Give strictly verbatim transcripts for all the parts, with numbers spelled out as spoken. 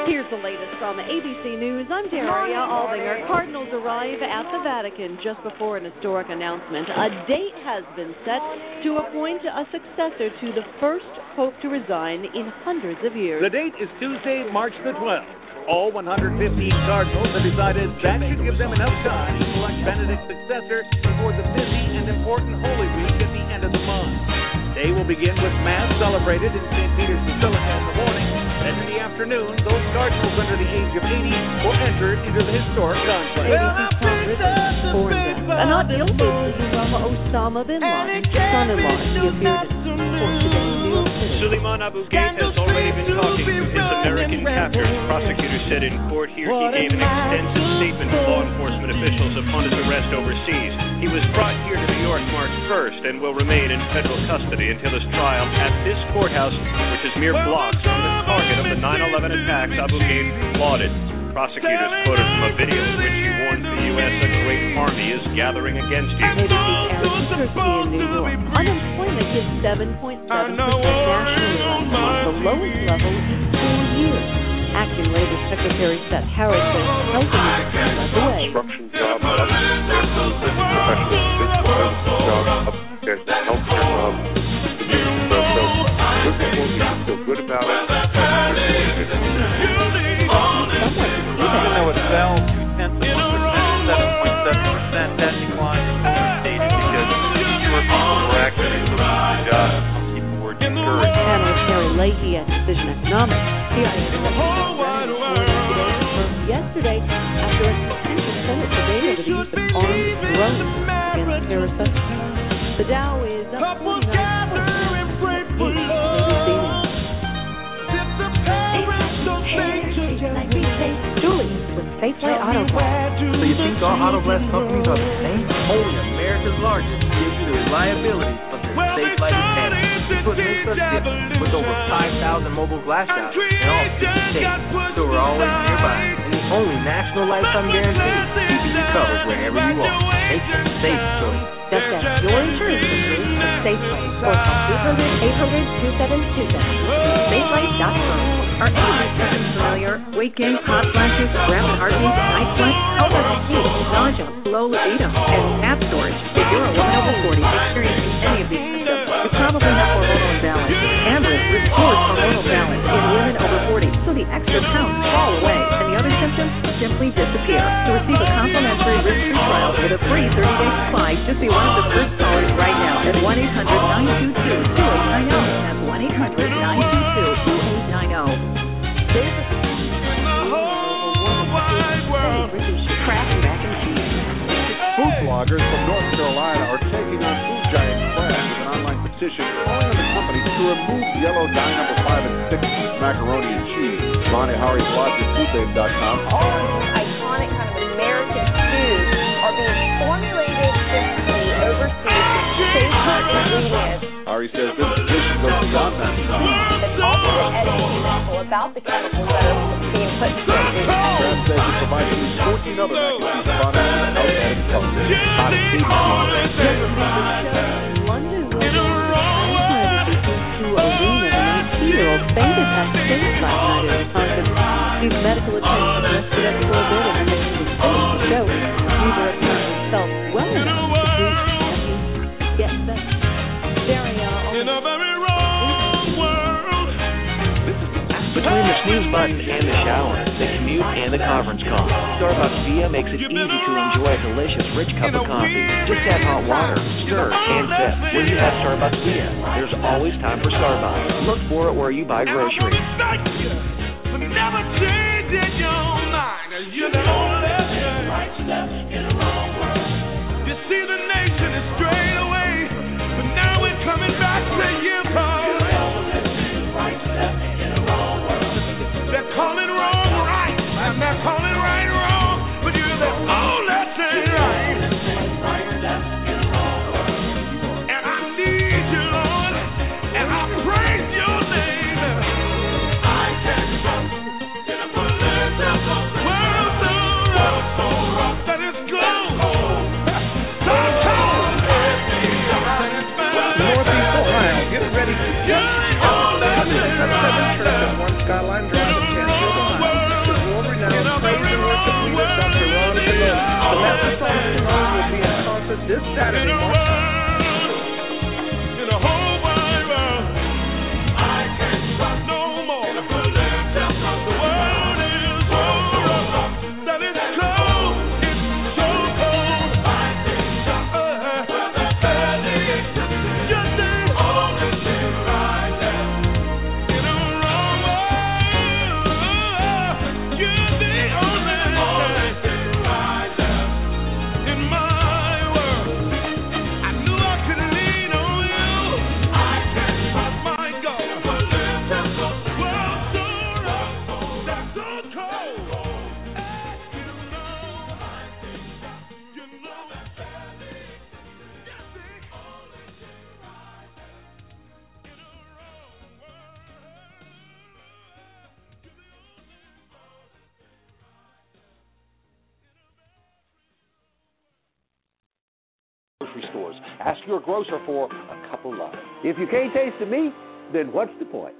Here's the latest from A B C News. I'm Daria Aldinger. Cardinals arrive at the Vatican just before an historic announcement. A date has been set to appoint a successor to the first pope to resign in hundreds of years. The date is Tuesday, March the twelfth. All one hundred fifteen cardinals have decided that should give them enough time to select Benedict's successor before the busy and important Holy Week at the end of the month. They will begin with Mass celebrated in Saint Peter's Basilica in the morning. Then in the afternoon, those cardinals under the age of eighty will enter into the historic conclave. A B C's Tom Ritter informed us. A not guilty plea from Osama bin Laden's son-in-law. He appeared in court today in New York City. Suleiman Abu Ghait has already been talking to his American captors. Prosecutors said in court here he gave an extensive statement to law enforcement officials upon his arrest overseas. He was brought here to New York March first and will remain in federal custody until his trial at this courthouse, which is mere blocks from the target of the nine eleven attacks Abu Ghait lauded. Prosecutors quoted from a video in which he warns the U S a great army is gathering against you. A B C's Eric Kirsty in New York. Unemployment is seven point seven percent nationally last month, the lowest level in four years. Acting Labor Secretary Seth Harris says health industry led the way. Construction job up, professional physical job up, and healthcare job. So, so good people feel good about it. Even though it fell two tenths of one percent, seven point seven percent, that decline was overstated because fewer people were actually losing their jobs. People were discouraged. Analyst Terry Leahy at Decision Economics. Here is the confirmed yesterday after a contentious Senate debate over the use of armed drones against terrorist suspects. The Dow is up forty-nine points. Julie with Safeway Auto Blast. So you think all Auto Blast companies are the same? Only America's largest gives you the reliability of their safe light advantage. It's what makes us different, with over five thousand mobile glass shops in all fifty states. So we're always nearby. And the only national lifetime guarantee, keeping you covered wherever you are. Make it safe, Julie. Just ask your insurance company for Safeway or call eight hundred, eight hundred, two seven two seven. Safeway dot com. Are any of these symptoms familiar? Weight gain, hot flashes, rapid heartbeat, night sweats, elevated heat, nausea, low libido, and fat storage. If you're a woman over forty experiencing any of these symptoms, you probably have hormonal imbalance. Ambien restores hormonal balance in women over forty, so the extra pounds fall away, and the other symptoms simply disappear. To receive a complimentary risk-free trial with a free thirty-day supply, just be one of the first callers right now at one eight hundred, nine two two, two eight nine zero. That's one eight hundred, nine two two, two eight nine zero. Food bloggers from North Carolina are taking on food giant Kraft with an online petition calling on the company to remove yellow dye number five and six from its macaroni and cheese. Lonnie Howry's blog at food babe dot com. All these iconic kind of American foods are being formulated differently overseas with safer ingredients. Howry says this petition goes beyond that. It's also educating people about the chemicals that are being put in food. Kraft says it provides at least fourteen other mac and cheese products that help add color. Hot and steamy. London will be to Arena, a nineteen-year-old fainted at stage last night in Wisconsin. These medical attendants rescued at for a bit and then he was finished the show. Neither attorney felt well enough to treat and he gets better. Daria in a very wrong world. Between the snooze button and the shower, the commute and the conference call, Starbucks Via makes it easy to enjoy a delicious, rich cup of coffee. Just add hot water, stir, and sip. When you have Starbucks Via, there's always time for Starbucks. Look for it where you buy groceries. Never changing your mind. You're the only right step in the wrong world. You see the nation is strayed away, but now we're coming back to you, Paul. Right step in the wrong world. They're calling wrong right, and they're calling right wrong, but you're the only thing right. Right step in the wrong world. And I need you, Lord, and I praise your name. I can trust in a political world. drugstores. Ask your grocer for a couple love. If you can't taste the meat, then what's the point?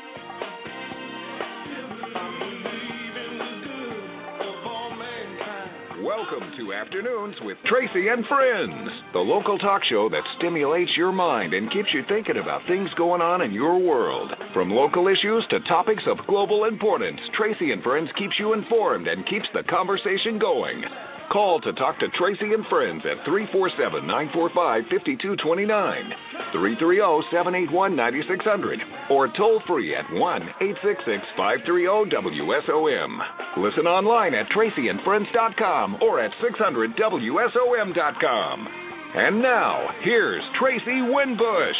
Welcome to Afternoons with Tracy and Friends, the local talk show that stimulates your mind and keeps you thinking about things going on in your world. From local issues to topics of global importance, Tracy and Friends keeps you informed and keeps the conversation going. Call to talk to Tracy and Friends at three four seven, nine four five, five two two nine, three three zero, seven eight one, nine six zero zero, or toll free at one eight six six, five three zero, W S O M. Listen online at tracy and friends dot com or at six hundred W S O M dot com. And now, here's Tracy Winbush.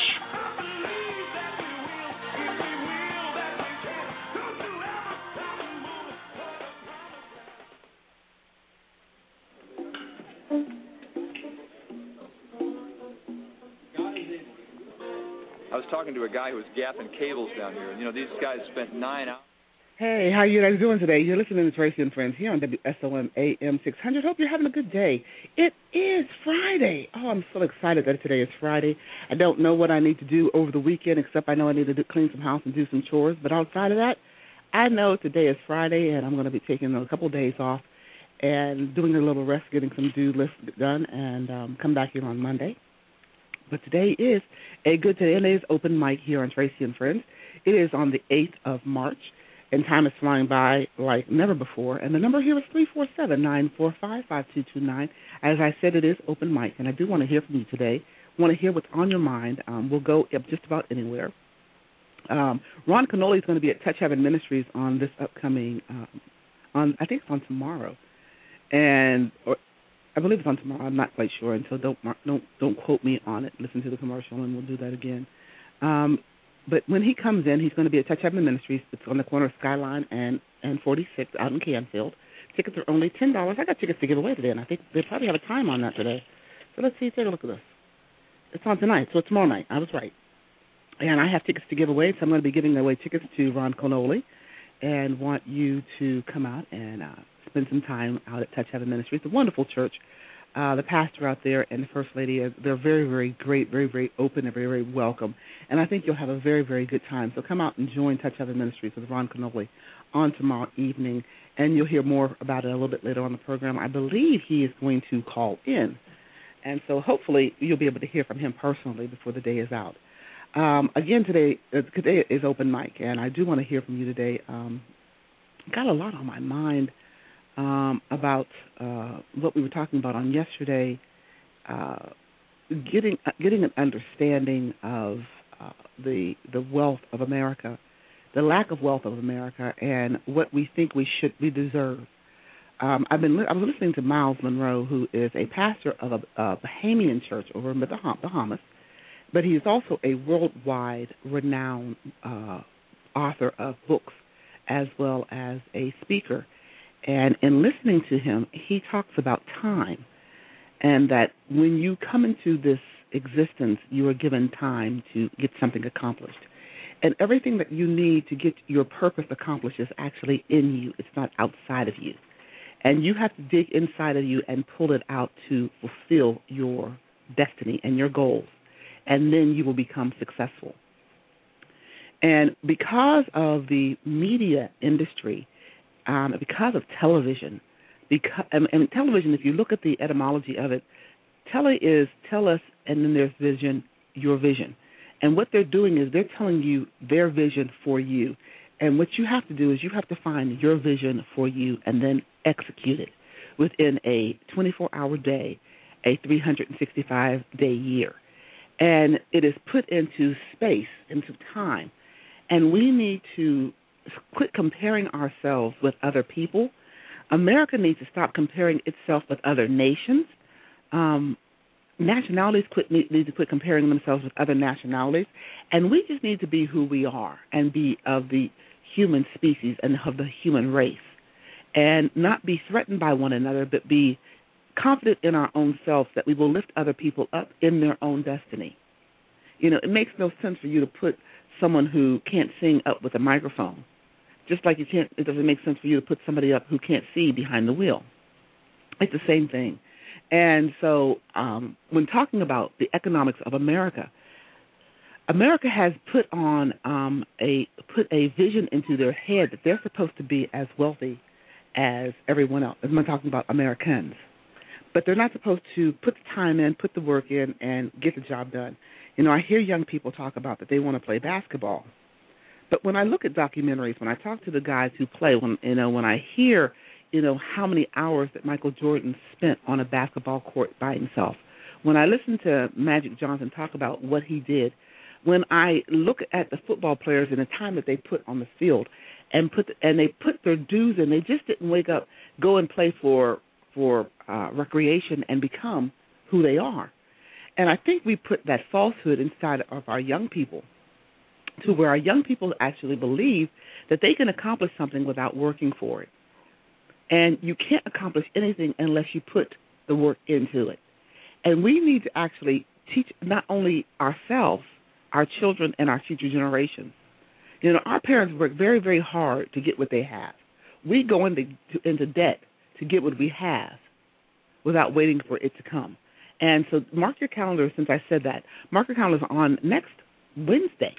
I was talking to a guy who was gapping cables down here. You know, these guys spent nine hours. Hey, how you guys doing today? You're listening to Tracy and Friends here on W S O M A M six hundred. Hope you're having a good day. It is Friday. Oh, I'm so excited that today is Friday. I don't know what I need to do over the weekend, except I know I need to do, clean some house and do some chores. But outside of that, I know today is Friday, and I'm going to be taking a couple of days off and doing a little rest, getting some due list done, and um, come back here on Monday. But today is a good day. It is open mic here on Tracy and Friends. It is on the eighth of March, and time is flying by like never before. And the number here is three four seven, nine four five, five two two nine. As I said, it is open mic, and I do want to hear from you today. Want to hear what's on your mind. Um, we'll go up just about anywhere. Um, Ron Canoli is going to be at Touch Heaven Ministries on this upcoming, um, on I think it's on tomorrow, and or, I believe it's on tomorrow. I'm not quite sure, and so don't don't don't quote me on it. Listen to the commercial, and we'll do that again. Um, but when he comes in, he's going to be at Touch Heaven Ministries. It's on the corner of Skyline and, and forty-six out in Canfield. Tickets are only ten dollars. I got tickets to give away today, and I think they probably have a time on that today. So let's see. Take a look at this. It's on tonight, so it's tomorrow night. I was right. And I have tickets to give away, so I'm going to be giving away tickets to Ron Canoli and want you to come out and uh, spend some time out at Touch Heaven Ministries. It's a wonderful church. Uh, the pastor out there and the first lady, they're very, very great, very, very open and very, very welcome. And I think you'll have a very, very good time. So come out and join Touch Heaven Ministries with Ron Canoli on tomorrow evening, and you'll hear more about it a little bit later on the program. I believe he is going to call in, and so hopefully you'll be able to hear from him personally before the day is out. Um, again, today, uh, today is open mic, and I do want to hear from you today. Um, got a lot on my mind. Um, about uh, what we were talking about on yesterday, uh, getting uh, getting an understanding of uh, the the wealth of America, the lack of wealth of America, and what we think we should we deserve. Um, I've been I was listening to Miles Monroe, who is a pastor of a, a Bahamian church over in the Bahamas, but he is also a worldwide renowned uh, author of books as well as a speaker. And in listening to him, he talks about time, and that when you come into this existence, you are given time to get something accomplished. And everything that you need to get your purpose accomplished is actually in you. It's not outside of you. And you have to dig inside of you and pull it out to fulfill your destiny and your goals. And then you will become successful. And because of the media industry, Um, because of television, because and, and television, if you look at the etymology of it, tele is tell us, and then there's vision, your vision. And what they're doing is they're telling you their vision for you. And what you have to do is you have to find your vision for you and then execute it within a twenty-four hour day, a three hundred sixty-five day year. And it is put into space, into time. And we need to quit comparing ourselves with other people. America needs to stop comparing itself with other nations. Um, nationalities quit, need, need to quit comparing themselves with other nationalities. And we just need to be who we are and be of the human species and of the human race. And not be threatened by one another, but be confident in our own selves that we will lift other people up in their own destiny. You know, it makes no sense for you to put someone who can't sing up with a microphone. Just like you can't, it doesn't make sense for you to put somebody up who can't see behind the wheel. It's the same thing. And so um, when talking about the economics of America, America has put on um, a put a vision into their head that they're supposed to be as wealthy as everyone else. I'm talking about Americans, but they're not supposed to put the time in, put the work in, and get the job done. You know, I hear young people talk about that they want to play basketball, but when I look at documentaries, when I talk to the guys who play, when you know, when I hear, you know, how many hours that Michael Jordan spent on a basketball court by himself, when I listen to Magic Johnson talk about what he did. When I look at the football players and the time that they put on the field and put the, and they put their dues in, they just didn't wake up, go and play for for uh, recreation and become who they are. And I think we put that falsehood inside of our young people to where our young people actually believe that they can accomplish something without working for it. And you can't accomplish anything unless you put the work into it. And we need to actually teach not only ourselves, our children, and our future generations. You know, our parents work very, very hard to get what they have. We go into to, into debt to get what we have without waiting for it to come. And so mark your calendar, since I said that. Mark your calendars on next Wednesday.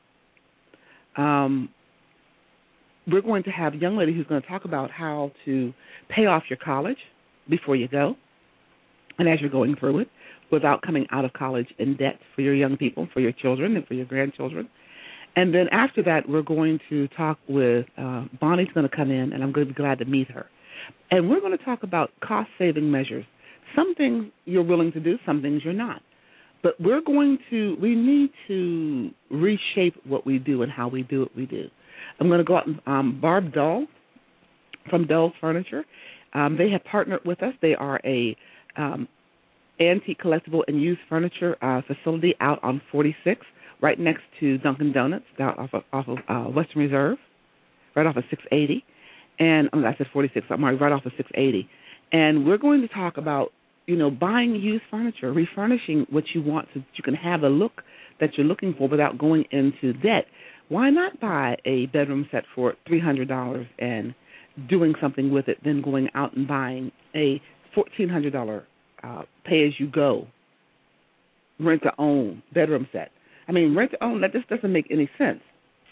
Um, we're going to have a young lady who's going to talk about how to pay off your college before you go and as you're going through it, without coming out of college in debt for your young people, for your children, and for your grandchildren. And then after that, we're going to talk with, uh, Bonnie's going to come in, and I'm going to be glad to meet her. And we're going to talk about cost-saving measures. Some things you're willing to do, some things you're not. But we're going to, we need to reshape what we do and how we do what we do. I'm going to go out and, um, Barb Dull from Dull Furniture. Um, they have partnered with us. They are a um, antique, collectible, and used furniture uh, facility out on forty-six, right next to Dunkin' Donuts, down off of, off of uh, Western Reserve, right off of six eighty. And oh, I said forty-six, I'm right off of six eighty. And we're going to talk about, you know, buying used furniture, refurnishing what you want so that you can have the look that you're looking for without going into debt. Why not buy a bedroom set for three hundred dollars and doing something with it, then going out and buying a fourteen hundred dollars Uh, pay-as-you-go, rent-to-own bedroom set. I mean, rent-to-own, that just doesn't make any sense.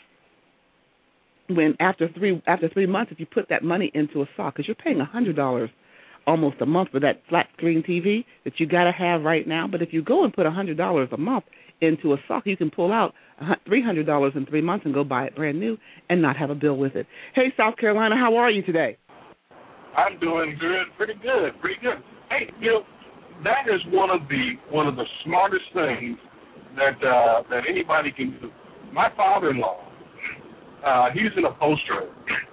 When after three after three months, if you put that money into a sock, because you're paying one hundred dollars almost a month for that flat-screen T V that you got to have right now, but if you go and put one hundred dollars a month into a sock, you can pull out three hundred dollars in three months and go buy it brand new and not have a bill with it. Hey, South Carolina, how are you today? I'm doing good, pretty good, pretty good. Hey, you know, that is one of the one of the smartest things that uh, that anybody can do. My father-in-law, uh, he's an upholsterer,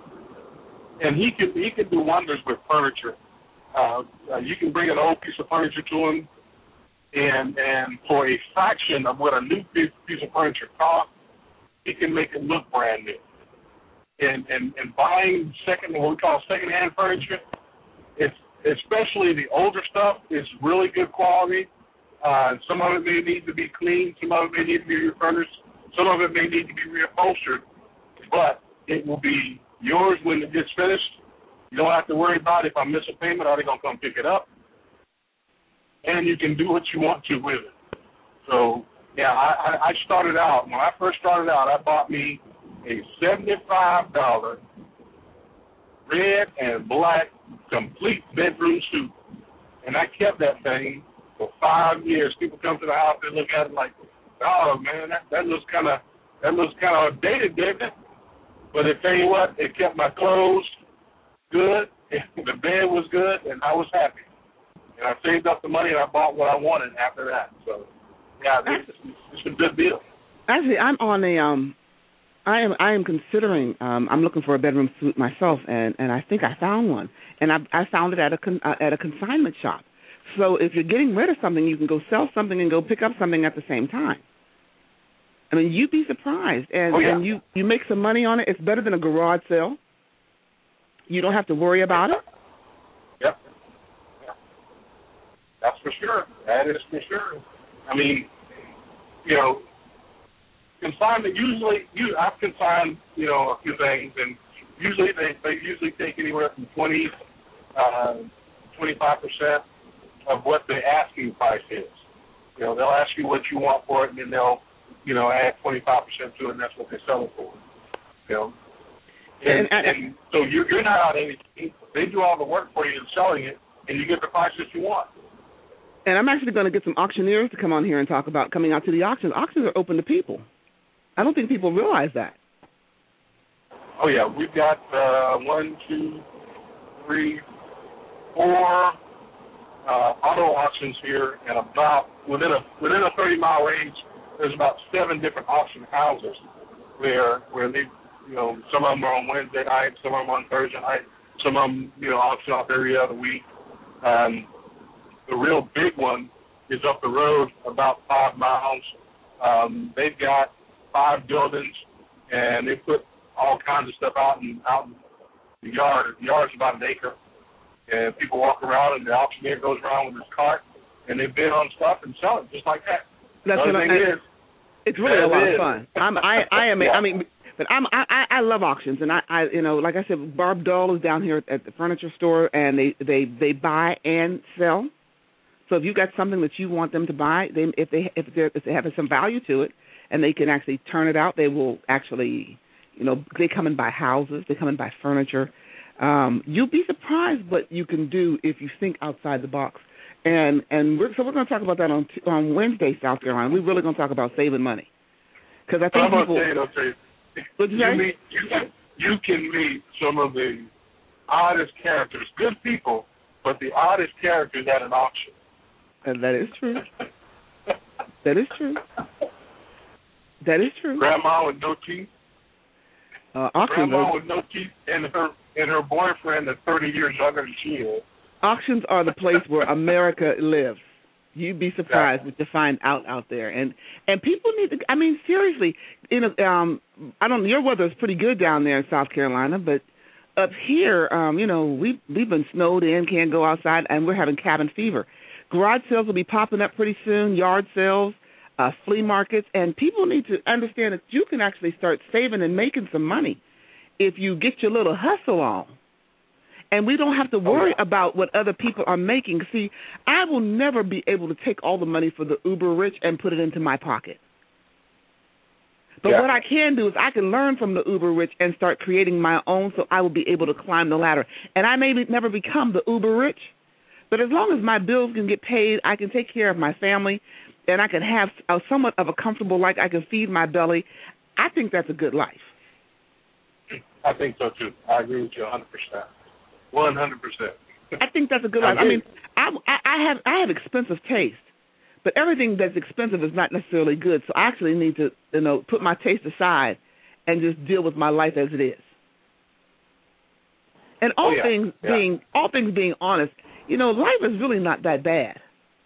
and he can he can do wonders with furniture. Uh, uh, you can bring an old piece of furniture to him, and and for a fraction of what a new piece, piece of furniture costs, he can make it look brand new. And and and buying second what we call secondhand furniture, it's especially the older stuff is really good quality. Uh, some of it may need to be cleaned, some of it may need to be refurnished, some of it may need to be reupholstered, but it will be yours when it gets finished. You don't have to worry about if I miss a payment, are they going to come pick it up? And you can do what you want to with it. So, yeah, I, I started out, when I first started out, I bought me a seventy-five dollars red and black complete bedroom suit, and I kept that thing for five years. People come to the house, they look at it like, oh man, that, that looks kind of that looks kind of dated, didn't it? But it tell you what, it kept my clothes good, the bed was good, and I was happy. And I saved up the money and I bought what I wanted after that. So yeah, it's, it's a good deal. Actually, I'm on a um. I am I am considering um, I'm looking for a bedroom suite myself, and, and I think I found one, and I, I found it at a con, uh, at a consignment shop. So if you're getting rid of something, you can go sell something and go pick up something at the same time. I mean, you'd be surprised, and, oh, yeah. and you, you make some money on it. It's better than a garage sale. You don't have to worry about it. Yep. Yep. That's for sure. That is for sure. I mean, you know. Consignment, usually, you, I've consigned, you know, a few things, and usually they, they usually take anywhere from twenty, uh, twenty-five percent of what the asking price is. You know, they'll ask you what you want for it, and then they'll, you know, add twenty-five percent to it, and that's what they sell it for. You know, and, and, and, and so you're, you're not out anything. They do all the work for you in selling it, and you get the price that you want. And I'm actually going to get some auctioneers to come on here and talk about coming out to the auctions. Auctions are open to people. I don't think people realize that. Oh, yeah. We've got uh, one, two, three, four uh, auto auctions here, and about within a within a thirty mile range, there's about seven different auction houses where where they, you know, some of them are on Wednesday night, some of them on Thursday night, some of them, you know, auction off every other week. Um, the real big one is up the road about five miles. Um, they've got five buildings, and they put all kinds of stuff out in out in the yard. The yard's about an acre, and people walk around, and the auctioneer goes around with his cart, and they bid on stuff and sell it just like that. That's the what thing I, is, it's really a lot is. of fun. I'm, I, I am. yeah. I mean, but I'm. I, I love auctions, and I, I, you know, like I said, Barb Dull is down here at the furniture store, and they, they, they buy and sell. So if you've got something that you want them to buy, they, if they, if they, if they have some value to it, and they can actually turn it out, they will actually, you know, they come and buy houses, they come and buy furniture. Um, you'll be surprised what you can do if you think outside the box. And and we're, so we're going to talk about that on on Wednesday, South Carolina. We're really going to talk about saving money, because I think I'm people. gonna tell you, I'll tell you. What'd you you, say? meet, you, can, you can meet some of the oddest characters, good people, but the oddest characters at an auction. And that is true. That is true. That is true. Grandma with no teeth. Uh, auctions Grandma are, with no teeth, and her and her boyfriend is thirty years younger than she is. auctions are the place where America lives. You'd be surprised what you find out out there, and and people need to. I mean, seriously, you know, um, I don't. Your weather is pretty good down there in South Carolina, but up here, um, you know, we we've been snowed in, can't go outside, and we're having cabin fever. Garage sales will be popping up pretty soon. Yard sales, uh, flea markets, and people need to understand that you can actually start saving and making some money if you get your little hustle on. And we don't have to worry about what other people are making. See, I will never be able to take all the money for the uber rich and put it into my pocket. But yeah. what I can do is I can learn from the uber rich and start creating my own, so I will be able to climb the ladder. And I may be, never become the uber rich, but as long as my bills can get paid, I can take care of my family, and I can have a, somewhat of a comfortable life. I can feed my belly. I think that's a good life. I think so, too. I agree with you one hundred percent. one hundred percent. I think that's a good life. I, I mean, I, I have I have expensive taste, but everything that's expensive is not necessarily good. So I actually need to, you know, put my taste aside and just deal with my life as it is. And all oh, yeah. things yeah. being all things being honest, you know, life is really not that bad.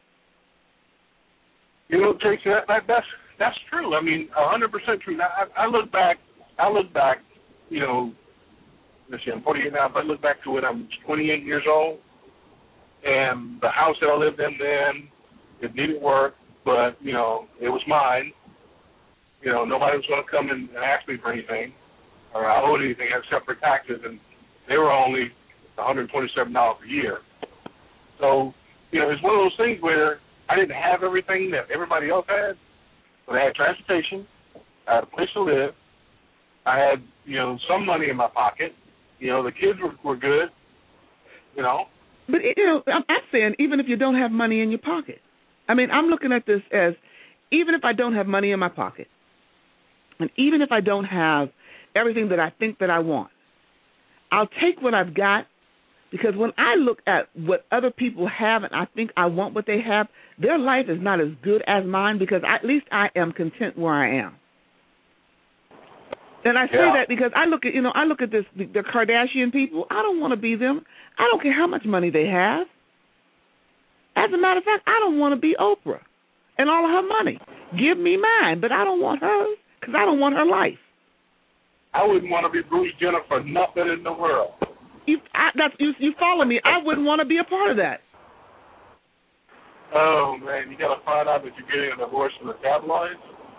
You know, Tracy, that, that, that's that's true. I mean, one hundred percent true. Now, I, I look back, I look back, you know, let's see, I'm forty-eight now, but I look back to when I'm twenty-eight years old, and the house that I lived in then, it needed work, but, you know, it was mine. You know, nobody was going to come in and ask me for anything, or I owed anything except for taxes, and they were only one hundred twenty-seven dollars a year. So, you know, it's one of those things where I didn't have everything that everybody else had, but I had transportation, I had a place to live, I had, you know, some money in my pocket. You know, the kids were, were good, you know. But, you know, I'm saying even if you don't have money in your pocket. I mean, I'm looking at this as even if I don't have money in my pocket, and even if I don't have everything that I think that I want, I'll take what I've got, because when I look at what other people have and I think I want what they have, their life is not as good as mine, because at least I am content where I am. And I say yeah. that because I look at, you know, I look at this, the, the Kardashian people. I don't want to be them. I don't care how much money they have. As a matter of fact, I don't want to be Oprah and all of her money. Give me mine, but I don't want hers because I don't want her life. I wouldn't want to be Bruce Jenner for nothing in the world. You, I, that's, you, you follow me. I wouldn't want to be a part of that. Oh, man, you got to find out that you're getting a divorce from the tabloids.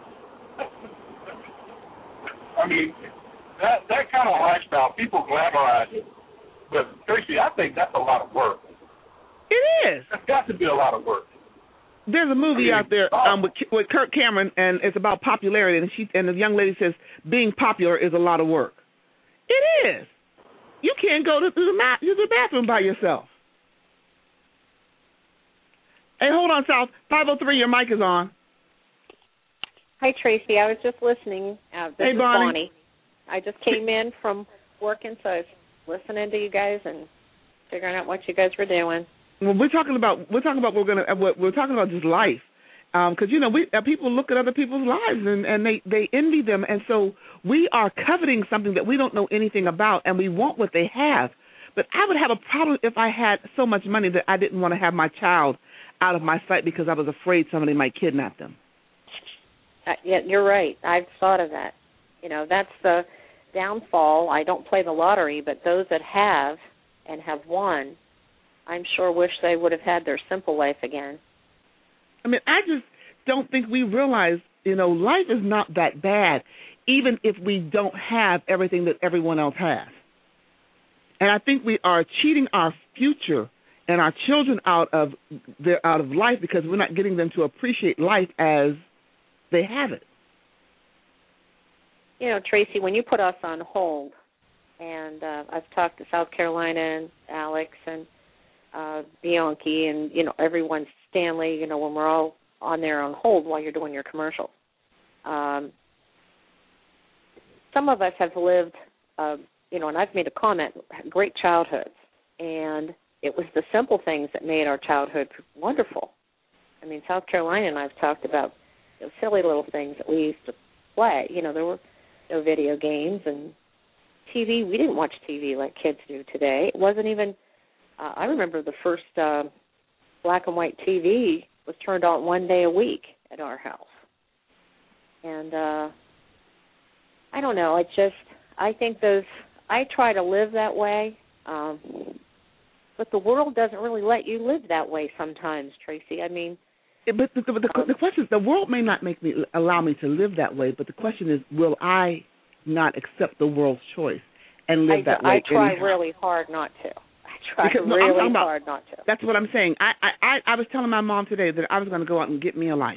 I mean, that that kind of lifestyle, people glamorize it. But, Tracy, I think that's a lot of work. It is. That's got to be a lot of work. There's a movie I mean, out there um, with, with Kirk Cameron, and it's about popularity, and she and the young lady says being popular is a lot of work. It is. You can't go to the, mat, to the bathroom by yourself. Hey, hold on, South. five oh three, your mic is on. Hi, Tracy. I was just listening. Uh, this hey, is Bonnie. Bonnie. I just came in from working, so I was listening to you guys and figuring out what you guys were doing. Well, we're talking about we're talking about we're gonna we're talking about just life, because um, you know we uh, people look at other people's lives and, and they, they envy them, and so we are coveting something that we don't know anything about, and we want what they have. But I would have a problem if I had so much money that I didn't want to have my child out of my sight because I was afraid somebody might kidnap them. Uh, yeah, you're right. I've thought of that. You know, that's the downfall. I don't play the lottery, but those that have and have won, I'm sure wish they would have had their simple life again. I mean, I just don't think we realize, you know, life is not that bad, even if we don't have everything that everyone else has. And I think we are cheating our future and our children out of their out of life because we're not getting them to appreciate life as they have it. You know, Tracy, when you put us on hold, and uh, I've talked to South Carolina and Alex and uh, Bianchi and, you know, everyone, Stanley, you know, when we're all on there on hold while you're doing your commercials. Um, some of us have lived, uh, you know, and I've made a comment, great childhoods. And it was the simple things that made our childhood wonderful. I mean, South Carolina and I have talked about you know, silly little things that we used to play. You know, there were no video games and T V. We didn't watch T V like kids do today. It wasn't even, uh, I remember the first uh, black and white T V was turned on one day a week at our house. And uh, I don't know, it just, I think those, I try to live that way, um, but the world doesn't really let you live that way sometimes, Tracy. I mean, But the, the, the, the question is, the world may not make me allow me to live that way, but the question is, will I not accept the world's choice and live I, that way? I try anyhow? really hard not to. I try Because, no, really I'm about, hard not to. That's what I'm saying. I, I, I was telling my mom today that I was going to go out and get me a life.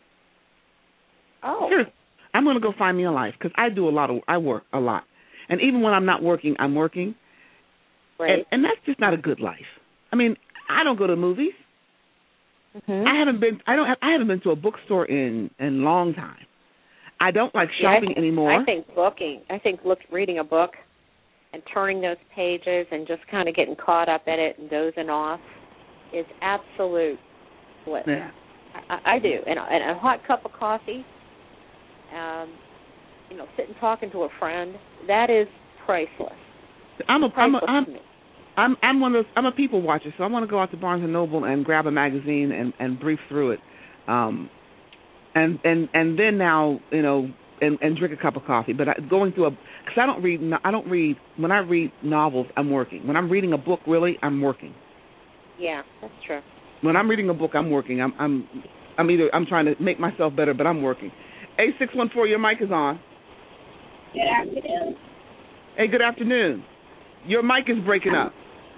Oh. Seriously, I'm going to go find me a life because I do a lot of, I work a lot. And even when I'm not working, I'm working. Right. And, and that's just not a good life. I mean, I don't go to movies. Mm-hmm. I haven't been. I don't. Have, I haven't been to a bookstore in in a long time. I don't like Yeah, shopping I think, anymore. I think booking. I think look, reading a book and turning those pages and just kind of getting caught up in it and dozing off is absolute bliss. Yeah. I, I do, and, and a hot cup of coffee. Um, you know, sitting talking to a friend. That is priceless. I'm a. I'm a. Priceless I'm, to me. I'm I'm one of those, I'm a people watcher, so I want to go out to Barnes and Noble and grab a magazine and, and brief through it, um, and and and then now you know and, and drink a cup of coffee. But I, going through a because I don't read I don't read when I read novels I'm working. When I'm reading a book, really I'm working. Yeah, that's true. When I'm reading a book, I'm working. I'm I'm I'm either I'm trying to make myself better, but I'm working. A six one four, your mic is on. Good afternoon. Hey, good afternoon. Your mic is breaking up.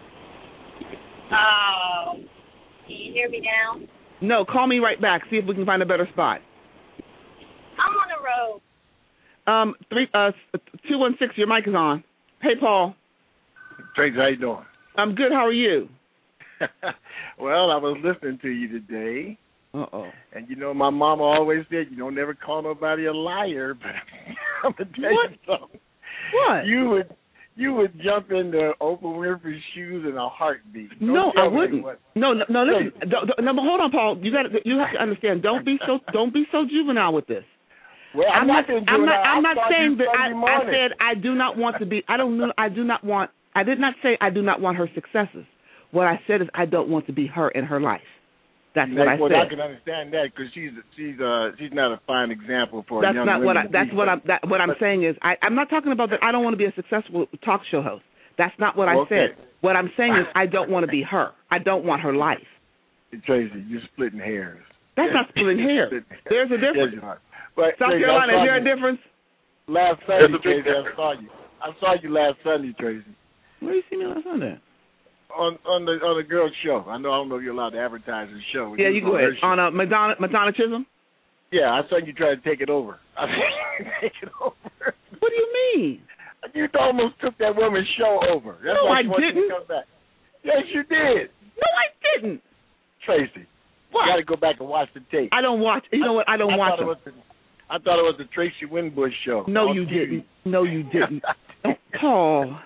Oh, can you hear me now? No, call me right back. See if we can find a better spot. I'm on the road. Um, three uh two one six. Your mic is on. Hey, Paul. Tracy, how you doing? I'm good. How are you? Well, I was listening to you today. Uh oh. And you know, my mama always said, you don't never call nobody a liar. But I'm gonna tell what? you something. What? You would. You would jump into Oprah Winfrey's shoes in a heartbeat. Don't no, I tell me wouldn't. what- No, no, no. Listen, don't, don't, no, but hold on, Paul. You got you have to understand. Don't be so don't be so juvenile with this. Well, I'm, I'm not. not. being I'm not. juvenile. I'm I not saw saying you that. I, Sunday I morning. said I do not want to be. I don't. know. I do not want. I did not say I do not want her successes. What I said is I don't want to be her in her life. That's what I well, said. I can understand that because she's she's uh she's not a fine example for That's young not what I. women to That's be, what but- I'm. That, what I'm but- saying is I, I'm not talking about that. I don't want to be a successful talk show host. That's not what I Okay. said. What I'm saying is I don't want to be her. I don't want her life. Tracy, you're splitting hairs. That's not splitting hairs. There's a difference. Yes, you are. But, South Tracy, I Carolina, saw is there a you difference? Last There's Sunday, a big Tracy, I difference. saw you. I saw you last Sunday, Tracy. Where did you see me last Sunday? on on the on the girl's show. I know I don't know if you're allowed to advertise the show. Yeah, you go ahead. On uh, Madonna Madonna Chisholm. Yeah, I saw you try to take it over. I take it over. What do you mean? You almost took that woman's show over. That's no, why I she wants didn't. you to come back. Yes, you did. No, I didn't. Tracy, what? You got to go back and watch the tape. I don't watch. You know what? I don't I watch it. Was the, I thought it was the Tracy Winbush show. No, you T V. Didn't. No, you didn't. Oh, Paul.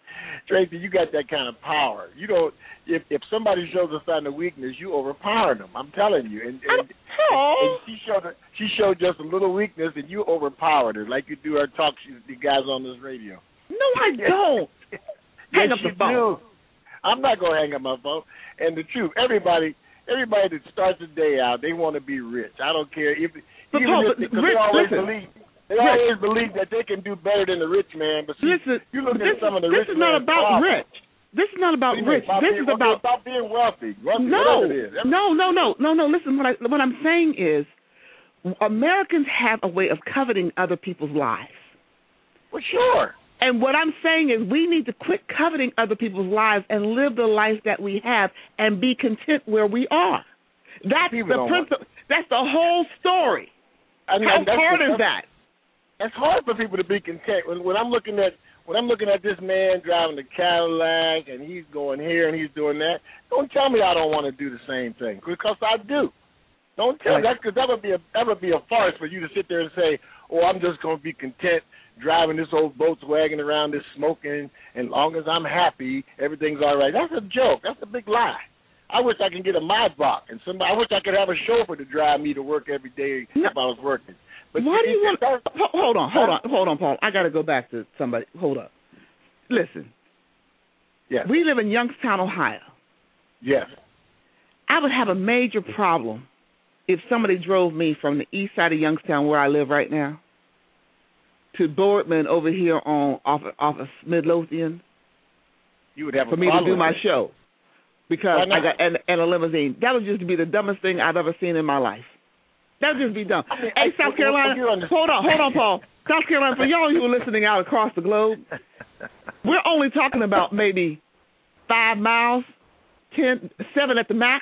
Tracy, you got that kind of power. You don't. If if somebody shows a sign of weakness, you overpower them. I'm telling you. And, and, and, and she showed her, she showed just a little weakness, and you overpowered her like you do our talk shows, the guys on this radio. No, I don't. Hang yes, up the phone. Do. I'm not gonna hang up my phone. And the truth, everybody, everybody that starts the day out, they want to be rich. I don't care if but even Paul, if they, rich, they always listen. believe they Rich. always believe that they can do better than the rich man. But see, listen, you look this, at some of the this rich is not about problems. rich. This is not about rich. About this being, is about about being wealthy. wealthy no, it is. no, no, no, no, no. Listen, what I what I'm saying is, Americans have a way of coveting other people's lives. Well, sure. And what I'm saying is, we need to quit coveting other people's lives and live the life that we have and be content where we are. That's People the principle. That's the whole story. I mean, How that's hard the, is that? That's hard for people to be content. When, when I'm looking at when I'm looking at this man driving the Cadillac and he's going here and he's doing that, don't tell me I don't want to do the same thing, because I do. Don't tell right. me that, because that would be a that would be a farce for you to sit there and say, "Oh, I'm just going to be content driving this old Volkswagen around, this smoking, and as long as I'm happy, everything's all right." That's a joke. That's a big lie. I wish I could get a Maybach, and somebody. I wish I could have a chauffeur to drive me to work every day no. if I was working. But why do you want? That, hold on, hold on, hold on, Paul. I got to go back to somebody. Hold up. Listen. Yes. We live in Youngstown, Ohio. Yes. I would have a major problem if somebody drove me from the east side of Youngstown, where I live right now, to Boardman over here on off off of Midlothian. You would have for a me to do my it. show because I got and, and a limousine. That would just be the dumbest thing I've ever seen in my life. That would just be dumb. I mean, hey, I, South Carolina, hold on, hold on, Paul. South Carolina, for y'all who are listening out across the globe, we're only talking about maybe five miles, ten, seven at the max.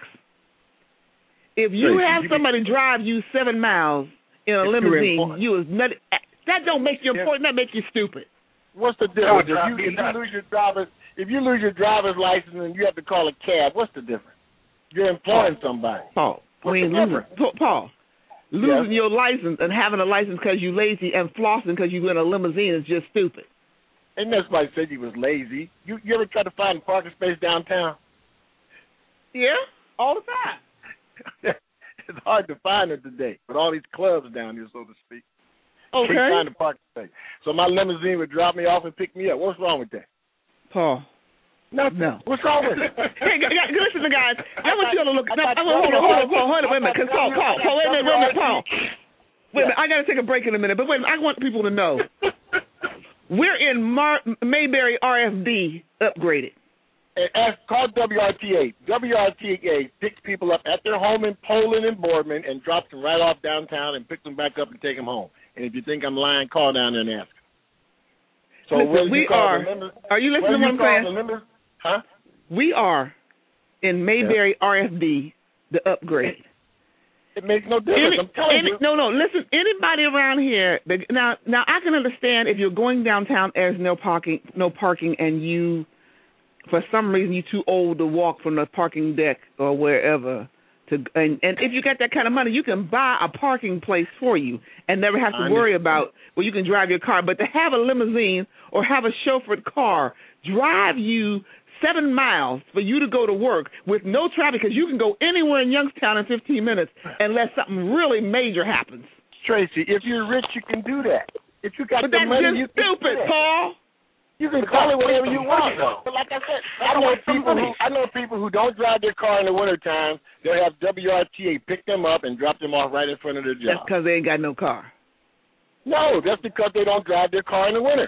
If you so have you somebody be, drive you seven miles in a limousine, you is not, that don't make you important. That makes you stupid. What's the difference? If you, if you lose your driver's, if you lose your driver's license and you have to call a cab, what's the difference? You're employing Paul, somebody. Paul, what's we ain't losing. Paul, losing yes. your license and having a license because you lazy and flossing because you in a limousine is just stupid. Ain't nobody said you was lazy. You you ever try to find a parking space downtown? Yeah, all the time. It's hard to find it today with all these clubs down here, so to speak. Okay. Can't find a parking space. So my limousine would drop me off and pick me up. What's wrong with that? Paul. Nothing. No. What's wrong with it? Hey, listen, guys. I want you to look. Now, hold on, hold on, Paul. Hold on, wait a minute. Cause Paul, Paul, Paul, wait a minute, wait a minute, Paul. Wait a minute. I got to take a break in a minute. But wait a minute. I want people to know we're in Mar- Mayberry R F D upgraded. And ask, call W R T A. W R T A picks people up at their home in Poland and Boardman and drops them right off downtown and picks them back up and take them home. And if you think I'm lying, call down there and ask. So listen, we are. Members, are you listening to what I'm saying? Members, huh? We are in Mayberry yeah. R F D, the upgrade. It makes no difference. Any, I'm telling any, you. No, no. Listen, anybody around here. Now, now I can understand if you're going downtown. There's no parking, no parking, and you, for some reason, you're too old to walk from the parking deck or wherever. To and, and if you got that kind of money, you can buy a parking place for you and never have to worry about where you can drive your car. But to have a limousine or have a chauffeured car drive you seven miles for you to go to work with no traffic, because you can go anywhere in Youngstown in fifteen minutes unless something really major happens. Tracy, if you're rich, you can do that. If you got but the that's money, just you stupid, can Paul. You can call it whatever you want, though. But like I said, I know people who I know people who don't drive their car in the wintertime. They'll have W R T A pick them up and drop them off right in front of their job. That's because they ain't got no car. No, that's because they don't drive their car in the winter.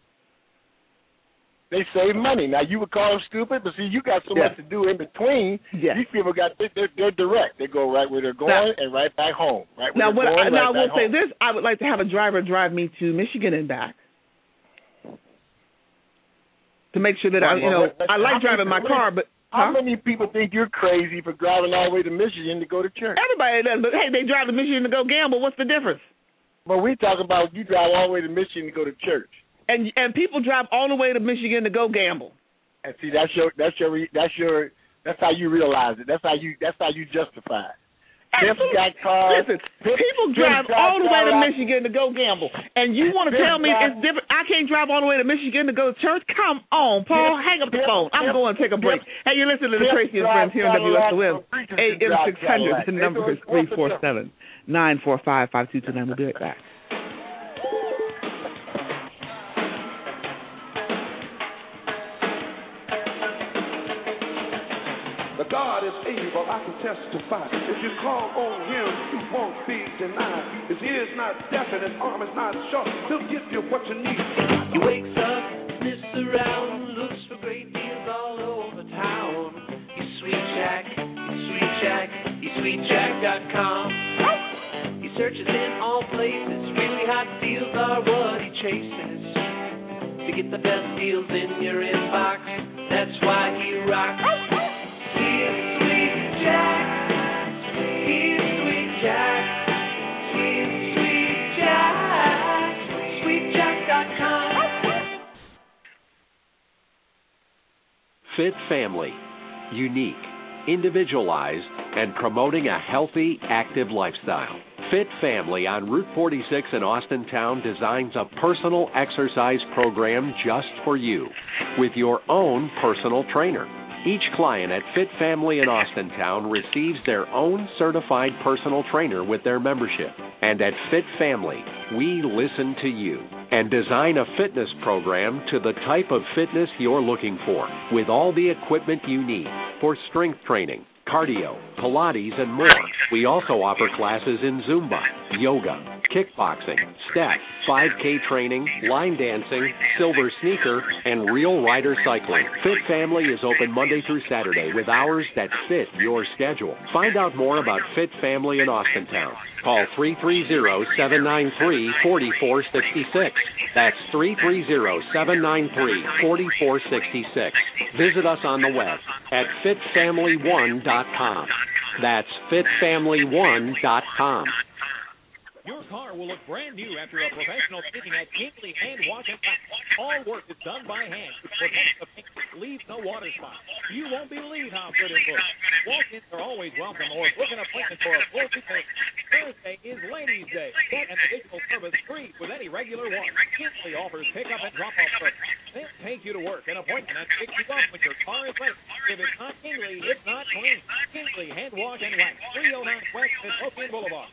They save money. Now, you would call them stupid, but see, you got so yes. much to do in between. Yes. These people got they're, they're direct. They go right where they're going now, and right back home. Right where now, they're what going, I, now right I will back say home. this: I would like to have a driver drive me to Michigan and back. to make sure that I, you know, I like driving my car, but how huh? many people think you're crazy for driving all the way to Michigan to go to church? Everybody does, but hey, they drive to Michigan to go gamble. What's the difference? Well, we talk about you drive all the way to Michigan to go to church, and and people drive all the way to Michigan to go gamble. And see, that's your that's your that's your that's how you realize it. That's how you that's how you justify it. Got cars. Listen, people drive all the way to Michigan to go gamble, and you want to tell me it's different? I can't drive all the way to Michigan to go to church? Come on, Paul, hang up the phone. I'm going to take a break. Hey, you're listening to the Tracy and Friends here on W S O M, A M six hundred. The number is three four seven, nine four five, five two two nine. We'll be right back. God is able, I can testify. If you call on him, you won't be denied. His ear is not deaf and his arm is not short. He'll give you what you need. He wakes up, sniffs around, looks for great deals all over town. He's Sweet Jack, he's Sweet Jack, he's sweet jack dot com. He searches in all places, really hot deals are what he chases. To get the best deals in your inbox, that's why he rocks. He's Sweet Jack, he's Sweet Jack, he's Sweet Jack, sweet jack dot com. Fit Family, unique, individualized, and promoting a healthy, active lifestyle. Fit Family on Route forty-six in Austintown designs a personal exercise program just for you with your own personal trainer. Each client at Fit Family in Austintown receives their own certified personal trainer with their membership. And at Fit Family, we listen to you and design a fitness program to the type of fitness you're looking for, with all the equipment you need for strength training, cardio, Pilates, and more. We also offer classes in Zumba, yoga, kickboxing, step, five K training, line dancing, silver sneaker, and real rider cycling. Fit Family is open Monday through Saturday with hours that fit your schedule. Find out more about Fit Family in Austintown. Call three three zero, seven nine three, four four six six. That's three three zero, seven nine three, four four six six. Visit us on the web at fit family one dot com. That's fit family one dot com. Your car will look brand new after a professional fitting at Kinkley Hand Wash and Wax. All work is done by hand to protect the paint, leave no water spots. You won't believe how good it looks. Walk-ins are always welcome, or book an appointment for a full repair. Thursday is Ladies' Day. Get an additional service free with any regular wash. Kinkley offers pickup and drop-off service. They'll take you to work, an appointment, and pick you up when your car is ready. If it's not Kinkley, it's not clean. Kinkley Hand Wash and Wax, three oh nine West Midlothian Boulevard.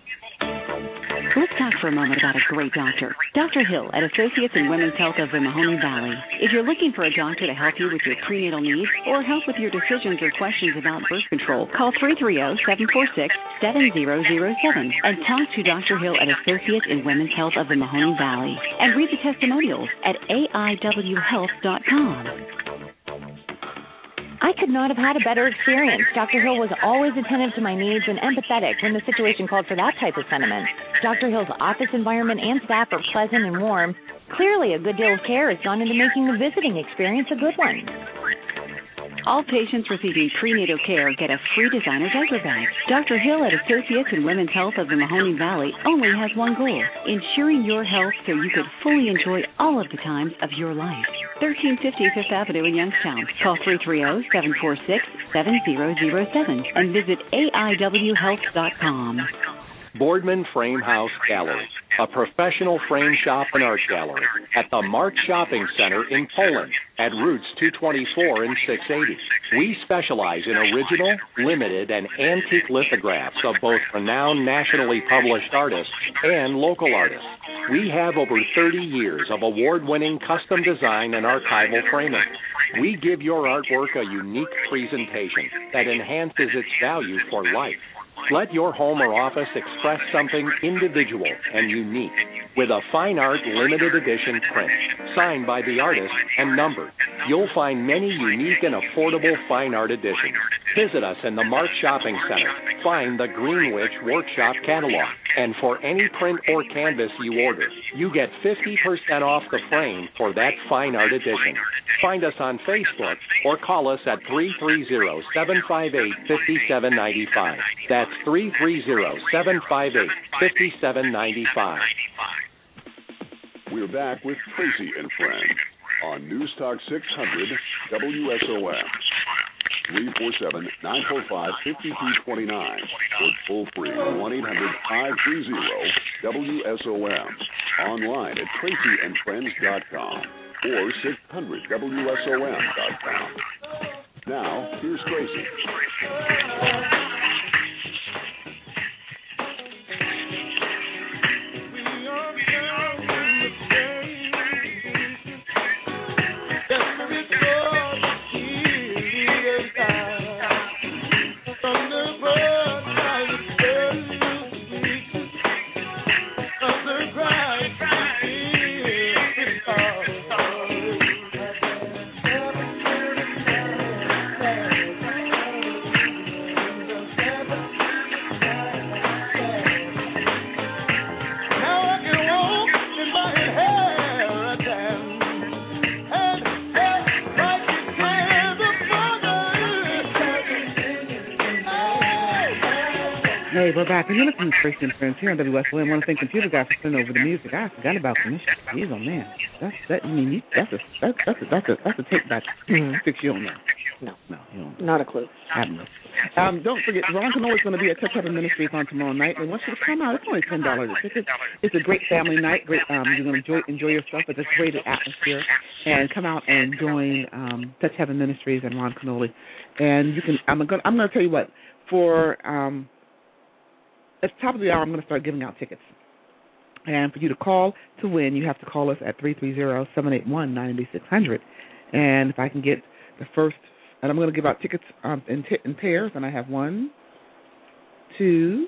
Let's talk for a moment about a great doctor. Doctor Hill at Associates in Women's Health of the Mahoning Valley. If you're looking for a doctor to help you with your prenatal needs or help with your decisions or questions about birth control, call three three zero, seven four six, seven zero zero seven and talk to Doctor Hill at Associates in Women's Health of the Mahoning Valley. And read the testimonials at A I W health dot com. I could not have had a better experience. Doctor Hill was always attentive to my needs and empathetic when the situation called for that type of sentiment. Doctor Hill's office environment and staff are pleasant and warm. Clearly, a good deal of care has gone into making the visiting experience a good one. All patients receiving prenatal care get a free designer diaper bag. Doctor Hill at Associates in Women's Health of the Mahoning Valley only has one goal, ensuring your health so you could fully enjoy all of the times of your life. thirteen fifty Fifth Avenue in Youngstown. Call three three zero, seven four six, seven zero zero seven and visit A I W health dot com. Boardman Frame House Gallery, a professional frame shop and art gallery at the Mart Shopping Center in Poland at Routes two twenty-four and six eighty. We specialize in original, limited, and antique lithographs of both renowned nationally published artists and local artists. We have over thirty years of award-winning custom design and archival framing. We give your artwork a unique presentation that enhances its value for life. Let your home or office express something individual and unique with a fine art limited edition print, signed by the artist and numbered. You'll find many unique and affordable fine art editions. Visit us in the Mart Shopping Center. Find the Greenwich Workshop catalog. And for any print or canvas you order, you get fifty percent off the frame for that fine art edition. Find us on Facebook or call us at three three zero, seven five eight, five seven nine five. That's three three zero, seven five eight, five seven nine five. We're back with Tracy and Friends on News Talk six hundred W S O M. three four seven, nine four five, five two two nine or toll free one eight hundred, five three zero, W S O M. Online at tracy and friends dot com or six hundred W S O M dot com. Now, here's Tracy. Hey, we're back. And you're listening to Tracy and Friends here on W S O M. I want to thank Computer Guy for sending over the music. I forgot about commission. Jeez, oh man, that's that. I mean, you, that's a that's that's a that's a that's a take back mm-hmm. fix you on that. No, no, you don't. Not a clue. Admiral. Um, don't forget, Ron Canoli is going to be at Touch Heaven Ministries on tomorrow night. They want you to come out. It's only ten dollars a ticket. It's a great family night. Great. Um, you're going to enjoy enjoy yourself. It's a great atmosphere, and come out and join um, Touch Heaven Ministries and Ron Canoli. And you can. I'm going. I'm going to tell you what for. Um, At the top of the hour, I'm going to start giving out tickets. And for you to call to win, you have to call us at three three zero, seven eight one, nine six zero zero. And if I can get the first, and I'm going to give out tickets um, in, t- in pairs, and I have one, two,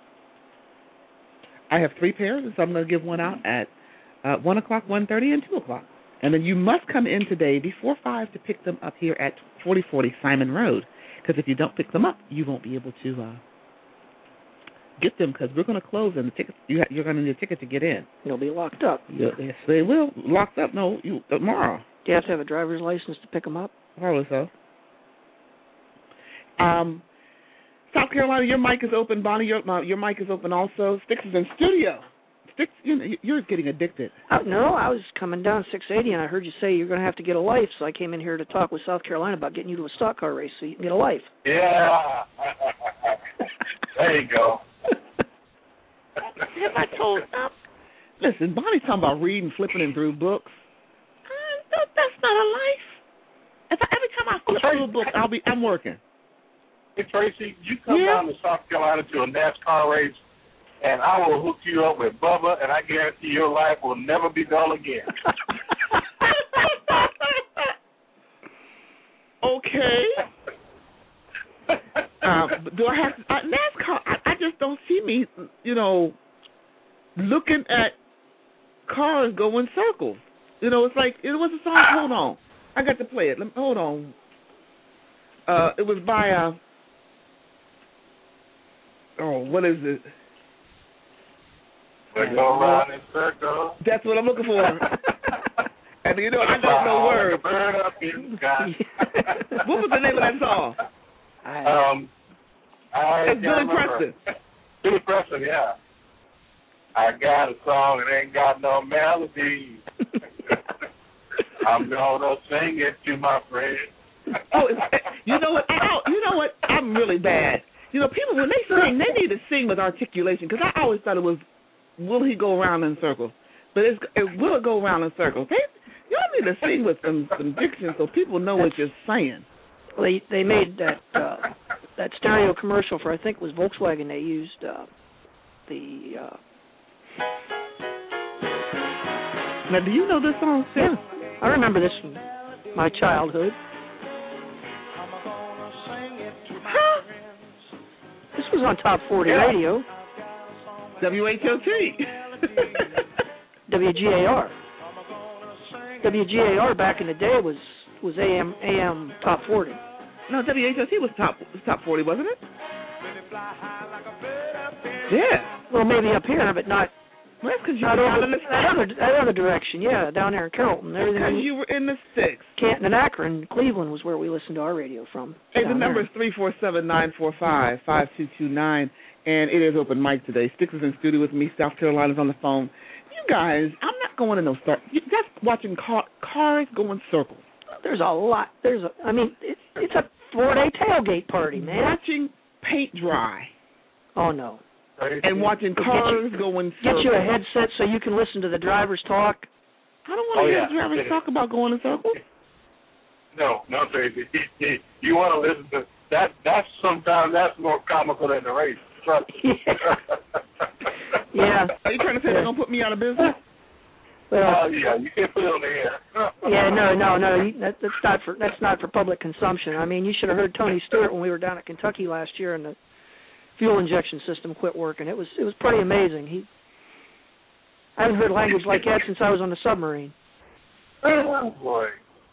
I have three pairs, and so I'm going to give one out at uh, one o'clock, one thirty, and two o'clock. And then you must come in today before five to pick them up here at forty forty Simon Road, because if you don't pick them up, you won't be able to uh, get them, because we're going to close and the tickets. You ha- you're going to need a ticket to get in. They'll be locked up. Yeah, yes, they will. Locked up? No, you tomorrow. Do you have to have a driver's license to pick them up? Probably so. Um, South Carolina, your mic is open. Bonnie, your uh, your mic is open also. Sticks is in studio. Sticks, you know, you're getting addicted. Uh, no, I was coming down six eighty, and I heard you say you're going to have to get a life, so I came in here to talk with South Carolina about getting you to a stock car race so you can get a life. Yeah. There you go. Have I told uh, listen, Bonnie's talking about reading, flipping and through books. Uh, that, that's not a life. If I, every time I flip through a book, I'll be I'm working. Hey Tracy, you come yeah. down to South Carolina to a NASCAR race, and I will hook you up with Bubba, and I guarantee your life will never be dull again. Okay. Uh, do I have to, uh, NASCAR? I, I just don't see me, you know, looking at cars go in circles. You know, it's like it was a song. Hold on, I got to play it. Let me, hold on. Uh, it was by uh, oh, what is it? We go around in circles. That's what I'm looking for. And you know, I don't know words. Bird up in the sky. What was the name of that song? Um, I It's Billy Preston. Billy Preston, yeah. I got a song and ain't got no melody. I'm gonna sing it to my friend. Oh, you know what? I, you know what? I'm really bad. You know, people when they sing, they need to sing with articulation. Because I always thought it was, will he go around in circles? But it's, it will go around in circles. They, y'all need to sing with some, some diction so people know what you're saying. They they made that uh, that stereo commercial for I think it was Volkswagen. They used uh, the. Uh... Now, do you know this song, Sarah? Yeah, I remember this from my childhood. Huh? This was on Top forty yeah. Radio. W H O T. W G A R. W G A R back in the day was was A M A M Top forty. No, W H S C was top was top forty, wasn't it? Yeah. Well, maybe up here, but not. Well, that's because you not were over out in the that other that other direction. Yeah, down there in Carrollton. Because you were in the sticks. Canton and Akron, Cleveland was where we listened to our radio from. Hey, the number is three four seven nine four five five two two nine, and it is open mic today. Sticks is in studio with me. South Carolina's on the phone. You guys, I'm not going to no start. You just watching car, cars go in circles. There's a lot. There's a. I mean, it's it's a four-day tailgate party, man. Watching paint dry. Oh no. And watching cars you, go in Get circles. you a headset so you can listen to the drivers talk. I don't want to oh, hear yeah. the drivers yeah. talk about going in circles. No, no, Tracy. You want to listen to that? That's sometimes that's more comical than the race. Trust me. Yeah. Are you trying to say they're gonna put me out of business? Well, uh, yeah, you can't put it on the air. yeah, no, no, no. You, that, that's not for that's not for public consumption. I mean, you should have heard Tony Stewart when we were down at Kentucky last year, and the fuel injection system quit working. It was it was pretty amazing. He, I haven't heard language like that since I was on the submarine. Oh boy.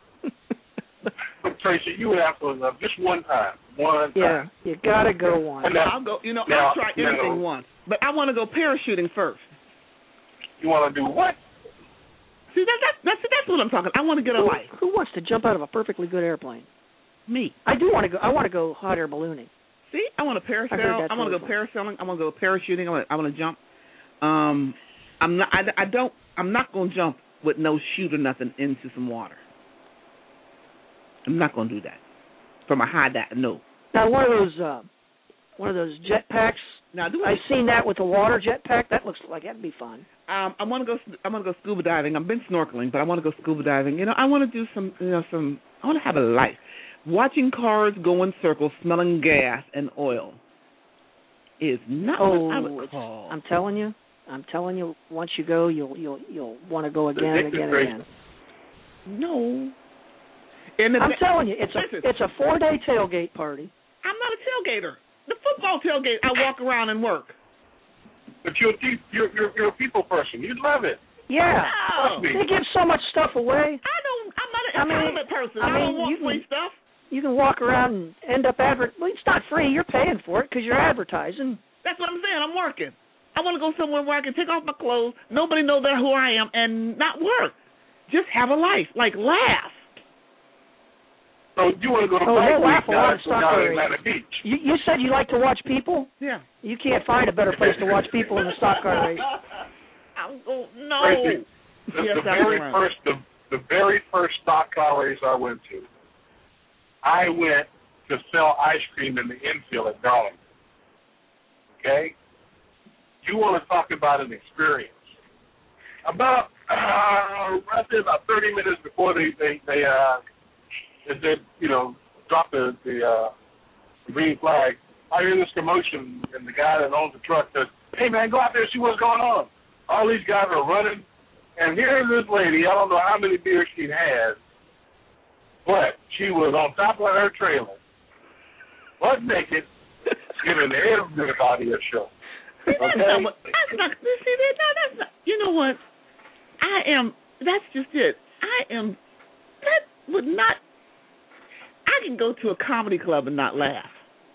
Tracy, you would have to enough just one time. One yeah, time. Yeah, you gotta go once. Now, I'll go. You know, now, I'll try anything know, once, but I want to go parachuting first. You want to do what? See, that, that, that's that's what I'm talking. I want to get a who, life. Who wants to jump out of a perfectly good airplane? Me. I do want to go. I want to go hot air ballooning. See, I want to parasail. I, I want to go parasailing. I want to go parachuting. I want to, I want to jump. Um, I'm not. I, I don't. I'm not going to jump with no chute or nothing into some water. I'm not going to do that. From a high dive, no. Now one of those, uh, one of those jet packs. Now, do I've seen that with the water jet pack. That looks like that'd be fun. Um, I want to go. I want to go scuba diving. I've been snorkeling, but I want to go scuba diving. You know, I want to do some. You know, some. I want to have a life. Watching cars go in circles, smelling gas and oil, is not oh, what I would call. I'm telling you. I'm telling you. Once you go, you'll you'll you'll want to go again and again and again. No. And the, I'm telling you, it's a listen, it's a four day tailgate party. I'm not a tailgater. The football tailgate, I walk around and work. But you're a, you're, you're, you're a people person. You'd love it. Yeah. No. They give so much stuff away. I don't. I'm not an I mean, entitlement person. I, I mean, don't want you can, free stuff. You can walk around and end up advert. Well, it's not free. You're paying for it because you're advertising. That's what I'm saying. I'm working. I want to go somewhere where I can take off my clothes, nobody know that who I am, and not work. Just have a life, like laugh. So you want to go to oh, Black we'll laugh a Beach, lot of down, stock down at Atlanta Beach. You, you said you like to watch people? Yeah. You can't find a better place to watch people in the stock car race. I'm, oh, no. Tracy, the, yes, the very first, the, the very first stock car race I went to, I went to sell ice cream in the infield at Darlington. Okay? You want to talk about an experience. About, uh, I say about thirty minutes before they, they, they uh, as they, you know, drop the, the uh, green flag, I hear this commotion, and the guy that owns the truck says, hey, man, go out there and see what's going on. All these guys are running, and here's this lady, I don't know how many beers she has, but she was on top of her trailer, butt naked, giving everybody a show. Okay? That's not what, that's not, see, that, no, that's not, you know what? I am, that's just it. I am, that would not, I can go to a comedy club and not laugh.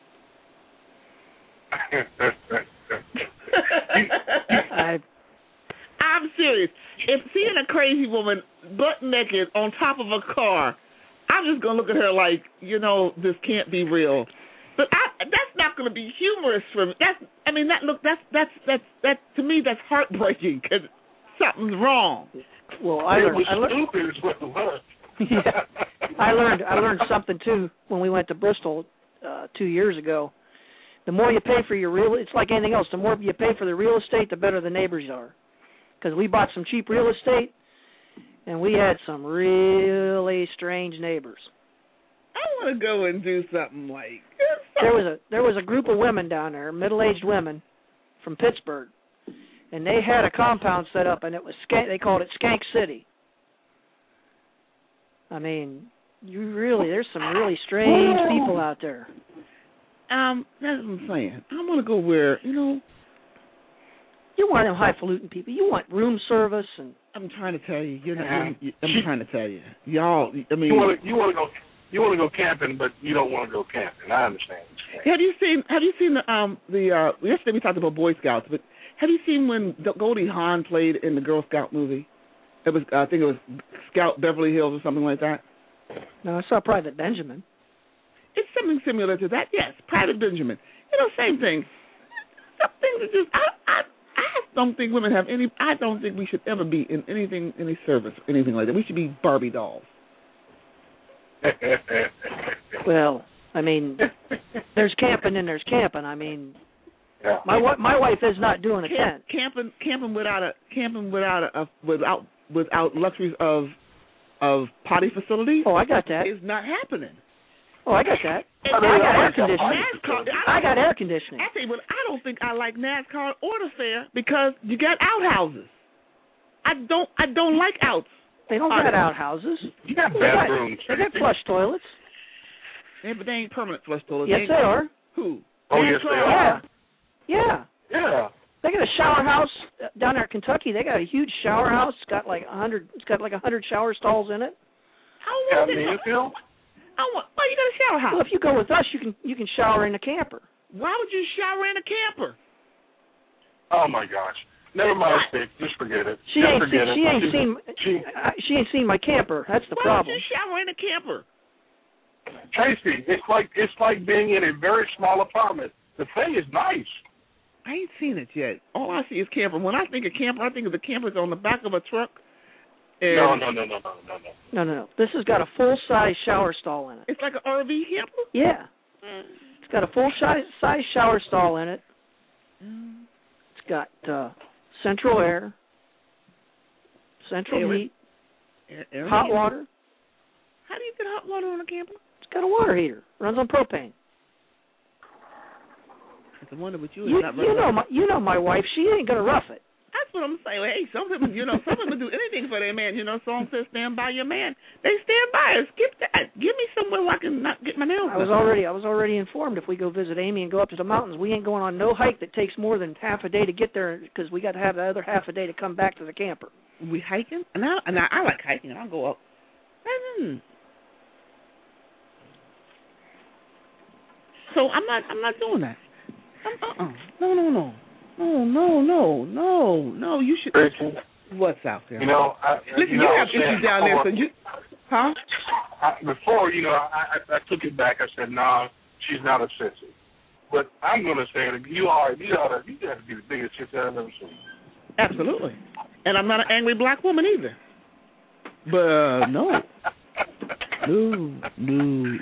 I, I'm serious. If seeing a crazy woman butt naked on top of a car, I'm just gonna look at her like, you know, this can't be real. But I, that's not gonna be humorous for me. That's, I mean, that look, that's that's that's that to me, that's heartbreaking because something's wrong. Well, I learned. I learned stupid is what it was. yeah, I learned. I learned something too when we went to Bristol uh, two years ago. The more you pay for your real, it's like anything else. The more you pay for the real estate, the better the neighbors are. Because we bought some cheap real estate, and we had some really strange neighbors. I want to go and do something like there was a there was a group of women down there, middle-aged women from Pittsburgh, and they had a compound set up, and it was skank, they called it Skank City. I mean, you really there's some really strange people out there. Um, that's what I'm saying. I want to go where, you know, you want them highfalutin people. You want room service and. I'm trying to tell you. You're not. You, I'm trying to tell you, y'all. I mean, you want to you want to go you want to go camping, but you don't want to go camping. I understand. Have you seen Have you seen the um the uh yesterday we talked about Boy Scouts, but have you seen when Goldie Hawn played in the Girl Scout movie? It was I think it was Scout Beverly Hills or something like that. No, I saw Private Benjamin. It's something similar to that. Yes, Private Benjamin. You know, same thing. Something that just I I I don't think women have any. I don't think we should ever be in anything, any service, anything like that. We should be Barbie dolls. Well, I mean, there's camping and there's camping. I mean, yeah. my wa- my wife is not doing a Camp, tent. Camping, camping without a camping without a, a without without luxuries of of potty facilities. Oh, I got that. Is not happening. Oh, I got that. And I got air conditioning. NASCAR, I got air conditioning. I tell you what, I don't think I like NASCAR or the fair because you got outhouses. I don't. I don't like outs. They don't got outhouses. You got They bathrooms. got, they got flush toilets. Yeah, but they ain't permanent flush toilets. Yes, they, they are. Who? Oh, yes, they are. Yeah. Yeah. They got a shower house down there in Kentucky. They got a huge shower house. It's got like a hundred. It's got like a hundred shower stalls in it. How Yeah, me too. I want, why you got a shower house? Well, if you go with us, you can you can shower in the camper. Why would you shower in a camper? Oh my gosh. Never mind, Stick. Just forget it. She Just ain't forget seen, it. she ain't She- seen she- uh, she ain't seen my camper. That's the Why problem. would you shower in a camper? Tracy, it's like it's like being in a very small apartment. The thing is nice. I ain't seen it yet. All I see is camper. When I think of camper, I think of the campers on the back of a truck. And No, no, no, no, no, no, no. No, no, no. This has got a full size shower stall in it. It's like an R V camper. Yeah. It's got a full size size shower stall in it. It's got uh, central air, central Air- heat, air- air- hot water. How do you get hot water on a camper? It's got a water heater. Runs on propane. It's a wonder what you You, is not you know my you know my wife. She ain't gonna rough it. That's what I'm saying. Hey, some people, you know, some people do anything for their man. You know, song says stand by your man. They stand by us. Skip that. Give me somewhere where I can not get my nails I was done. already I was already informed if we go visit Amy and go up to the mountains, we ain't going on no hike that takes more than half a day to get there because we got to have the other half a day to come back to the camper. We hiking, and I and I, I like hiking. I'll go up. Hmm. So I'm not I'm not doing that. I'm, uh-uh. No, no, no. No, no, no, no, no. You should. Tracy, What's out there? you know, I, Listen, you, know, you I have was saying issues down there, so before- you, huh? I, before, you know, I, I, I took it back. I said, no, nah, she's not obsessive. But I'm going to say that you are, you ought to, you got to be the biggest shit that I've ever seen. Absolutely. And I'm not an angry black woman either. But uh, no, no, no.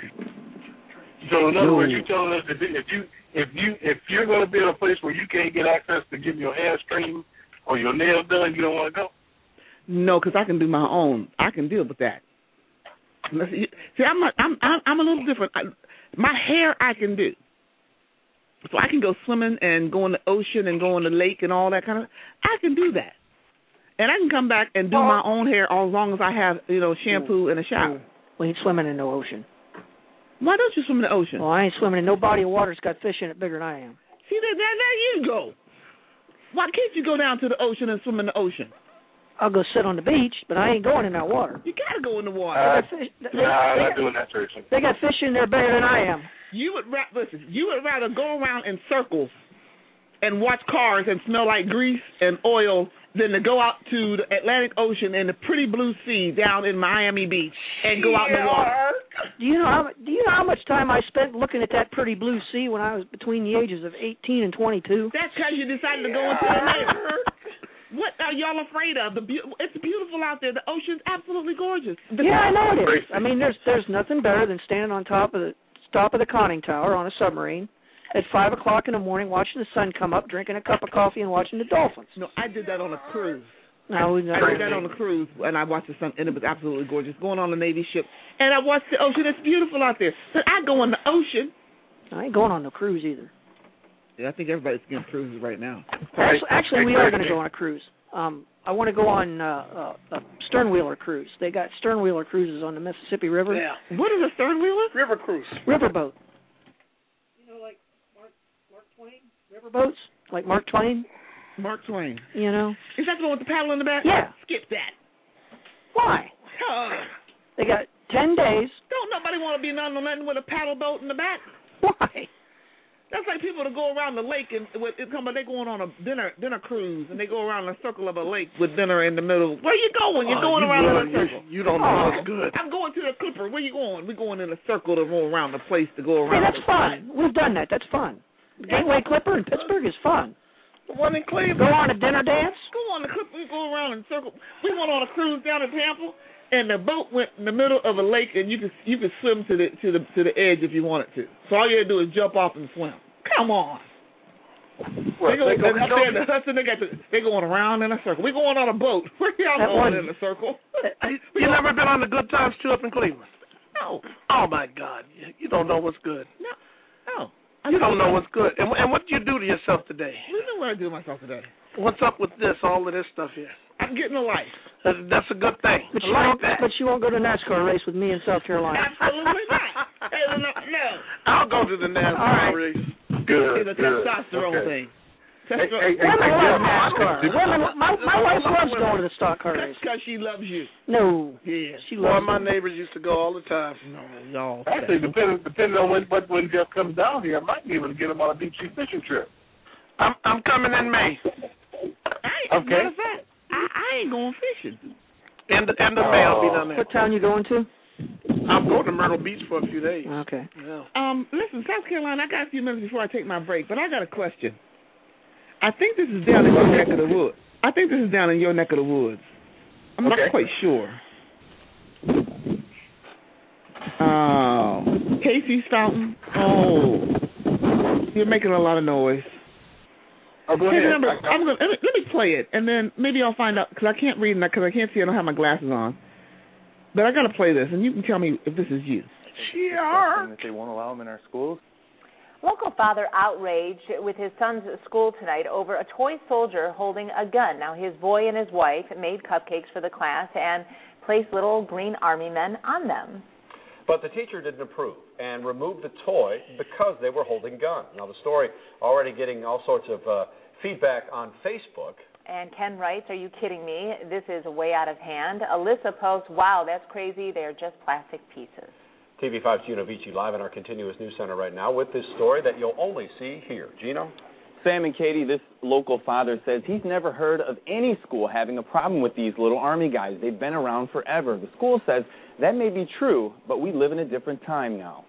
So in other No. words, you're telling us that if you if you if you're going to be in a place where you can't get access to get your hair straightened or your nails done, you don't want to go. No, because I can do my own. I can deal with that. Unless you- See, I'm not, I'm I'm I'm a little different. I, my hair I can do. So I can go swimming and go in the ocean and go in the lake and all that kind of. I can do that, and I can come back and do my own hair as long as I have, you know, shampoo and a shower. We ain't swimming in no ocean. Why don't you swim in the ocean? Well, I ain't swimming in no body of water that's got fish in it bigger than I am. See, there, there, there you go. Why can't you go down to the ocean and swim in the ocean? I'll go sit on the beach, but I ain't going in that water. You gotta go in the water. Uh, They got fish, they, nah, I'm they not got, doing that, Tracy. they got fish in there bigger than I am. You would ra- listen. You would rather go around in circles and watch cars and smell like grease and oil than to go out to the Atlantic Ocean and the pretty blue sea down in Miami Beach and go out in the water. Do you know how do you know how much time I spent looking at that pretty blue sea when I was between the ages of eighteen and twenty-two? That's because you decided to go into the neighborhood. What are y'all afraid of? The be- it's beautiful out there. The ocean's absolutely gorgeous. The Yeah, I know it is. I mean, there's there's nothing better than standing on top of the top of the conning tower on a submarine at five o'clock in the morning, watching the sun come up, drinking a cup of coffee, and watching the dolphins. No, I did that on a cruise. No, I did that on a cruise, and I watched the sun, and it was absolutely gorgeous. Going on a Navy ship, and I watched the ocean. It's beautiful out there. But I go in the ocean. I ain't going on no cruise either. Yeah, I think everybody's getting cruises right now. Actually, actually we are going to go on a cruise. Um, I want to go on uh, uh, a Sternwheeler cruise. They got Sternwheeler cruises on the Mississippi River. Yeah. What is a Sternwheeler? River cruise. Riverboat. You know, like Mark, Mark Twain? Riverboats? Like Mark Twain? Mark Twain. You know? Is that the one with the paddle in the back? Yeah. Skip that. Why? Uh, They got ten days. don't nobody nobody want to be nothing, nothing with a paddle boat in the back. Why? That's like people that go around the lake and with it come, they going on a dinner dinner cruise and they go around the circle of a lake with dinner in the middle. Where you going? You're Oh, going you around really- in a circle. you- you don't know Oh, what's good. I'm going to the Clipper. Where you going? We're going in a circle to go around the place to go Hey, around. that's the fun. We've done that. That's fun. The Gateway Clipper in Pittsburgh is fun. The one in Cleveland. Go on a dinner dance. Go on the Clipper. We go around in a circle. We went on a cruise down in Tampa, and the boat went in the middle of a lake, and you could you could swim to the to the to the edge if you wanted to. So all you had to do is jump off and swim. Come on. What, they go, they go- up there in the Hudson, they got the, they going around in a circle. We going on a boat. Where y'all That going one- in a circle? You never been on the Good Times too up in Cleveland? No. Oh my God, you, you don't know what's good. No. No. You don't know what's good. And, and what did you do to yourself today? You know what I do to myself today. What's up with this? All of this stuff here. I'm getting a life. That's, that's a good thing. But I you, like won't, that. but you won't go to a NASCAR race with me in South Carolina. Absolutely not. Hey, no, no. I'll go to the NASCAR All right. race. It's a testosterone thing. Hey, hey, hey, Women hey, love hey, NASCAR. hey, Women, my, my wife loves going to the stock car That's race. because she loves you. No. Yeah. She Boy, loves my them. neighbors used to go all the time. No, y'all. Actually, depending depending on when but when Jeff comes down here, I might be able to get him on a deep sea fishing trip. I'm I'm coming in May. I, Okay. Matter of fact, I, I ain't going fishing. End of, end of May, I'll be down there. What town you going to? I'm going to Myrtle Beach for a few days. Okay. Yeah. Um, listen, South Carolina, I got a few minutes before I take my break, but I got a question. I think this is down in your neck of the woods. I think this is down in your neck of the woods. I'm Okay. not quite sure. Oh, Casey's Fountain. Oh, you're making a lot of noise. Oh, go Hey, ahead. remember, I- I- I'm gonna let me, let me play it, and then maybe I'll find out because I can't read because I can't see. I don't have my glasses on. But I gotta play this, and you can tell me if this is you. Sure. That they won't allow them in our schools. Local father outraged with his son's school tonight over a toy soldier holding a gun. Now, his boy and his wife made cupcakes for the class and placed little green army men on them. But the teacher didn't approve and removed the toy because they were holding guns. Now, the story already getting all sorts of uh, feedback on Facebook. And Ken writes, are you kidding me? This is way out of hand. Alyssa posts, wow, that's crazy. They're just plastic pieces. T V five's Gino Vici live in our continuous news center right now with this story that you'll only see here. Gino? Sam and Katie, this local father says he's never heard of any school having a problem with these little Army guys. They've been around forever. The school says that may be true, but we live in a different time now.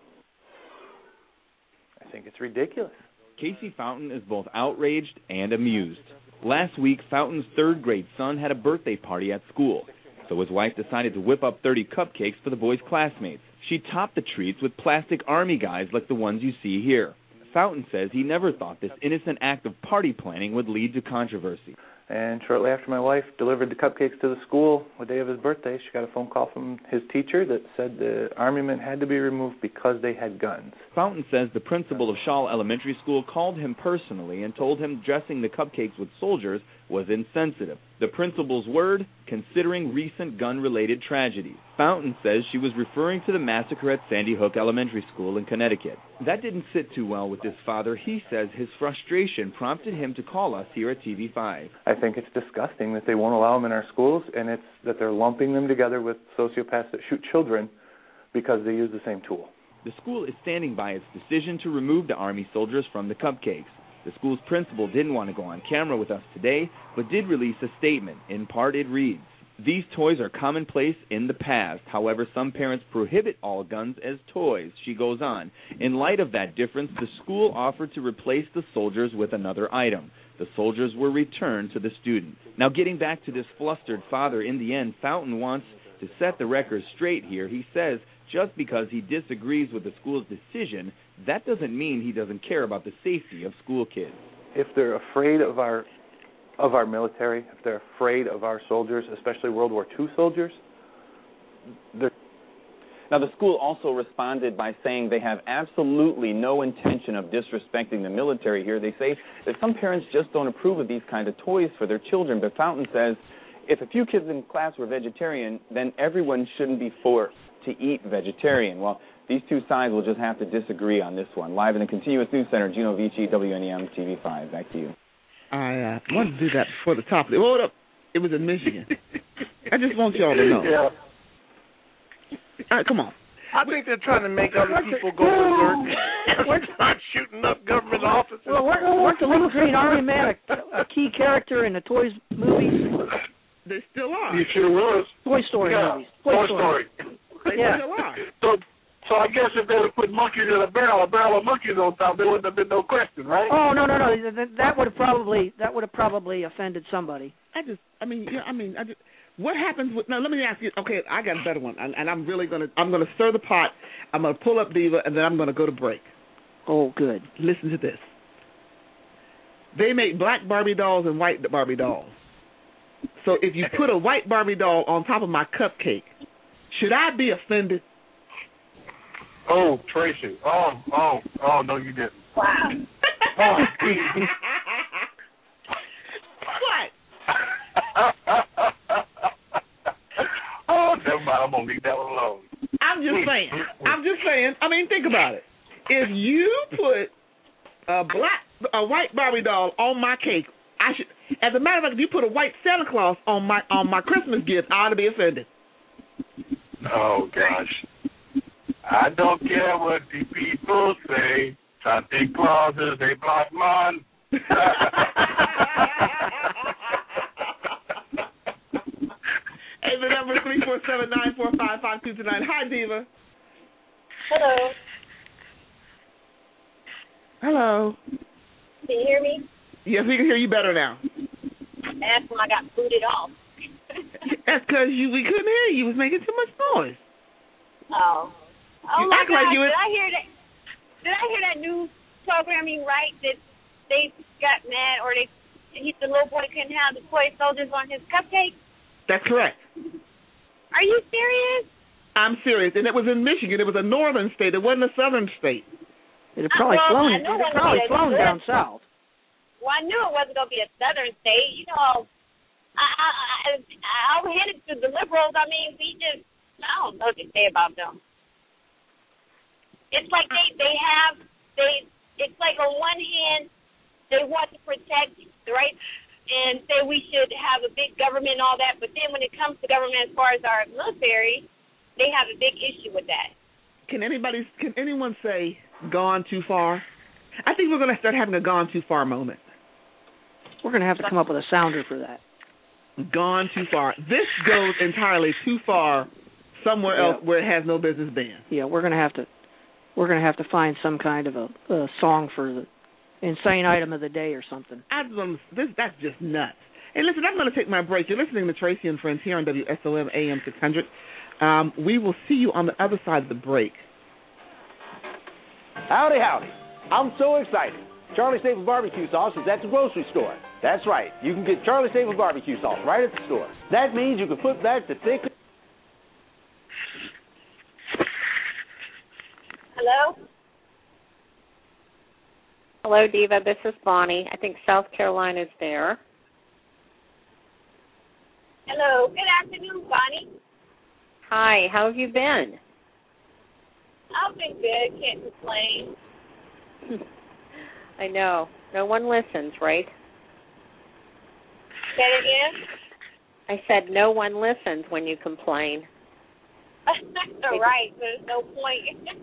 I think it's ridiculous. Casey Fountain is both outraged and amused. Last week, Fountain's third grade son had a birthday party at school, so his wife decided to whip up thirty cupcakes for the boys' classmates. She topped the treats with plastic Army guys like the ones you see here. Fountain says he never thought this innocent act of party planning would lead to controversy. And shortly after my wife delivered the cupcakes to the school the day of his birthday, she got a phone call from his teacher that said the army men had to be removed because they had guns. Fountain says the principal of Shaw Elementary School called him personally and told him dressing the cupcakes with soldiers was insensitive. The principal's word, considering recent gun-related tragedies. Fountain says she was referring to the massacre at Sandy Hook Elementary School in Connecticut. That didn't sit too well with this father. He says his frustration prompted him to call us here at T V five. I think it's disgusting that they won't allow them in our schools, and it's that they're lumping them together with sociopaths that shoot children because they use the same tool. The school is standing by its decision to remove the Army soldiers from the cupcakes. The school's principal didn't want to go on camera with us today, but did release a statement. In part, it reads, these toys are commonplace in the past. However, some parents prohibit all guns as toys. She goes on. In light of that difference, the school offered to replace the soldiers with another item. The soldiers were returned to the students. Now, getting back to this flustered father, in the end, Fountain wants to set the record straight here. He says just because he disagrees with the school's decision, that doesn't mean he doesn't care about the safety of school kids. If they're afraid of our of our military, if they're afraid of our soldiers, especially World War Two soldiers, they're... Now, the school also responded by saying they have absolutely no intention of disrespecting the military here. They say that some parents just don't approve of these kind of toys for their children. But Fountain says if a few kids in class were vegetarian, then everyone shouldn't be forced to eat vegetarian. Well, these two sides will just have to disagree on this one. Live in the Continuous News Center, Gino Vici, W N E M T V five. Back to you. I uh, wanted to do that before the top. Hold up. It was in Michigan. I just want y'all to know. Yeah. All right, come on. I think they're trying to make other people go berserk. We're not shooting up government offices. Well, weren't, weren't the Little Green Army Man a, a key character in the Toys movies? They still are. He sure was. Toy Story yeah. movies. Toy, Toy Story. Story. They yeah. still are. So, so I guess if they would put monkeys in a barrel, a barrel of monkeys on top, there wouldn't have been no question, right? Oh no no no! That, that would have probably that would have probably offended somebody. I just, I mean, yeah, I mean, I just. What happens with? Now, let me ask you. Okay, I got a better one, and, and I'm really gonna, I'm gonna stir the pot. I'm gonna pull up Diva, and then I'm gonna go to break. Oh, good. Listen to this. They make black Barbie dolls and white Barbie dolls. So if you put a white Barbie doll on top of my cupcake, should I be offended? Oh, Tracy. Oh, oh, oh, no, you didn't. Wow. Oh. What? Oh, never mind. I'm going to leave that one alone. I'm just saying. I'm just saying. I mean, think about it. If you put a black, a white Barbie doll on my cake, I should. As a matter of fact, if you put a white Santa Claus on my on my Christmas gift, I ought to be offended. Oh gosh, I don't care what the people say. Santa Claus is a black man. Hey, the number is three four seven nine four five five two two nine. Hi, Diva. Hello. Hello. Can you hear me? Yes, we can hear you better now. That's when I got booted off. That's because you we couldn't hear you. You was making too much noise. Oh. Oh You my act God! like you did was- I hear that? Did I hear that new programming right? That they got mad, or they he, the little boy couldn't have the toy soldiers on his cupcake? That's correct. Are you serious? I'm serious, and it was in Michigan. It was a northern state. It wasn't a southern state. It had probably Well, flown. I It know had when probably it was flown good. down south. Well, I knew it wasn't going to be a southern state. You know, I, I, I, I'll hand it to the liberals. I mean, we just, I don't know what to say about them. It's like they, they have, they, it's like on one hand, they want to protect, right, and say we should have a big government and all that, but then when it comes to government as far as our military, they have a big issue with that. Can anybody? Can anyone say gone too far? I think we're going to start having a gone too far moment. We're going to have to come up with a sounder for that. Gone too far. This goes entirely too far somewhere Yeah. else where it has no business being. Yeah, we're going to have to. We're going to have to find some kind of a, a song for the insane item of the day or something. I, um, this that's just nuts. Hey, listen, I'm going to take my break. You're listening to Tracy and Friends here on W S O M A M six hundred. Um, we will see you on the other side of the break. Howdy, howdy. I'm so excited. Charlie Staples barbecue sauce is at the grocery store. That's right. You can get Charlie Staples barbecue sauce right at the store. That means you can put back the thick... Hello? Hello, Diva. This is Bonnie. I think South Carolina's there. Hello. Good afternoon, Bonnie. Hi. How have you been? I've been good. Can't complain. I know. No one listens, right? Say it again? I said no one listens when you complain. Right. There's no point.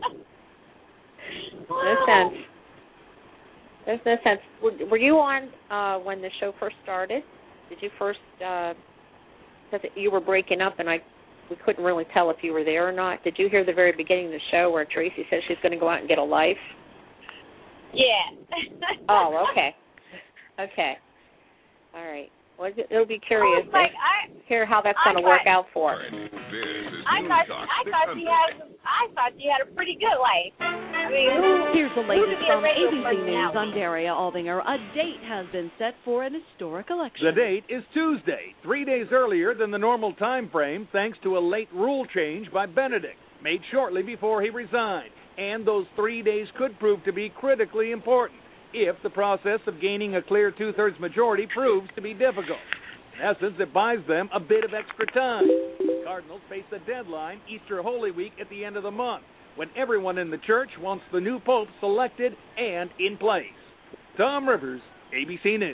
No sense. There's no sense. Were, were you on uh, when the show first started? Did you first, uh, because you were breaking up and I we couldn't really tell if you were there or not. Did you hear the very beginning of the show where Tracy says she's going to go out and get a life? Yeah. Oh, okay. Okay. All right. Well, it'll be curious like, to I, hear how that's I going to thought, work out for her. I thought, I thought she had, I thought she had a pretty good life. I mean, who, Here's the who latest could be a from A radio B C News. personality? I'm Daria Aldinger. A date has been set for an historic election. The date is Tuesday, three days earlier than the normal time frame, thanks to a late rule change by Benedict, made shortly before he resigned. And those three days could prove to be critically important if the process of gaining a clear two-thirds majority proves to be difficult. In essence, it buys them a bit of extra time. The Cardinals face a deadline, Easter Holy Week, at the end of the month, when everyone in the church wants the new pope selected and in place. Tom Rivers, A B C News.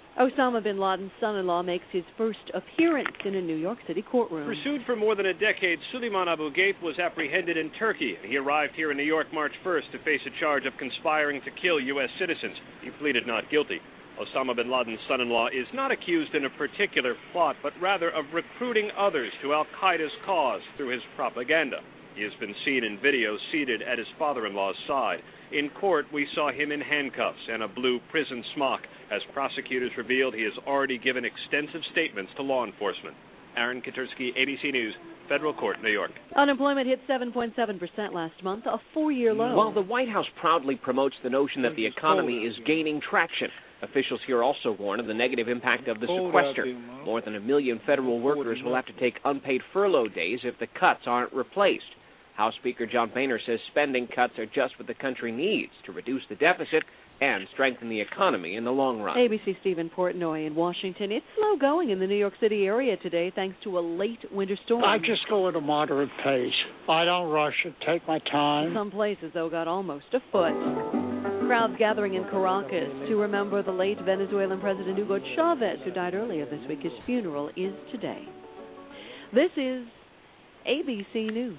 Osama bin Laden's son-in-law makes his first appearance in a New York City courtroom. Pursued for more than a decade, Suleiman Abu Ghaif was apprehended in Turkey. He arrived here in New York March first to face a charge of conspiring to kill U S citizens. He pleaded not guilty. Osama bin Laden's son-in-law is not accused in a particular plot, but rather of recruiting others to al-Qaeda's cause through his propaganda. He has been seen in video seated at his father-in-law's side. In court, we saw him in handcuffs and a blue prison smock. As prosecutors revealed, he has already given extensive statements to law enforcement. Aaron Katursky, A B C News, Federal Court, New York. Unemployment hit seven point seven percent last month, a four-year low. While the White House proudly promotes the notion that the economy is gaining traction, officials here also warn of the negative impact of the sequester. More than a million federal workers will have to take unpaid furlough days if the cuts aren't replaced. House Speaker John Boehner says spending cuts are just what the country needs to reduce the deficit and strengthen the economy in the long run. A B C Stephen Portnoy in Washington. It's slow going in the New York City area today thanks to a late winter storm. I just go at a moderate pace. I don't rush it. Take my time. Some places, though, got almost a foot. Crowds gathering in Caracas to remember the late Venezuelan President Hugo Chavez, who died earlier this week. His funeral is today. This is A B C News.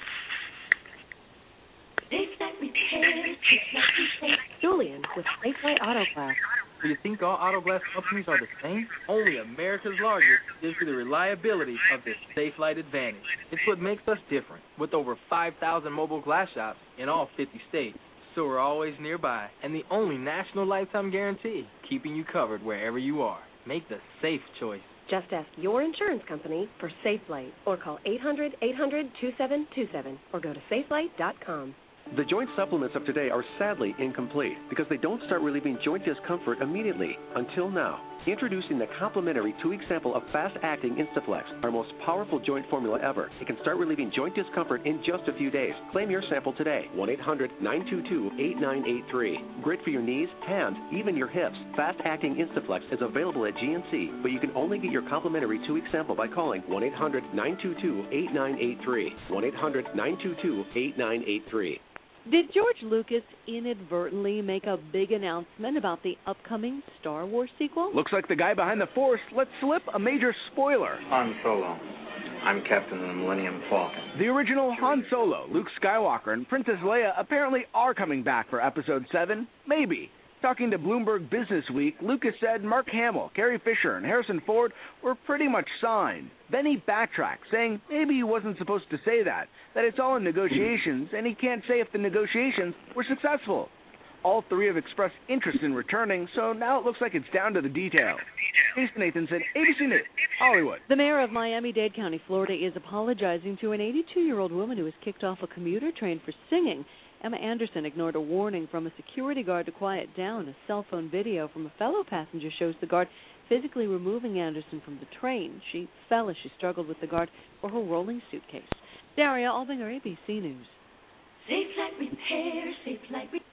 Julian with Safelight Auto Glass. Do you think all auto glass companies are the same? Only America's largest gives you the reliability of this Safelight Advantage. It's what makes us different, with over five thousand mobile glass shops in all fifty states. So we're always nearby, and the only national lifetime guarantee, keeping you covered wherever you are. Make the safe choice. Just ask your insurance company for Safelight or call eight hundred, eight hundred, two seven two seven or go to safelight dot com. The joint supplements of today are sadly incomplete because they don't start relieving joint discomfort immediately, until now. Introducing the complimentary two-week sample of fast-acting Instaflex, our most powerful joint formula ever. It can start relieving joint discomfort in just a few days. Claim your sample today. one eight hundred, nine two two, eight nine eight three. Great for your knees, hands, even your hips. Fast-acting Instaflex is available at G N C, but you can only get your complimentary two-week sample by calling one eight hundred, nine two two, eight nine eight three. one eight hundred, nine two two, eight nine eight three. Did George Lucas inadvertently make a big announcement about the upcoming Star Wars sequel? Looks like the guy behind the Force let slip a major spoiler. Han Solo. I'm Captain of the Millennium Falcon. The original Han Solo, Luke Skywalker, and Princess Leia apparently are coming back for Episode seven. Maybe. Talking to Bloomberg Business Week, Lucas said Mark Hamill, Carrie Fisher, and Harrison Ford were pretty much signed. Then he backtracked, saying maybe he wasn't supposed to say that, that it's all in negotiations, and he can't say if the negotiations were successful. All three have expressed interest in returning, so now it looks like it's down to the details. Jason Nathanson, A B C News, Hollywood. The mayor of Miami-Dade County, Florida, is apologizing to an eighty-two-year-old woman who was kicked off a commuter train for singing. Emma Anderson ignored a warning from a security guard to quiet down. A cell phone video from a fellow passenger shows the guard physically removing Anderson from the train. She fell as she struggled with the guard for her rolling suitcase. Daria Albinger, A B C News. Safe Light Repair, Safe Light Repair.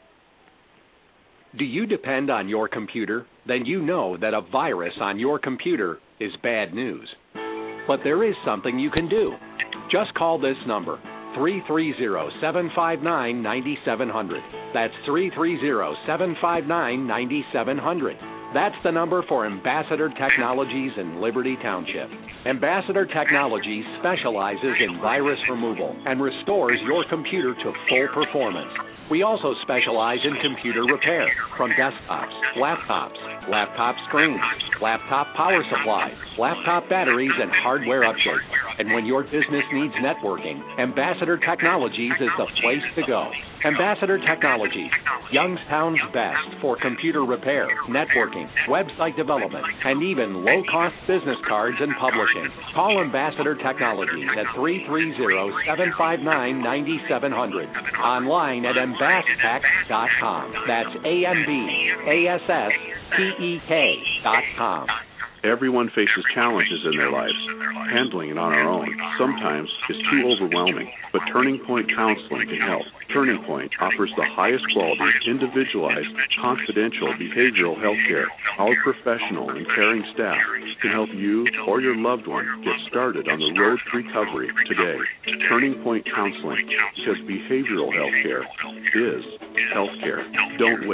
Do you depend on your computer? Then you know that a virus on your computer is bad news. But there is something you can do. Just call this number, three three zero, seven five nine, nine seven zero zero. That's three three zero, seven five nine, nine seven zero zero. That's the number for Ambassador Technologies in Liberty Township. Ambassador Technologies specializes in virus removal and restores your computer to full performance. We also specialize in computer repair, from desktops, laptops, laptop screens, laptop power supplies, laptop batteries, and hardware updates. And when your business needs networking, Ambassador Technologies is the place to go. Ambassador Technologies, Youngstown's best for computer repair, networking, website development, and even low-cost business cards and publishing. Call Ambassador Technologies at three three zero, seven five nine, nine seven zero zero. Online at ambastech dot com. That's A M B A S S T E K dot com. Everyone faces challenges in their lives. Handling it on our own sometimes is too overwhelming, but Turning Point Counseling can help. Turning Point offers the highest quality, individualized, confidential behavioral health care. Our professional and caring staff can help you or your loved one get started on the road to recovery today. Turning Point Counseling, because behavioral health care is health care. Don't wait.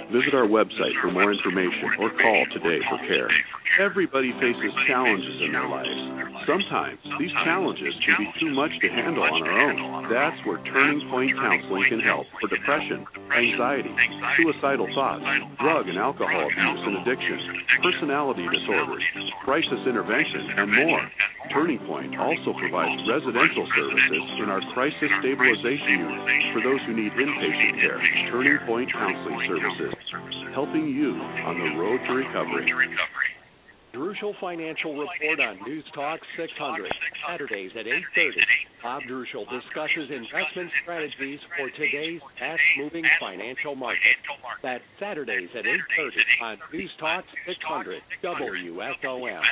Visit our website for more information or call today for care. Everybody faces challenges in their lives. Sometimes these challenges can be too much to handle on our own. That's where Turning Point Counseling can help for depression, anxiety, suicidal thoughts, drug and alcohol abuse and addiction, personality disorders, crisis intervention, and more. Turning Point also provides residential services in our crisis stabilization unit for those who need inpatient care. Turning Point Counseling Services, helping you on the road to recovery. Druschel Financial Report on News Talk six hundred, Saturdays at eight thirty. Bob Druschel discusses investment strategies for today's fast-moving financial market. That's Saturdays at eight thirty on News Talk six hundred, W S O M.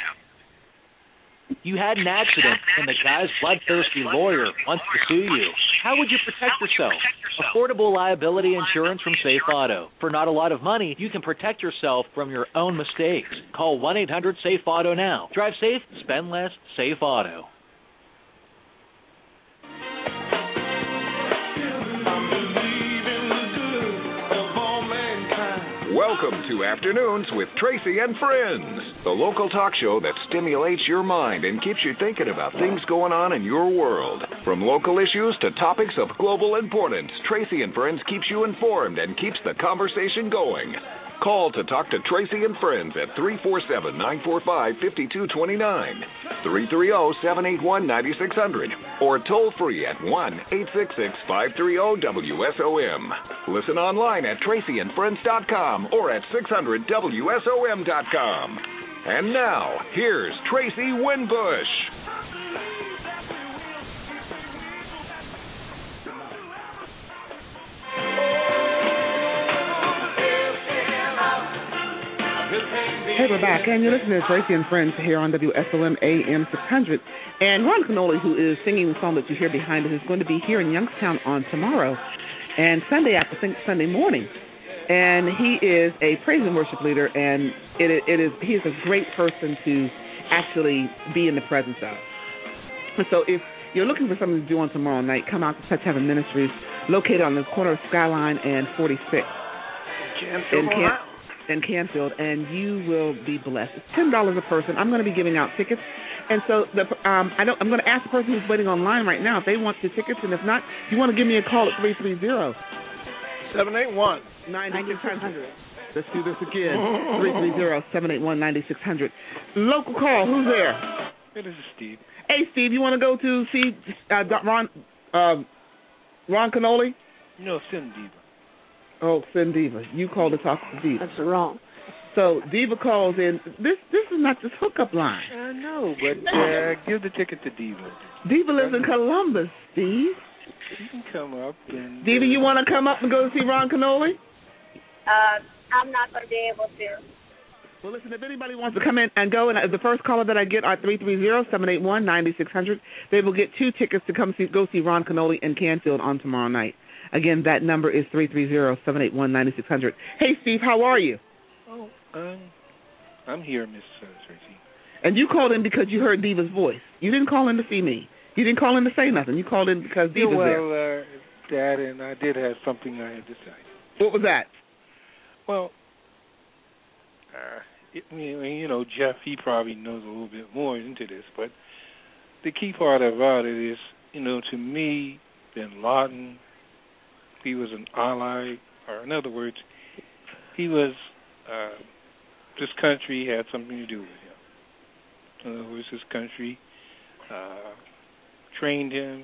You had an accident and the guy's bloodthirsty lawyer wants to sue you. How would you protect yourself? Affordable liability insurance from Safe Auto. For not a lot of money, you can protect yourself from your own mistakes. Call one eight hundred SAFE AUTO now. Drive safe, spend less, Safe Auto. Welcome to Afternoons with Tracy and Friends, the local talk show that stimulates your mind and keeps you thinking about things going on in your world. From local issues to topics of global importance, Tracy and Friends keeps you informed and keeps the conversation going. Call to talk to Tracy and Friends at three four seven, nine four five, five two two nine, three three zero, seven eight one, nine six zero zero, or toll free at one eight six six, five three zero, W S O M. Listen online at tracy and friends dot com or at six hundred W S O M dot com. And now, here's Tracy Winbush. Hey, we're back, and you're listening to Tracy and Friends here on W S O M A M six hundred. And Ron Canoli, who is singing the song that you hear behind us, is going to be here in Youngstown on tomorrow and Sunday after Sunday morning. And he is a praise and worship leader, and it, it is he is a great person to actually be in the presence of. And so if you're looking for something to do on tomorrow night, come out to Touch Heaven Ministries, located on the corner of Skyline and forty-six. In Canfield. In Canfield, and you will be blessed. It's ten dollars a person. I'm going to be giving out tickets, and so the um, I don't. I'm going to ask the person who's waiting online right now if they want the tickets, and if not, you want to give me a call at three three zero, seven eight one, nine six hundred. Let's do this again. three three zero, seven eight one, nine six hundred. Local call. Who's there? Hey, this is Steve. Hey, Steve. You want to go to see uh, Ron uh, Ron Canoli? No, send Diva. Oh, send Diva. You call to talk to Diva. That's wrong. So Diva calls in. This this is not this hookup line. I know, but uh, give the ticket to Diva. Diva lives in Columbus, Steve. You can come up. And, Diva, you want to come up and go to see Ron Canoli? Uh, I'm not going to be able to. Well, listen, if anybody wants to come in and go, and the first caller that I get are three three zero, seven eight one, nine six hundred, they will get two tickets to come see, go see Ron Canoli in Canfield on tomorrow night. Again, that number is three three zero, seven eight one, nine six hundred. Hey, Steve, how are you? Oh, um, I'm here, Miss uh, Tracy. And you called in because you heard Diva's voice. You didn't call in to see me. You didn't call in to say nothing. You called in because Diva's yeah, well, there. Well, uh, that, and I did have something I had to say. What was that? Well, uh, it, you know, Jeff, he probably knows a little bit more into this, but the key part about it is, you know, to me, Bin Laden, he was an ally, or in other words, he was, uh, this country had something to do with him. In other words, this country uh, trained him,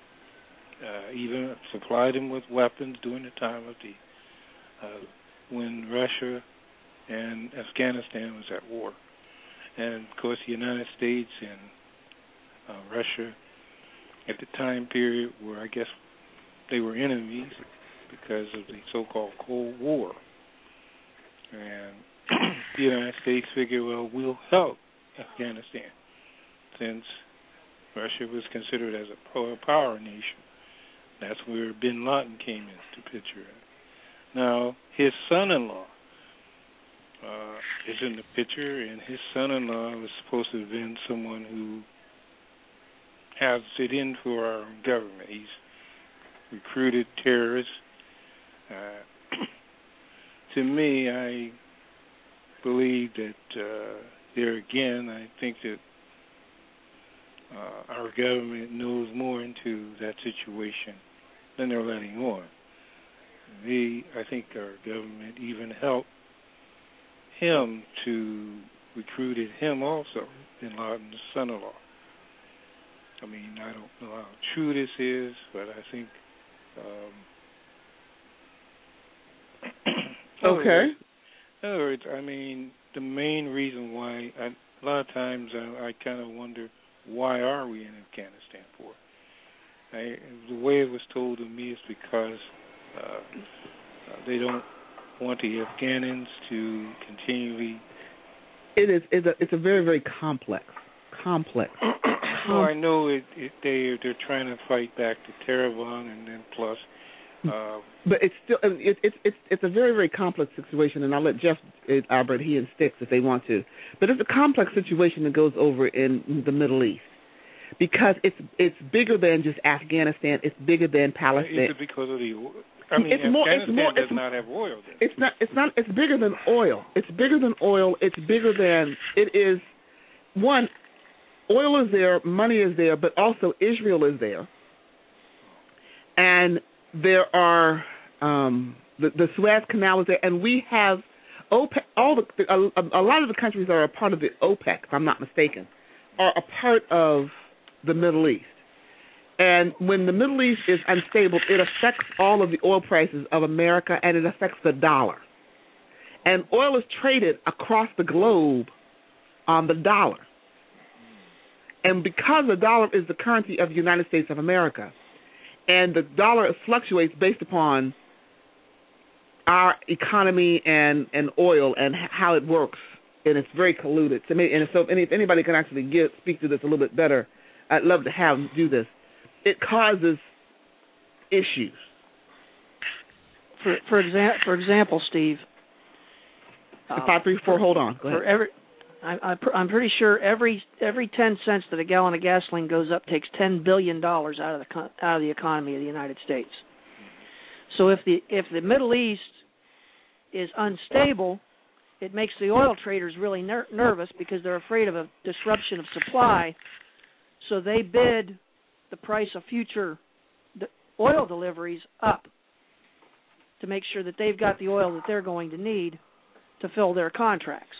uh, even supplied him with weapons during the time of the, uh, when Russia and Afghanistan was at war. And, of course, the United States and uh, Russia at the time period where I guess they were enemies because of the so-called Cold War. And the United States figured, well, we'll help Afghanistan since Russia was considered as a power nation. That's where Bin Laden came into the picture. Now, his son-in-law uh, is in the picture, and his son-in-law was supposed to have been someone who has it in for our government. He's recruited terrorists, uh, to me, I believe that uh, there again, I think that uh, our government knows more into that situation than they're letting on. They, I think our government even helped him to recruited him also, bin Laden's son-in-law. I mean, I don't know how true this is, but I think. Um, okay. In other words, I mean, the main reason why, I, a lot of times I, I kind of wonder, why are we in Afghanistan for? I, the way it was told to me is because uh, uh, they don't want the Afghans to continually. It is. It's a, it's a very, very complex, complex. Well, I know it, it, they they're trying to fight back the Taliban, and then plus. Uh, but it's still it, it's it's it's a very, very complex situation, and I'll let Jeff, Albert, he and Sticks if they want to. But it's a complex situation that goes over in the Middle East because it's it's bigger than just Afghanistan. It's bigger than Palestine. Is it because of the? I mean, it's Afghanistan more, it's more, does it's, not have oil. Then. It's not. It's not. It's bigger than oil. It's bigger than oil. It's bigger than it is. One, oil is there, money is there, but also Israel is there, and there are um, the, the Suez Canal is there, and we have OPEC. All the a, a lot of the countries that are a part of the OPEC, if I'm not mistaken, are a part of the Middle East. And when the Middle East is unstable, it affects all of the oil prices of America, and it affects the dollar. And oil is traded across the globe on the dollar. And because the dollar is the currency of the United States of America, and the dollar fluctuates based upon our economy and, and oil and how it works, and it's very colluded. So maybe, and so if anybody can actually get, speak to this a little bit better, I'd love to have them do this. It causes issues. For for, exa- for example, Steve. Um, five three four. Hold on. Go ahead. For every, I, I, I'm pretty sure every every ten cents that a gallon of gasoline goes up takes ten billion dollars out of the out of the economy of the United States. So if the if the Middle East is unstable, it makes the oil traders really ner- nervous because they're afraid of a disruption of supply. So they bid the price of future oil deliveries up to make sure that they've got the oil that they're going to need to fill their contracts.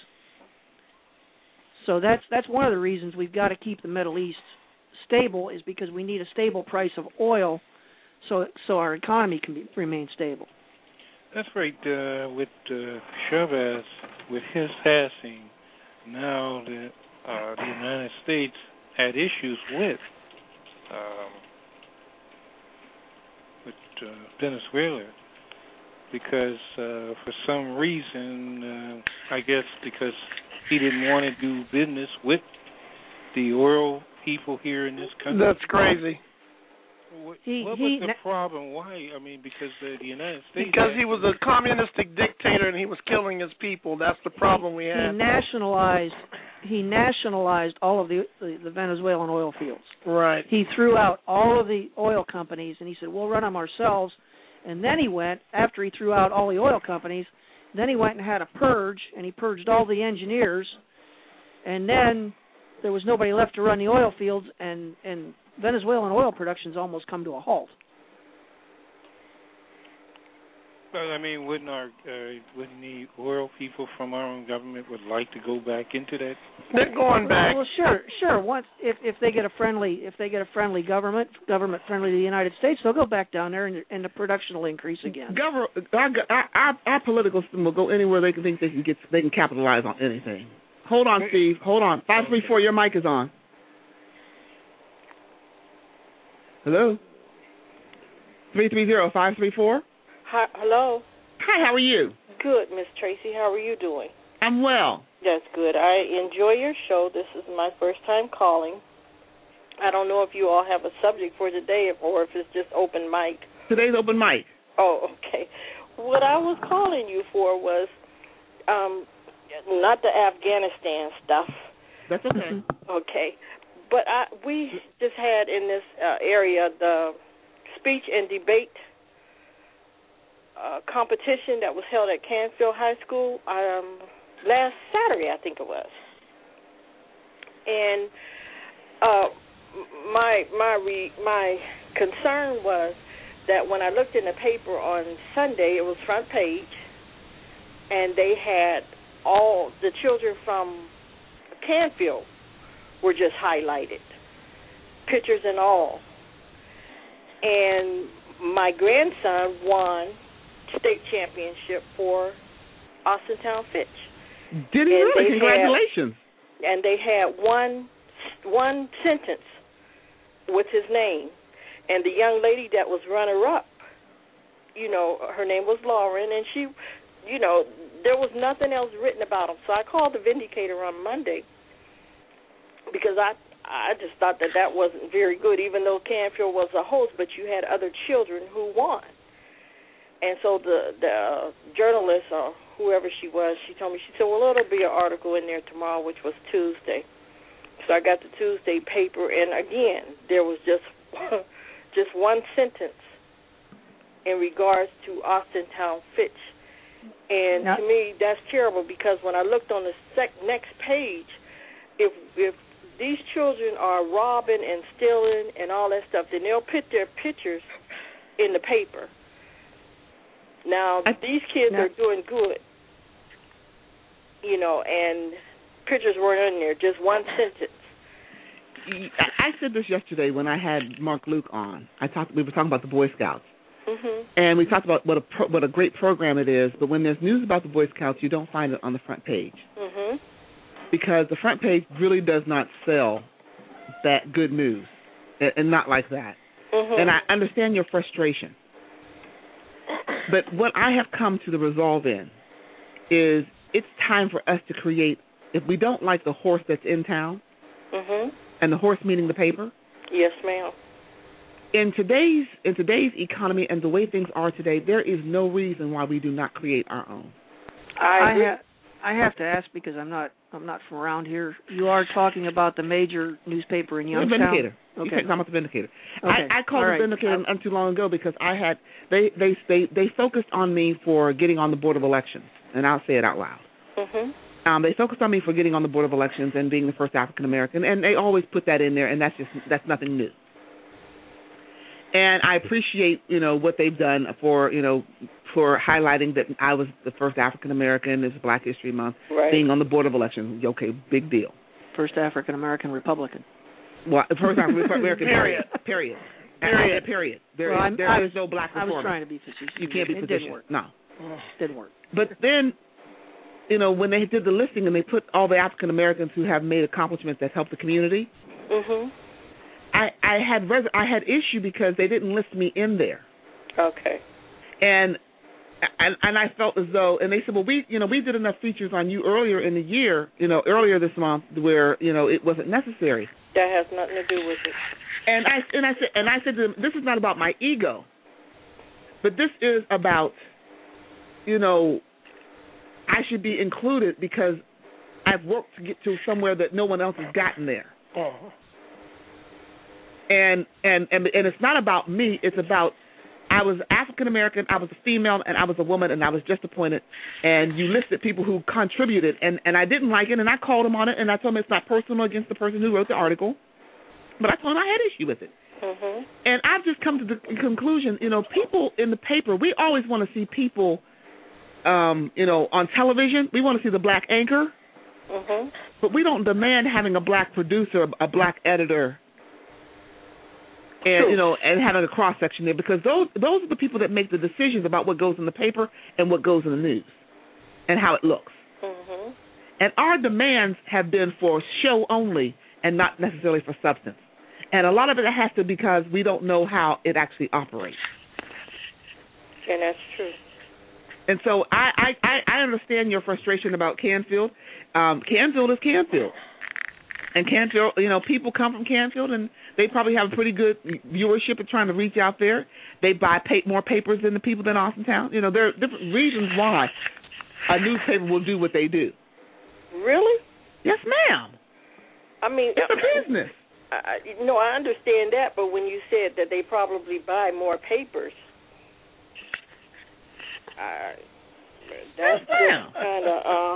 So that's that's one of the reasons we've got to keep the Middle East stable, is because we need a stable price of oil so so our economy can be, remain stable. That's right. Uh, with uh, Chavez, with his passing, now that uh, the United States had issues with Um, with uh, Venezuela, because uh, for some reason, uh, I guess because he didn't want to do business with the oil people here in this country. That's crazy. What, he, what he, was the problem? Why? I mean, because uh, the United States... Because he was a communistic dictator and he was killing his people. That's the problem we had. He nationalized... He nationalized all of the, the the Venezuelan oil fields. Right. He threw out all of the oil companies, and he said, we'll run them ourselves. And then he went, after he threw out all the oil companies, then he went and had a purge, and he purged all the engineers. And then there was nobody left to run the oil fields, and, and Venezuelan oil production's almost come to a halt. Well, I mean, wouldn't our uh, wouldn't the oil people from our own government would like to go back into that? They're going back. Well, sure, sure. Once if if they get a friendly if they get a friendly government government friendly to the United States, they'll go back down there, and, and the production will increase again. Government, our, our, our political system will go anywhere they can think they can get. They can capitalize on anything. Hold on, Steve. Hold on. Five three four. Your mic is on. Hello. Three three zero five three four. Hi, hello. Hi, how are you? Good, Miss Tracy. How are you doing? I'm well. That's good. I enjoy your show. This is my first time calling. I don't know if you all have a subject for today or if it's just open mic. Today's open mic. Oh, okay. What I was calling you for was um, not the Afghanistan stuff. That's okay. Okay. But I, we just had in this uh, area the speech and debate a competition that was held at Canfield High School um, last Saturday, I think it was. And uh, my my re, my concern was that when I looked in the paper on Sunday, it was front page, and they had all the children from Canfield were just highlighted, pictures and all. And my grandson won state championship for Austintown Fitch. Did he really? Congratulations. Had, and they had one one sentence with his name. And the young lady that was runner-up, you know, her name was Lauren, and she, you know, there was nothing else written about him. So I called the Vindicator on Monday because I I just thought that that wasn't very good, even though Canfield was a host, but you had other children who won. And so the, the uh, journalist, or whoever she was, she told me, she said, well, there'll be an article in there tomorrow, which was Tuesday. So I got the Tuesday paper, and again, there was just just one sentence in regards to Austintown Fitch. And now, to me, that's terrible, because when I looked on the sec- next page, if if these children are robbing and stealing and all that stuff, then they'll put their pictures in the paper. Now, I, these kids now, are doing good, you know, and pictures weren't in there, just one sentence. I said this yesterday when I had Mark Luke on. I talked. We were talking about the Boy Scouts, mm-hmm. and we talked about what a pro, what a great program it is. But when there's news about the Boy Scouts, you don't find it on the front page, mm-hmm. because the front page really does not sell that good news, and, and not like that. Mm-hmm. And I understand your frustration, but what I have come to the resolve in is it's time for us to create. If we don't like the horse that's in town. Mm-hmm. And the horse meaning the paper? Yes, ma'am. In today's in today's economy and the way things are today, there is no reason why we do not create our own. I I, ha- I have to ask, because I'm not I'm not from around here. You are talking about the major newspaper in Youngstown. The Vindicator. Okay. You can't talk about the Vindicator. Okay. I, I called All the right. Vindicator um, not too long ago because I had they, they they they focused on me for getting on the Board of Elections, and I'll say it out loud. Mhm. Um, they focused on me for getting on the Board of Elections and being the first African American, and they always put that in there, and that's just that's nothing new. And I appreciate, you know, what they've done for, you know, for highlighting that I was the first African American. It's Black History Month, right. being on the Board of Elections. Okay, big deal. First African American Republican. Well, first African American. period. Period. Period. Period. There, well, is, there I is was, no black reformer. I was trying to be facetious. You can't be it facetious. Didn't work. No, didn't work. But then, you know, when they did the listing and they put all the African Americans who have made accomplishments that help the community, mhm, I, I had res- I had issue because they didn't list me in there. Okay. And and and I felt as though, and they said, well, we you know we did enough features on you earlier in the year, you know, earlier this month where you know it wasn't necessary. That has nothing to do with it. And I and I said and I said to them, this is not about my ego, but this is about, you know, I should be included because I've worked to get to somewhere that no one else has gotten there. Uh-huh. And, and and and it's not about me. It's about I was African American, I was a female, and I was a woman, and I was just appointed. And you listed people who contributed, and, and I didn't like it, and I called them on it, and I told them it's not personal against the person who wrote the article, but I told them I had issue with it. Mm-hmm. And I've just come to the conclusion, you know, people in the paper, we always want to see people, um, you know, on television. We want to see the black anchor, mm-hmm. but we don't demand having a black producer, a black editor, and, you know, and having a cross section there, because those those are the people that make the decisions about what goes in the paper and what goes in the news and how it looks. Mm-hmm. And our demands have been for show only and not necessarily for substance. And a lot of it has to be because we don't know how it actually operates. And that's true. And so I, I, I understand your frustration about Canfield. Um, Canfield is Canfield. And Canfield, you know, people come from Canfield, and they probably have a pretty good viewership of trying to reach out there. They buy pay, more papers than the people in Austintown. You know, there are different reasons why a newspaper will do what they do. Really? Yes, ma'am. I mean, it's a business. I, you know, I understand that, but when you said that they probably buy more papers. I, that's just kind of uh.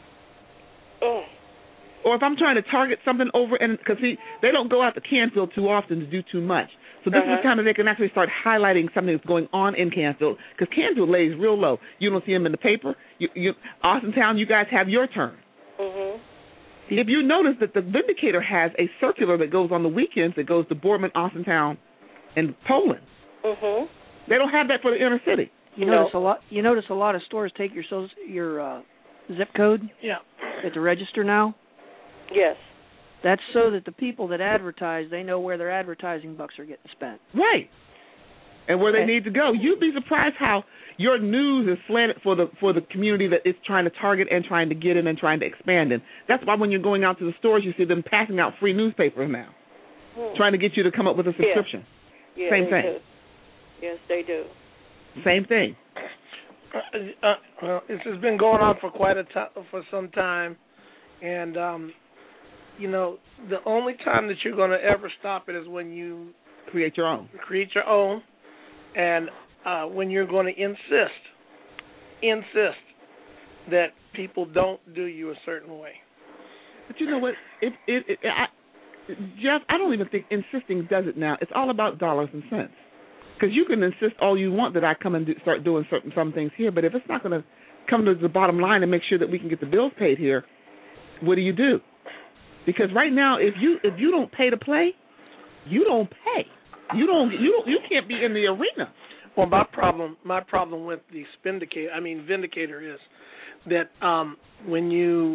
Uh. Or if I'm trying to target something over, and because they don't go out to Canfield too often to do too much. So this uh-huh. is the time that they can actually start highlighting something that's going on in Canfield, because Canfield lays real low. You don't see them in the paper. You, you, Austintown, you guys have your turn. Mm-hmm. If you notice that the Vindicator has a circular that goes on the weekends that goes to Boardman, Austintown, and Poland. Mm-hmm. They don't have that for the inner city. You no. notice a lot. You notice a lot of stores take your social, your uh, zip code. Yeah. At the register now. Yes. That's so that the people that advertise, they know where their advertising bucks are getting spent. Right. And where they need to go. You'd be surprised how your news is slanted for the for the community that it's trying to target and trying to get in and trying to expand in. That's why when you're going out to the stores, you see them passing out free newspapers now, hmm. trying to get you to come up with a subscription. Yeah. Yeah, Same they thing. Do. Yes, they do. Same thing. Uh, uh, well, this has been going on for quite a time, for some time, and um, you know, the only time that you're going to ever stop it is when you create your own. Create your own, and uh, when you're going to insist, insist that people don't do you a certain way. But you know what? It, it, it, I, Jeff, I don't even think insisting does it now. It's all about dollars and cents. Because you can insist all you want that I come and do, start doing certain some things here, but if it's not going to come to the bottom line and make sure that we can get the bills paid here, what do you do? Because right now, if you if you don't pay to play, you don't pay. You don't you don't you can't be in the arena. Well, my problem my problem with the Vindicator, I mean Vindicator, is that um, when you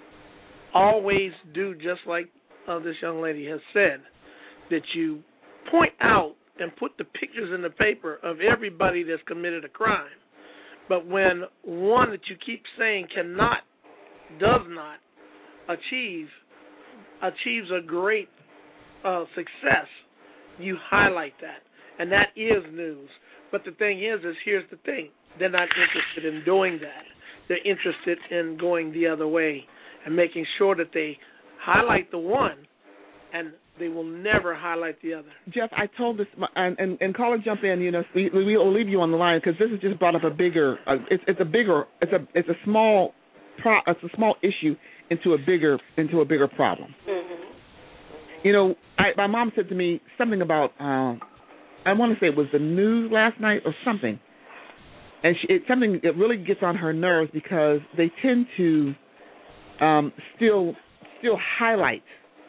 always do just like uh, this young lady has said, that you point out and put the pictures in the paper of everybody that's committed a crime. But when one that you keep saying cannot, does not achieve, achieves a great uh, success, you highlight that. And that is news. But the thing is, is here's the thing. They're not interested in doing that. They're interested in going the other way and making sure that they highlight the one and they will never highlight the other. Jeff, I told this, and, and, and caller jump in. You know, we we will leave you on the line because this has just brought up a bigger. Uh, it's it's a bigger. It's a it's a small. Pro, it's a small issue into a bigger into a bigger problem. Mm-hmm. You know, I, my mom said to me something about. Uh, I want to say it was the news last night or something, and she, it's something that really gets on her nerves because they tend to um, still still highlight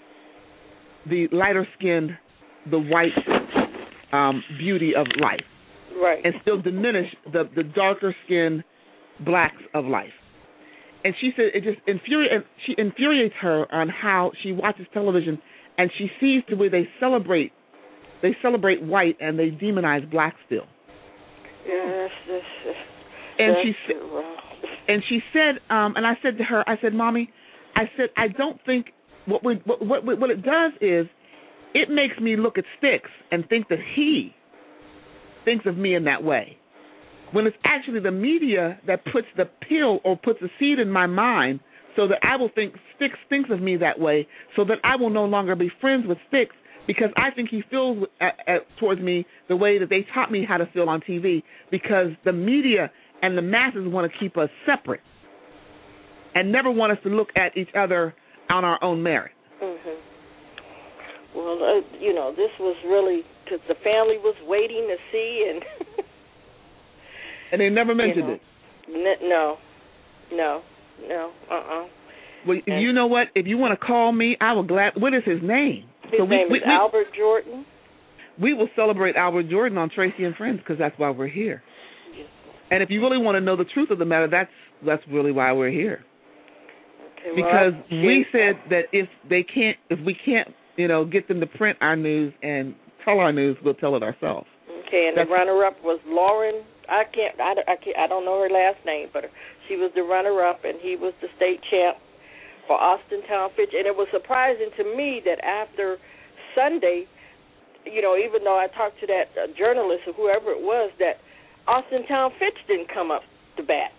the lighter-skinned, the white um, beauty of life, right, and still diminish the, the darker-skinned blacks of life. And she said it just infuriates. She infuriates her on how she watches television and she sees the way they celebrate, they celebrate white and they demonize black still. Yes, yes, yes. And that's she said, and she said, um, and I said to her, I said, Mommy, I said, I don't think. What, we, what what what it does is it makes me look at Sticks and think that he thinks of me in that way, when it's actually the media that puts the pill or puts the seed in my mind so that I will think Sticks thinks of me that way, so that I will no longer be friends with Sticks because I think he feels at, at, towards me the way that they taught me how to feel on T V, because the media and the masses want to keep us separate and never want us to look at each other on our own merit. Mm-hmm. Well, uh, you know, this was really because the family was waiting to see, and and they never mentioned you know, it. N- no, no, no, uh-uh. Well, and you know what? If you want to call me, I will glad. What is his name? His so we, name we, is we, Albert Jordan. We will celebrate Albert Jordan on Tracy and Friends because that's why we're here. Yes. And if you really want to know the truth of the matter, that's that's really why we're here. Okay, because well, we said that if they can't, if we can't, you know, get them to print our news and tell our news, we'll tell it ourselves. Okay, and That's the runner-up was Lauren. I can't, I, I can't, I don't know her last name, but she was the runner-up, and he was the state champ for Austintown Fitch. And it was surprising to me that after Sunday, you know, even though I talked to that uh, journalist or whoever it was, that Austintown Fitch didn't come up to bat.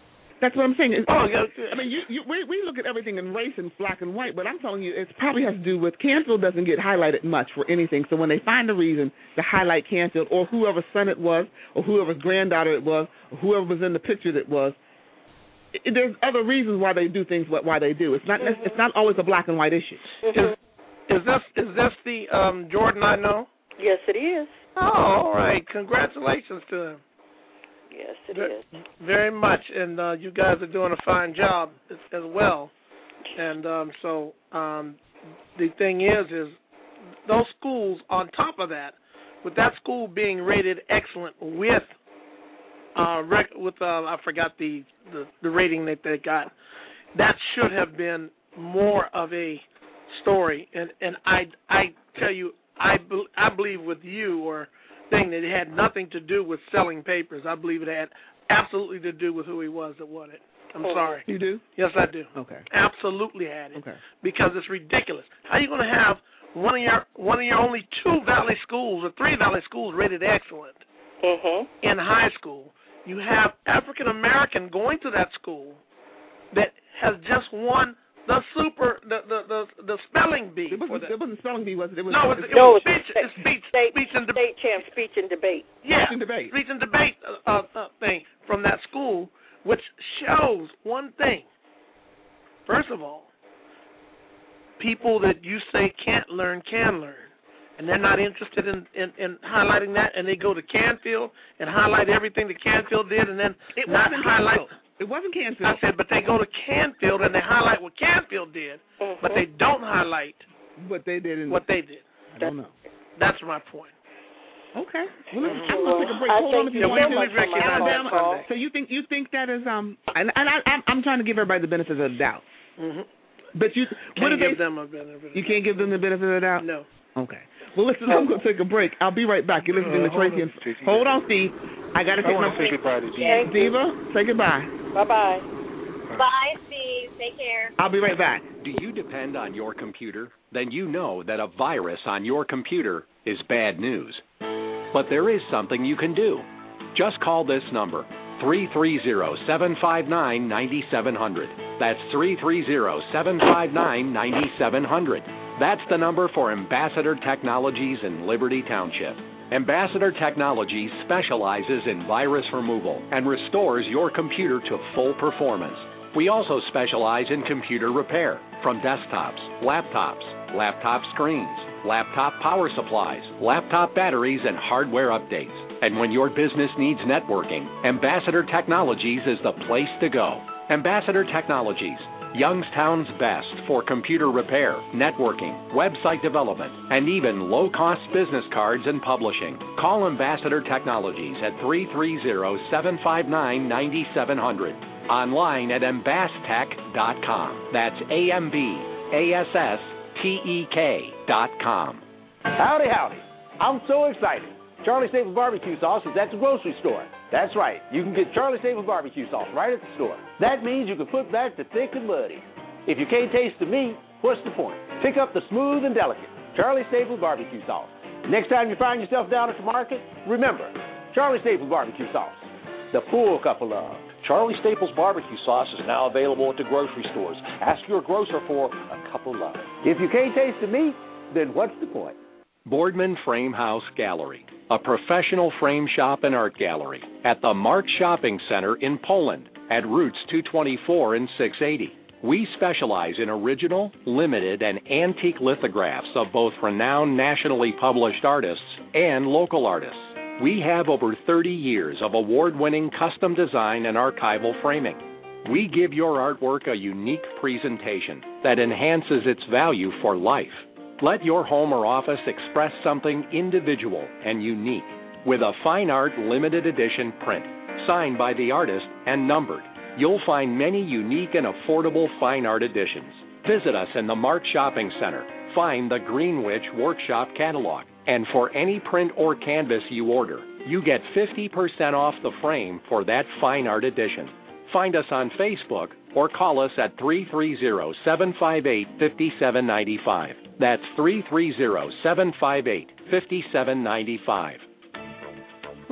That's what I'm saying. It's, oh, yeah. I mean, you, you, we we look at everything in race and black and white, but I'm telling you, it probably has to do with Canfield doesn't get highlighted much for anything. So when they find a reason to highlight Canfield or whoever's son it was, or whoever's granddaughter it was, or whoever was in the picture that was, it, there's other reasons why they do things why they do. It's not mm-hmm. it's not always a black and white issue. Mm-hmm. Is, is this is this the um, Jordan I know? Yes, it is. Oh, all right. Congratulations to him. Yes, it very, is. Very much, and uh, you guys are doing a fine job as, as well. And um, so um, the thing is, is those schools, on top of that, with that school being rated excellent with, uh, rec- with uh, I forgot the, the, the rating that they got, that should have been more of a story. And, and I, I tell you, I, be- I believe with you or thing that it had nothing to do with selling papers. I believe it had absolutely to do with who he was that won it. I'm oh, sorry. You do? Yes, I do. Okay. Absolutely had it. Okay. Because it's ridiculous. How are you going to have one of your one of your only two Valley schools or three Valley schools rated excellent mm-hmm. in high school? You have African American going to that school that has just won the super the the the, the spelling bee. It wasn't, it wasn't spelling bee, was it? It was no, it was, it no, was speech, it's speech, state, speech and debate. State champ speech and debate. Yeah, speech and debate. Speech and debate uh, uh, thing from that school, which shows one thing. First of all, people that you say can't learn can learn, and they're not interested in, in, in highlighting that, and they go to Canfield and highlight everything that Canfield did, and then it not highlight. Canfield. It wasn't Canfield. I said, but they go to Canfield and they highlight what Canfield did, mm-hmm. but they don't highlight what they did. In what they did. I don't know. That's my point. Okay. Well, mm-hmm. I'm gonna take a break. I Hold on if you yeah, want we, to. We recognize Alabama. So you think you think that is um and, and I I'm, I'm trying to give everybody the benefit of the doubt. Mm-hmm. But you can't what do give they? Them a benefit you can't give them the benefit of the doubt. No. Okay. Well, listen, I'm going to take a break. I'll be right back. You're listening uh, to Tracy. And, hold on, Steve. I got to take my say goodbye to Diva. Diva, say goodbye. Bye-bye. Bye, Steve. Take care. I'll be right back. Do you depend on your computer? Then you know that a virus on your computer is bad news. But there is something you can do. Just call this number, three three zero, seven five nine, nine seven zero zero. That's three three zero, seven five nine, nine seven zero zero. That's the number for Ambassador Technologies in Liberty Township. Ambassador Technologies specializes in virus removal and restores your computer to full performance. We also specialize in computer repair, from desktops, laptops, laptop screens, laptop power supplies, laptop batteries, and hardware updates. And when your business needs networking, Ambassador Technologies is the place to go. Ambassador Technologies, Youngstown's best for computer repair, networking, website development, and even low-cost business cards and publishing. Call Ambassador Technologies at three three zero, seven five nine, nine seven zero zero. Online at ambastech dot com. That's A M B A S S T E K dot com. Howdy, howdy. I'm so excited. Charlie Staples barbecue sauce is at the grocery store. That's right. You can get Charlie Staples barbecue sauce right at the store. That means you can put back the thick and muddy. If you can't taste the meat, what's the point? Pick up the smooth and delicate Charlie Staples barbecue sauce. Next time you find yourself down at the market, remember, Charlie Staples barbecue sauce. The full cup of love. Charlie Staples barbecue sauce is now available at the grocery stores. Ask your grocer for a cup of love. If you can't taste the meat, then what's the point? Boardman Frame House Gallery, a professional frame shop and art gallery at the Mart Shopping Center in Poland at Routes two twenty-four and six eighty. We specialize in original, limited, and antique lithographs of both renowned nationally published artists and local artists. We have over thirty years of award-winning custom design and archival framing. We give your artwork a unique presentation that enhances its value for life. Let your home or office express something individual and unique with a fine art limited edition print, signed by the artist and numbered. You'll find many unique and affordable fine art editions. Visit us in the Mart Shopping Center. Find the Greenwich Workshop catalog. And for any print or canvas you order, you get fifty percent off the frame for that fine art edition. Find us on Facebook or call us at three three zero, seven five eight, five seven nine five. That's three three zero, seven five eight, five seven nine five.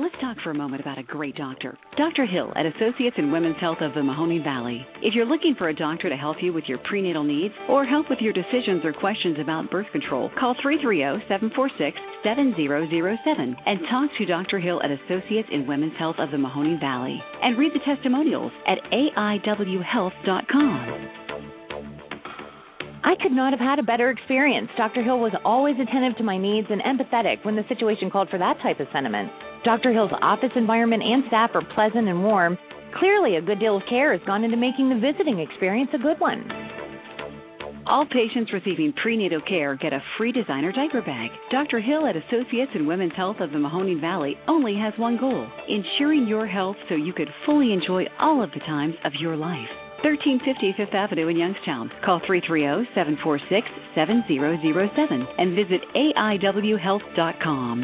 Let's talk for a moment about a great doctor. Doctor Hill at Associates in Women's Health of the Mahoning Valley. If you're looking for a doctor to help you with your prenatal needs or help with your decisions or questions about birth control, call three three zero, seven four six, seven zero zero seven and talk to Doctor Hill at Associates in Women's Health of the Mahoning Valley. And read the testimonials at A I W health dot com. I could not have had a better experience. Doctor Hill was always attentive to my needs and empathetic when the situation called for that type of sentiment. Doctor Hill's office environment and staff are pleasant and warm. Clearly, a good deal of care has gone into making the visiting experience a good one. All patients receiving prenatal care get a free designer diaper bag. Doctor Hill at Associates in Women's Health of the Mahoning Valley only has one goal, ensuring your health so you could fully enjoy all of the times of your life. thirteen fifty Fifth Avenue in Youngstown. Call three three zero, seven four six, seven zero zero seven and visit A I W health dot com.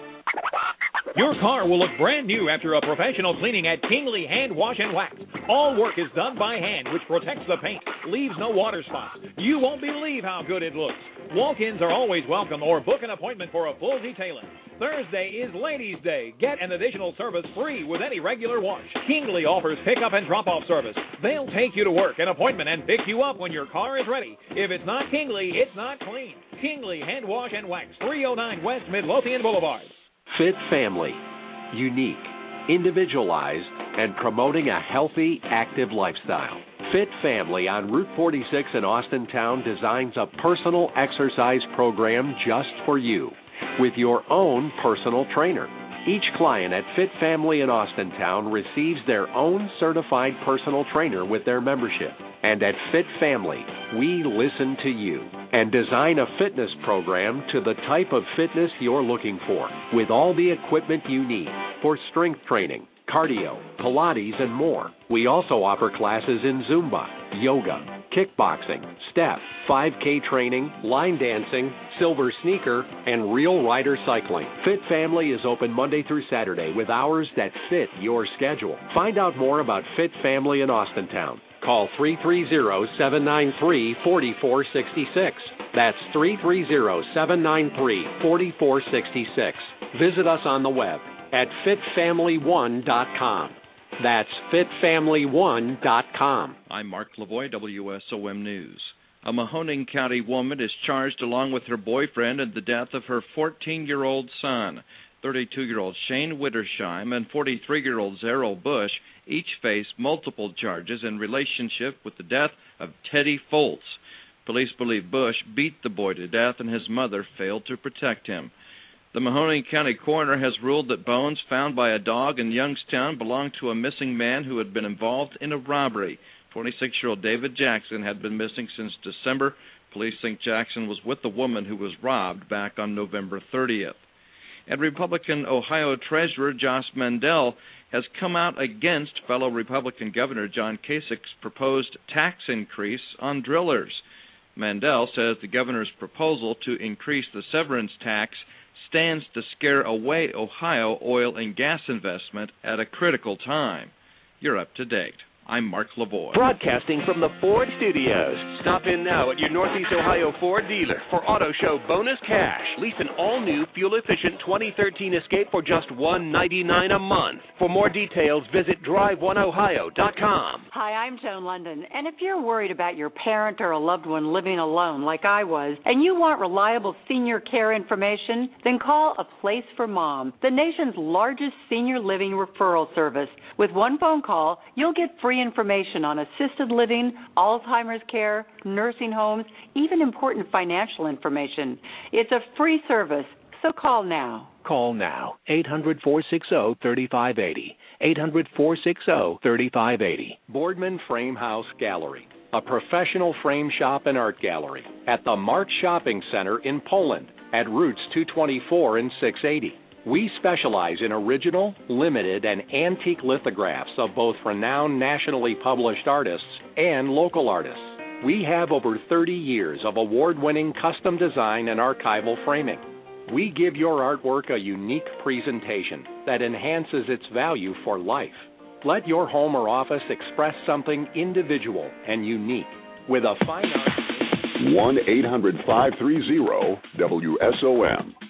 Your car will look brand new after a professional cleaning at Kingley Hand Wash and Wax. All work is done by hand, which protects the paint, leaves no water spots. You won't believe how good it looks. Walk-ins are always welcome, or book an appointment for a full detailing. Thursday is Ladies' Day. Get an additional service free with any regular wash. Kingley offers pickup and drop-off service. They'll take you to work, an appointment, and pick you up when your car is ready. If it's not Kingley, it's not clean. Kingley Hand Wash and Wax, three oh nine West Midlothian Boulevard. Fit Family. Unique, individualized, and promoting a healthy, active lifestyle. Fit Family on Route forty-six in Austintown designs a personal exercise program just for you with your own personal trainer. Each client at Fit Family in Austintown receives their own certified personal trainer with their membership. And at Fit Family, we listen to you and design a fitness program to the type of fitness you're looking for, with all the equipment you need for strength training, cardio, Pilates, and more. We also offer classes in Zumba, yoga, kickboxing, step, five K training, line dancing, silver sneaker, and real rider cycling. Fit Family is open Monday through Saturday with hours that fit your schedule. Find out more about Fit Family in Austintown. Call three three zero, seven nine three, four four six six. That's three three zero, seven nine three, four four six six. Visit us on the web at fit family one dot com. That's fit family one dot com. I'm Mark Lavoie, W S O M News. A Mahoning County woman is charged along with her boyfriend in the death of her fourteen-year-old son. thirty-two-year-old Shane Wittersheim and forty-three-year-old Zerrell Bush each face multiple charges in relationship with the death of Teddy Foltz. Police believe Bush beat the boy to death and his mother failed to protect him. The Mahoning County coroner has ruled that bones found by a dog in Youngstown belonged to a missing man who had been involved in a robbery. twenty-six-year-old David Jackson had been missing since December. Police think Jackson was with the woman who was robbed back on November thirtieth. And Republican Ohio Treasurer Josh Mandel has come out against fellow Republican Governor John Kasich's proposed tax increase on drillers. Mandel says the governor's proposal to increase the severance tax stands to scare away Ohio oil and gas investment at a critical time. You're up to date. I'm Mark Lavoie. Broadcasting from the Ford Studios. Stop in now at your Northeast Ohio Ford dealer for Auto Show Bonus Cash. Lease an all-new, fuel-efficient twenty thirteen Escape for just one hundred ninety-nine dollars a month. For more details, visit drive one ohio dot com. Hi, I'm Joan London, and if you're worried about your parent or a loved one living alone like I was, and you want reliable senior care information, then call A Place for Mom, the nation's largest senior living referral service. With one phone call, you'll get free information on assisted living, Alzheimer's care, nursing homes, even important financial information. It's a free service, so call now. Call now, eight hundred, four six zero, three five eight zero, eight hundred, four six zero, three five eight zero. Boardman Frame House Gallery, a professional frame shop and art gallery at the Mart Shopping Center in Poland at Routes two twenty-four and six eighty. We specialize in original, limited, and antique lithographs of both renowned nationally published artists and local artists. We have over thirty years of award-winning custom design and archival framing. We give your artwork a unique presentation that enhances its value for life. Let your home or office express something individual and unique with a fine art. one eight hundred, five three zero, W S O M.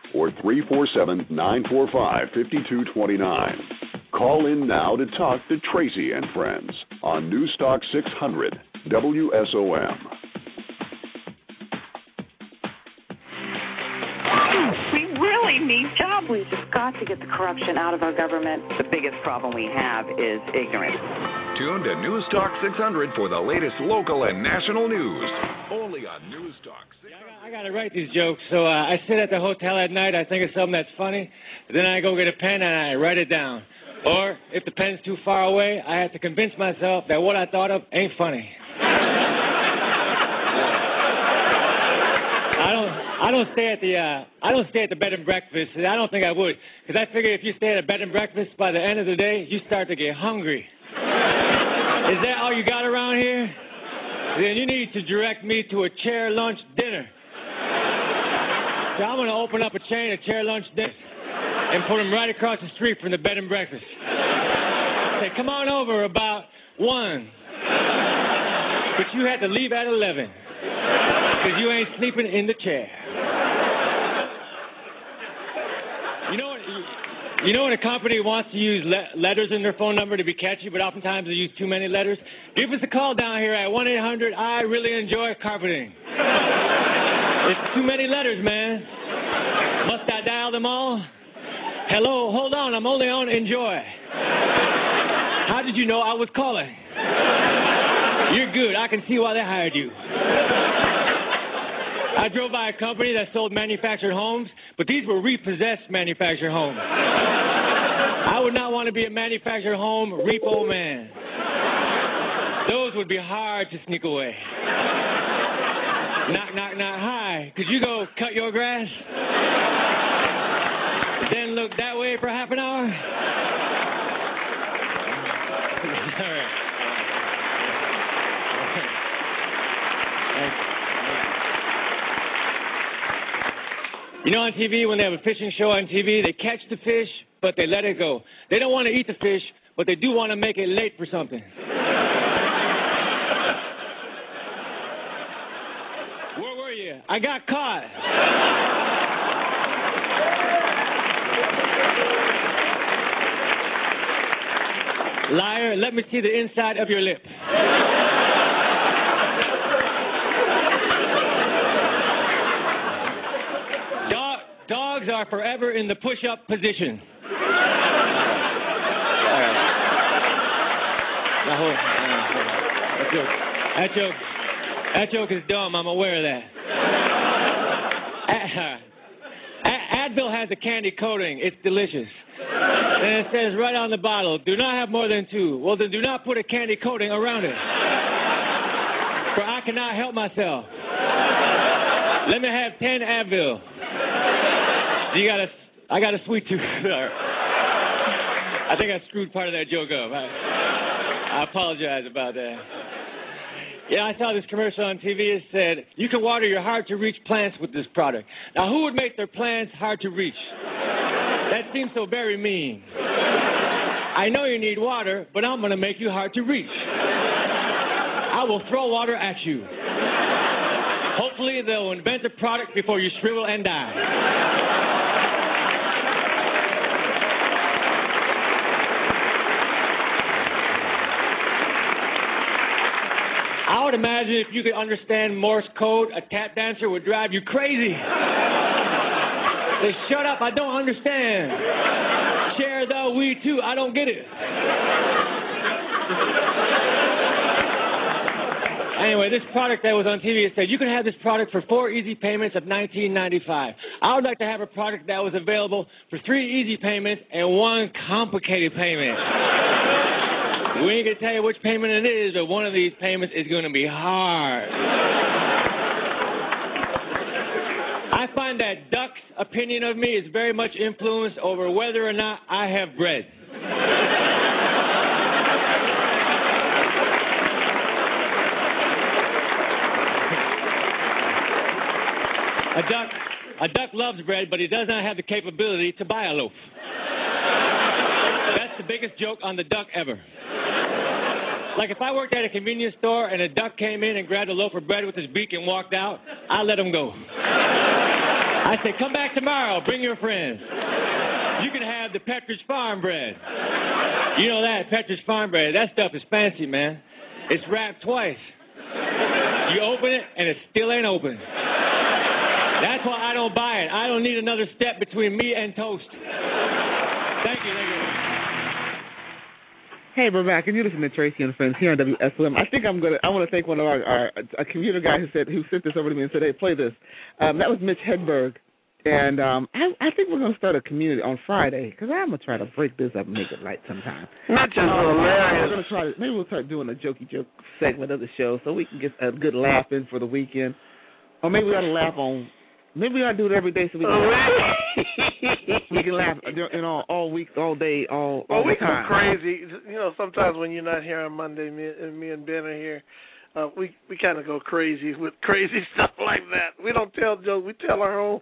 or three four seven, nine four five, five two two nine. Call in now to talk to Tracy and Friends on Newstalk six hundred W S O M. We really need jobs. We've just got to get the corruption out of our government. The biggest problem we have is ignorance. Tune to Newstalk six hundred for the latest local and national news. Only on Newstalk. I got to write these jokes, so uh, I sit at the hotel at night, I think of something that's funny, then I go get a pen and I write it down. Or, if the pen's too far away, I have to convince myself that what I thought of ain't funny. I don't I don't stay at the uh, I don't stay at the bed and breakfast. I don't think I would, because I figure if you stay at a bed and breakfast, by the end of the day, you start to get hungry. Is that all you got around here? Then you need to direct me to a chair lunch dinner. So I'm going to open up a chain of chair lunch dinners and put them right across the street from the bed and breakfast. Say, come on over about one. But you had to leave at eleven because you ain't sleeping in the chair. You know what? You know when a company wants to use le- letters in their phone number to be catchy, but oftentimes they use too many letters? Give us a call down here at one eight hundred I really enjoy carpeting. It's too many letters, man. Must I dial them all? Hello, hold on, I'm only on enjoy. How did you know I was calling? You're good, I can see why they hired you. I drove by a company that sold manufactured homes, but these were repossessed manufactured homes. I would not want to be a manufactured home repo man. Those would be hard to sneak away. Knock, knock, knock, hi. Could you go cut your grass? Then look that way for half an hour? All right. You know on T V, when they have a fishing show on T V, they catch the fish, but they let it go. They don't want to eat the fish, but they do want to make it late for something. Where were you? I got caught. Liar, let me see the inside of your lip. Dog, dogs are forever in the push-up position. Now, hold on. That joke, that joke, that joke is dumb. I'm aware of that. Advil has a candy coating. It's delicious. And it says right on the bottle, do not have more than two. Well, then do not put a candy coating around it. For I cannot help myself. Let me have ten Advil. You got a, I got a sweet tooth. I think I screwed part of that joke up. I, I apologize about that. Yeah, I saw this commercial on T V. It said, you can water your hard-to-reach plants with this product. Now, who would make their plants hard to reach? That seems so very mean. I know you need water, but I'm going to make you hard to reach. I will throw water at you. Hopefully, they'll invent a product before you shrivel and die. I would imagine if you could understand Morse code, a tap dancer would drive you crazy. Say, shut up, I don't understand. Share the we too, I don't get it. Anyway, this product that was on T V, it said you can have this product for four easy payments of nineteen ninety-five. I would like to have a product that was available for three easy payments and one complicated payment. We ain't gonna tell you which payment it is, but one of these payments is gonna be hard. I find that Duck's opinion of me is very much influenced over whether or not I have bread. A duck, a duck loves bread, but he does not have the capability to buy a loaf. That's the biggest joke on the duck ever. Like if I worked at a convenience store and a duck came in and grabbed a loaf of bread with his beak and walked out, I'd let him go. I said, come back tomorrow. Bring your friends. You can have the Petridge Farm bread. You know that, Petridge Farm bread. That stuff is fancy, man. It's wrapped twice. You open it, and it still ain't open. That's why I don't buy it. I don't need another step between me and toast. Thank you, thank you. Hey, we're back, and you're listening to Tracy and Friends here on W S O M. I think I'm gonna. I want to thank one of our, our a computer guy who said who sent this over to me and said, "Hey, play this." Um, that was Mitch Hedberg, and um, I, I think we're gonna start a community on Friday because I'm gonna try to break this up and make it light sometime. Mitch is hilarious. We're gonna try to, maybe we'll start doing a jokey joke segment of the show so we can get a good laugh in for the weekend, or maybe we ought to laugh on. Maybe we ought to do it every day so we can laugh. We can laugh, you know, all week, all day, all, all well, we the time. go crazy. You know, sometimes when you're not here on Monday, me and me and Ben are here. Uh, we we kind of go crazy with crazy stuff like that. We don't tell jokes. We tell our own.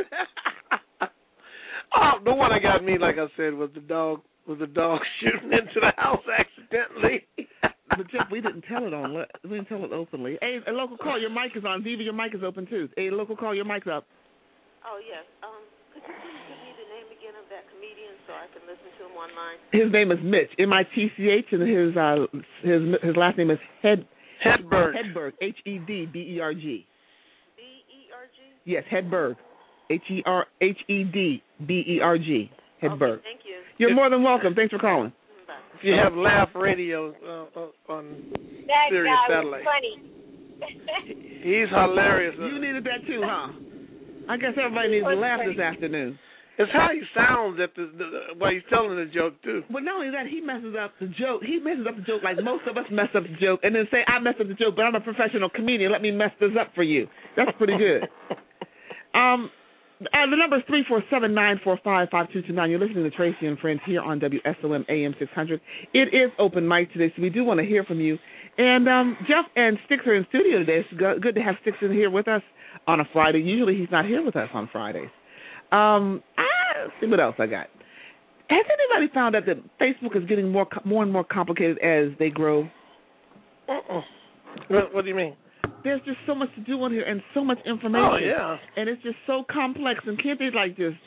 Oh, the one that got me, like I said, was the dog. Was the dog shooting into the house accidentally? But Jeff, we didn't tell it on. We didn't tell it openly. Hey, a local call. Your mic is on. Diva, your mic is open too. Hey, local call. Your mic's up. Oh yes. Um, could you please give me the name again of that comedian so I can listen to him online? His name is Mitch, M I T C H, and his uh his his last name is Head Hedberg. Hedberg. H E D B E R G. B E R G. Yes, Hedberg. H E R H E D B E R G. Hedberg. Okay, thank you. You're more than welcome. Thanks for calling. If you have Laugh Radio uh, on that Sirius guy Satellite. was funny. He's hilarious. You needed that too, huh? I guess everybody needs to laugh this afternoon. It's how he sounds at the, the while he's telling the joke too. But not only that, he messes up the joke. He messes up the joke like most of us mess up the joke, and then say, "I messed up the joke, but I'm a professional comedian. Let me mess this up for you." That's pretty good. um. Uh, the number is three four seven, nine four five, five two two nine. You're listening to Tracy and Friends here on W S O M A M six hundred. It is open mic today, so we do want to hear from you. And um, Jeff and Sticks are in studio today. It's go- good to have Sticks in here with us on a Friday. Usually he's not here with us on Fridays. Um, I, let's see what else I got. Has anybody found out that Facebook is getting more more and more complicated as they grow? Uh-uh. What, what do you mean? There's just so much to do on here and so much information. Oh, yeah. And it's just so complex. And can't they, like, just,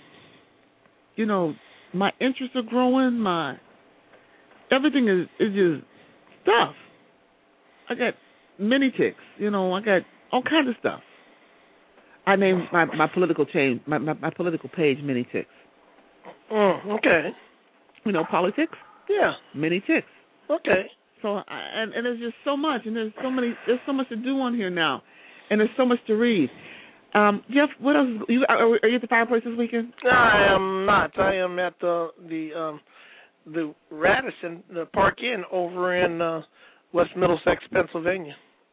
you know, my interests are growing, my, everything is, is just stuff. I got mini ticks, you know, I got all kinds of stuff. I named my, my political chain, my, my, my political page Mini Ticks. Oh, okay. You know, politics? Yeah. Mini Ticks. Okay. So and, and there's just so much, and there's so many, there's so much to do on here now, and there's so much to read. Um, Jeff, what else? Is, you are, are you at the fireplace this weekend? I am not. I am at the the um, the Radisson, the Park Inn over in uh, West Middlesex, Pennsylvania.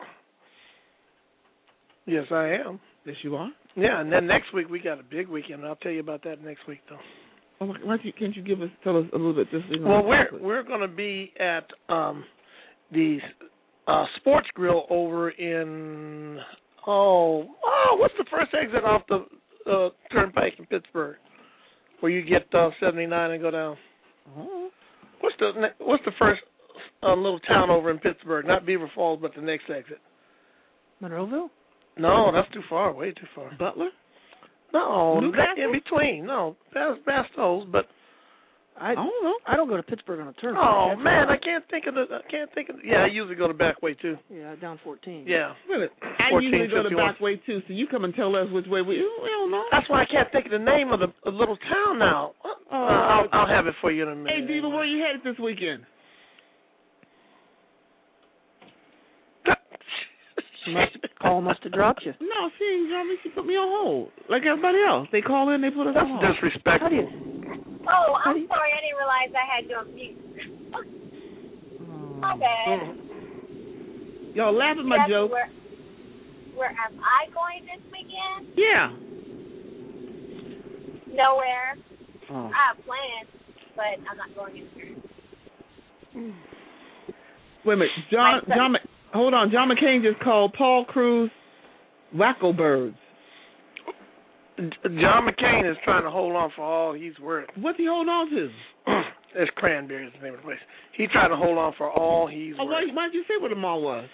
Yes, I am. Yes, you are. Yeah, and then next week we got a big weekend. I'll tell you about that next week, though. Oh, why don't you, can't you give us tell us a little bit? Just, you know, well, we're we're going to be at um, the uh, Sports Grill over in oh oh what's the first exit off the uh, Turnpike in Pittsburgh, where you get uh, seventy-nine and go down. Oh. What's the what's the first uh, little town over in Pittsburgh? Not Beaver Falls, but the next exit. Monroeville? No, that's too far. Way too far. Butler? No, Newcastle? in between. No, Bastos, but I, I don't know. I don't go to Pittsburgh on a turnpike. Oh That's man, right. I can't think of the. I can't think of. Yeah, I usually go the back way too. Yeah, down fourteen. Yeah. Really? I fourteen, usually go the fifty-one. back way too. So you come and tell us which way we. We don't know. That's why I can't think of the name of the, the little town now. Uh, Oh. I'll, I'll have it for you in a minute. Hey, Diva, where you headed this weekend? Must, call must have dropped you. No, she ain't dropped me. She put me on hold. Like everybody else. They call in, they put us That's on hold. disrespectful. Oh, I'm sorry. I didn't realize I had you on mute. My bad. Y'all laugh at my Jeff, joke. Where, where am I going this weekend? Yeah. Nowhere. Oh. I have plans, but I'm not going anywhere. Wait a minute. John, John, Mc- hold on. John McCain just called Paul Cruz wacko birds. John McCain is trying to hold on for all he's worth. What's he holding on to? It's Cranberry is the name of the place. He's trying to hold on for all he's oh, worth. why, why did you say what the mall was?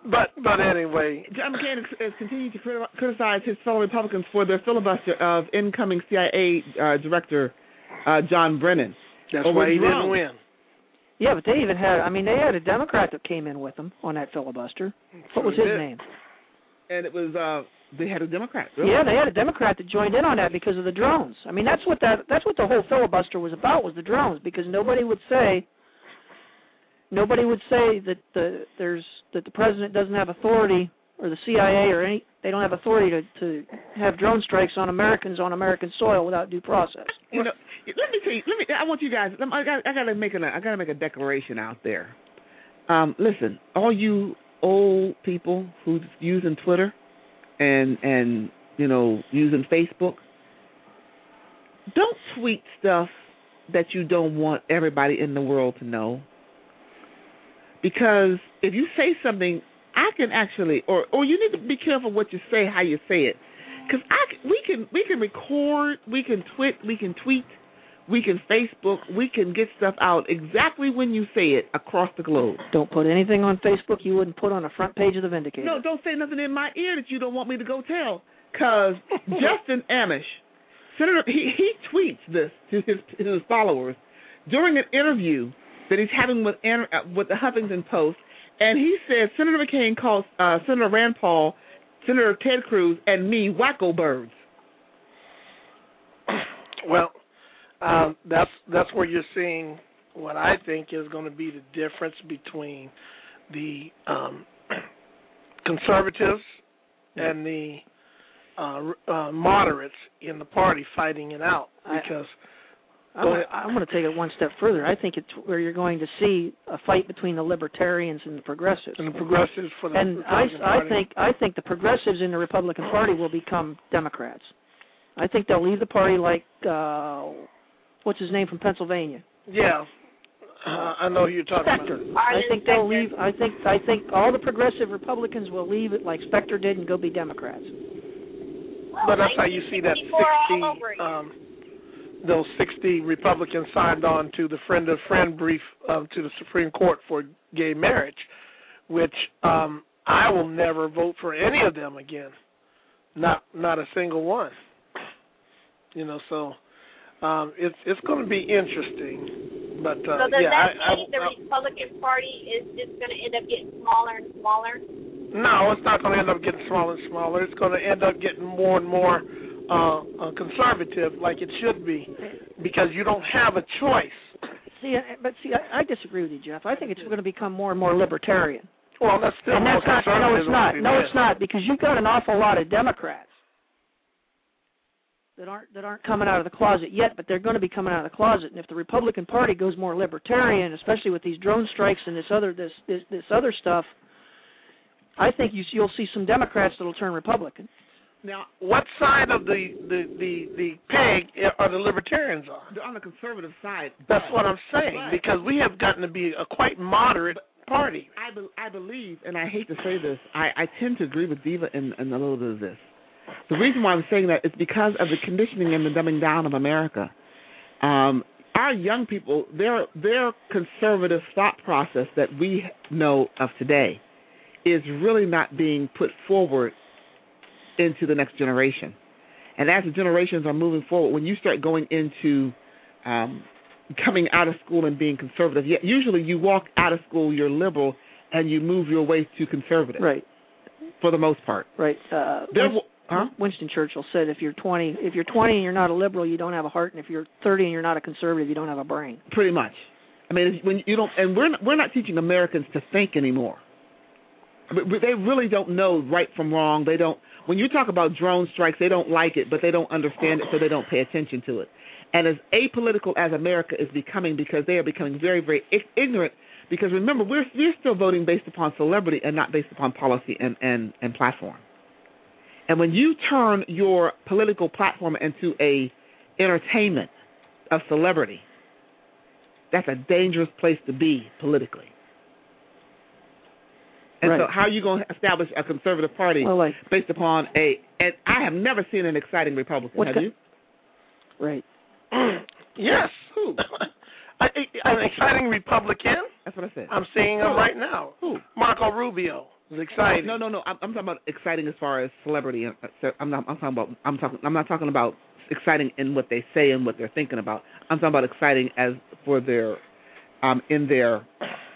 But but anyway, John McCain has continued to criticize his fellow Republicans for their filibuster of incoming C I A uh, Director uh, John Brennan. That's why he didn't win. Yeah, but they even had, I mean, they had a Democrat that came in with them on that filibuster. What was his name? And it was, uh, they had a Democrat. Really? Yeah, they had a Democrat that joined in on that because of the drones. I mean, that's what that that's what the whole filibuster was about, was the drones, because nobody would say, nobody would say that the there's that the president doesn't have authority, or the C I A or any, they don't have authority to, to have drone strikes on Americans on American soil without due process. You know, let me tell you. Let me. I want you guys. I got. I got to make a. I got to make a declaration out there. Um, listen, all you old people who's using Twitter and and you know using Facebook, don't tweet stuff that you don't want everybody in the world to know. Because if you say something, I can actually, or or you need to be careful what you say, how you say it, because I we can we can record, we can tweet, we can tweet, we can Facebook, we can get stuff out exactly when you say it across the globe. Don't put anything on Facebook you wouldn't put on the front page of the Vindicator. No, don't say nothing in my ear that you don't want me to go tell, because Justin Amish, Senator, he he tweets this to his to his followers during an interview that he's having with with the Huffington Post. And he said Senator McCain calls uh, Senator Rand Paul, Senator Ted Cruz, and me wacko birds. Well, um, that's that's where you're seeing what I think is going to be the difference between the um, conservatives and the uh, uh, moderates in the party fighting it out, because. I'm, I'm going to take it one step further. I think it's where you're going to see a fight between the libertarians and the progressives. And the progressives for the and Republican I, Party. I think I think the progressives in the Republican Party will become Democrats. I think they'll leave the party like uh, what's his name from Pennsylvania. Yeah, uh, I know who you're talking Specter. about. I think they'll leave. I think I think all the progressive Republicans will leave it like Specter did and go be Democrats. But that's how you see that sixty. Um, those sixty Republicans signed on to the friend of friend brief um, to the Supreme Court for gay marriage, which um, I will never vote for any of them again. Not not a single one. You know, so um, it's it's going to be interesting. But uh, so does yeah, that I, mean I, the I, Republican Party is just going to end up getting smaller and smaller? No, it's not going to end up getting smaller and smaller. It's going to end up getting more and more uh, uh, conservative, like it should be, because you don't have a choice. See, but see, I, I disagree with you, Jeff. I think it's going to become more and more libertarian. Well, that's still and more that's not, conservative. No, it's not. than No, it it's is. not, because you've got an awful lot of Democrats that aren't that aren't coming out of the closet yet, but they're going to be coming out of the closet. And if the Republican Party goes more libertarian, especially with these drone strikes and this other this this, this other stuff, I think you, you'll see some Democrats that'll turn Republican. Now, what side of the the the, the peg are the libertarians on? They're on the conservative side. That's what I'm saying, Right. because we have gotten to be a quite moderate party. I, be, I believe, and I hate to say this, I, I tend to agree with Diva in, in a little bit of this. The reason why I'm saying that is because of the conditioning and the dumbing down of America. Um, our young people, their their conservative thought process that we know of today is really not being put forward into the next generation. And as the generations are moving forward, when you start going into um, coming out of school and being conservative, usually you walk out of school, you're liberal, and you move your way to conservative. Right. For the most part. Right. Uh, There Winston, huh? Winston Churchill said, "If you're twenty, if you're twenty and you're not a liberal, you don't have a heart, and if you're thirty and you're not a conservative, you don't have a brain." Pretty much. I mean, when you don't, and we're not, we're not teaching Americans to think anymore. I mean, they really don't know right from wrong. They don't. When you talk about drone strikes, they don't like it, but they don't understand it, so they don't pay attention to it. And as apolitical as America is becoming, because they are becoming very, very ignorant. Because remember, we're we're still voting based upon celebrity and not based upon policy and, and, and platform. And when you turn your political platform into a entertainment of celebrity, that's a dangerous place to be politically. And right. so how are you going to establish a conservative party well, like, based upon a – and I have never seen an exciting Republican, have the, you? Right. Yes. Who? I, an exciting Republican. That's what I said. I'm seeing him right now. Who? Marco Rubio. It's exciting. No, no, no. I'm, I'm talking about exciting as far as celebrity. I'm not. I'm talking about. I'm talking. I'm not talking about exciting in what they say and what they're thinking about. I'm talking about exciting as for their, um, in their,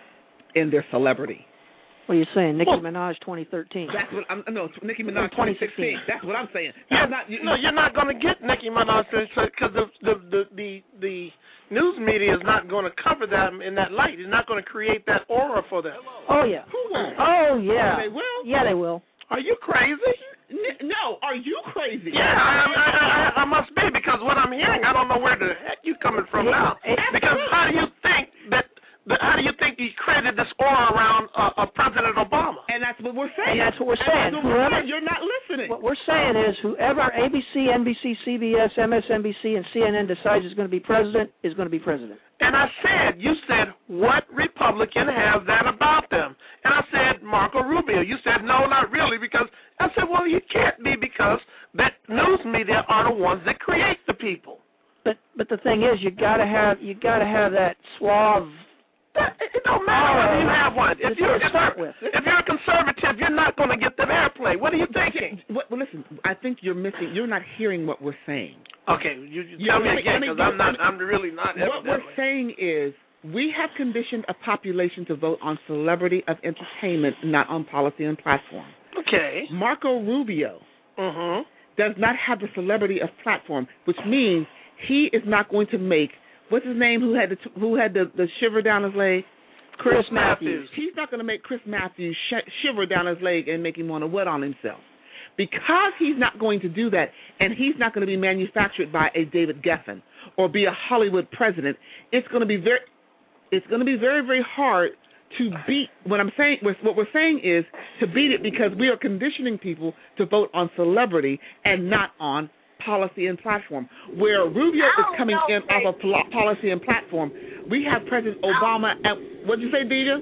in their celebrity. What are you saying, Nicki well, Minaj twenty thirteen? That's what I'm. No, Nicki Minaj twenty sixteen. That's what I'm saying. Yeah, not, you, no, you're not going to get Nicki Minaj because the the, the the the news media is not going to cover them in that light. It's not going to create that aura for them. Oh yeah. Who won't? Oh yeah. Oh, they will. Yeah, they will. Are you crazy? N- no, are you crazy? Yeah, I, I, I, I must be because what I'm hearing, I don't know where the heck you coming from now. Because how do you think that? How do you think he created this aura around uh, uh, President Obama? And that's what we're saying. And that's what we're saying. What we're saying. You're not listening. What we're saying is whoever A B C, N B C, C B S, M S N B C, and C N N decides is going to be president is going to be president. And I said, you said, what Republican has that about them? And I said, Marco Rubio. You said, no, not really, because I said, well, you can't be because that news media are the ones that create the people. But but the thing is, you got to have you got to have that suave. That, it don't matter whether you have one. If you're, if, you're, if you're a conservative, you're not going to get them airplay. What are you thinking? Well, listen, I think you're missing. You're not hearing what we're saying. Okay, you, you tell me again because I'm not. I'm really not. What we're saying is we have conditioned a population to vote on celebrity of entertainment, not on policy and platform. Okay. Marco Rubio mm-hmm. does not have the celebrity of platform, which means he is not going to make. What's his name? Who had the who had the, the shiver down his leg? Chris, Chris Matthews. Matthews. He's not going to make Chris Matthews sh- shiver down his leg and make him want to wet on himself, because he's not going to do that, and he's not going to be manufactured by a David Geffen or be a Hollywood president. It's going to be very, it's going to be very very hard to beat. What I'm saying, what we're saying is to beat it because we are conditioning people to vote on celebrity and not on policy and platform. Where Rubio is coming know, in off of pol- policy and platform, we have President Obama. And what did you say, Deja?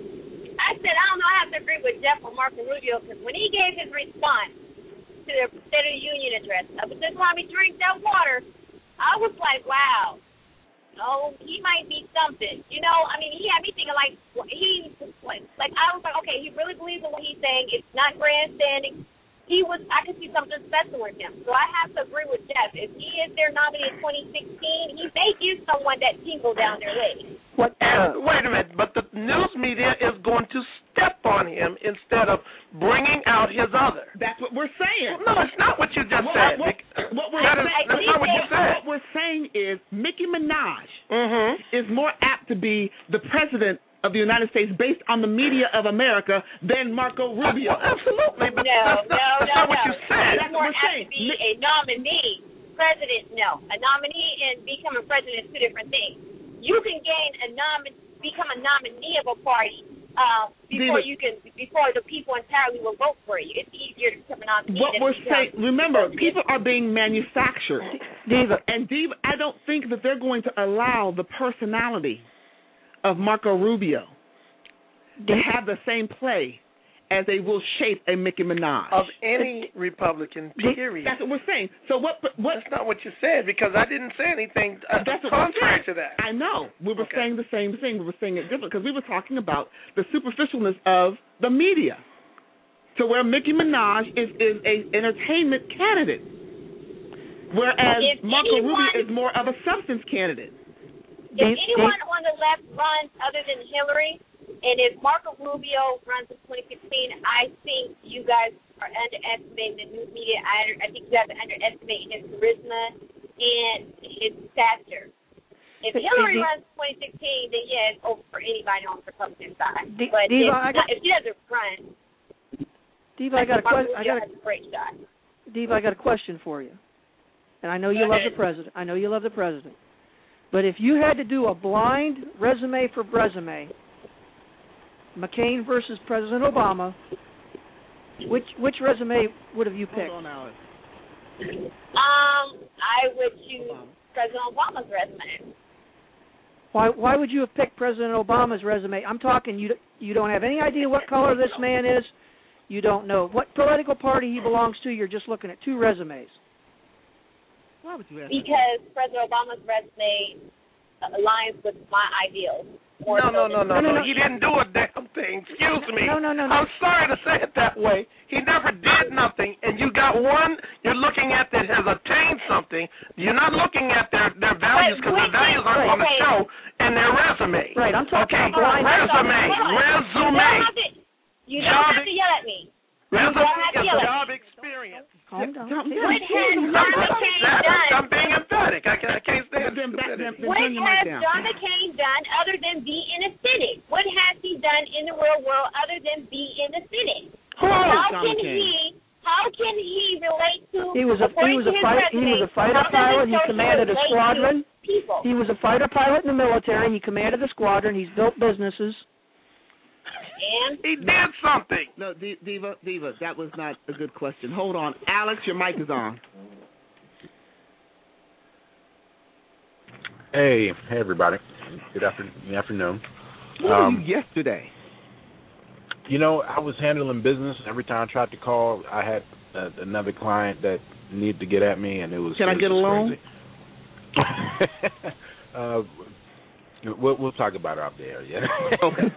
I said I don't know. I have to agree with Jeff or Marco Rubio because when he gave his response to the State of the Union address, I was just want me to drink that water. I was like, wow. Oh, he might be something. You know, I mean, he had me thinking like he like, like I was like, okay, he really believes in what he's saying. It's not grandstanding. He was, I could see something special in him. So I have to agree with Jeff. If he is their nominee in twenty sixteen, he may give someone that tingle down their leg. What? Uh, wait a minute, but the news media is going to step on him instead of bringing out his other. That's what we're saying. No, it's not what you just what, said. What, what, we're that is, saying, that's not what you said. What we're saying is Nicki Minaj mm-hmm. is more apt to be the president of the United States based on the media of America than Marco Rubio. Well, absolutely, but no, that's, no, that's no, not what no. you said. He's more apt to be a nominee. President, no. A nominee and becoming president is two different things. You can gain a nomin, become a nominee of a party uh, before Diva, you can, before the people entirely will vote for you. It's easier to become a nominee. What than we're saying, remember, people are being manufactured. Diva. And Diva, I don't think that they're going to allow the personality of Marco Rubio to have the same play as they will shape a Nicki Minaj. Of any Republican, period. That's what we're saying. So what? what That's not what you said, because I didn't say anything uh, that's contrary to that. I know. We were okay. saying the same thing. We were saying it different because we were talking about the superficialness of the media. So where Nicki Minaj is, is a entertainment candidate, whereas if Marco anyone, Rubio is more of a substance candidate. If anyone on the left runs other than Hillary, and if Marco Rubio runs in twenty sixteen, I think you guys are underestimating the news media. I, I think you guys are underestimating his charisma and his stature. If Hillary runs twenty sixteen, then yeah, it's over for anybody on the Republican side. D- but Diva, if, I got, if she doesn't run, Diva, I got a question. I got a great shot. Diva, I got a question for you. And I know you love the president. I know you love the president. But if you had to do a blind resume for resume, McCain versus President Obama, which which resume would have you picked? Hold on, Alex. Um, I would choose Obama. President Obama's resume. Why why would you have picked President Obama's resume? I'm talking you you don't have any idea what color this man is. You don't know what political party he belongs to. You're just looking at two resumes. Why would you ask because President Obama's resume aligns with my ideals. No, no, no, no, no, no. He didn't do a damn thing. Excuse me. No, no, no, no. I'm sorry to say it that way. He never did nothing, and you got one you're looking at that has attained something. You're not looking at their, their values because their values aren't right, on the okay. show and their resume. Right, I'm talking okay. about resume. Resume. You don't have to yell at me. Resume is yell at job me. experience. Calm down. What has John McCain done? I'm being emphatic. I, can, I can't stand Them, that, them, them, What turn your has mic down. John McCain done other than be in a Senate? What has he done in the real world other than be in the Senate? Who How John can McCain? he? How can he relate to? He was a he according was to a his fighter he resume, was a fighter how does pilot. it He socially commanded a relate to squadron. People. He was a fighter pilot in the military. He commanded the squadron. He's built businesses. And he did something. No, D- Diva, Diva, that was not a good question. Hold on, Alex, your mic is on. Hey, hey, everybody. Good afternoon. Good afternoon. Where Um, were you yesterday? You know, I was handling business. Every time I tried to call, I had uh, another client that needed to get at me, and it was. Can it I was get a loan? crazy. uh, we'll, we'll talk about it out there. Yeah. Okay.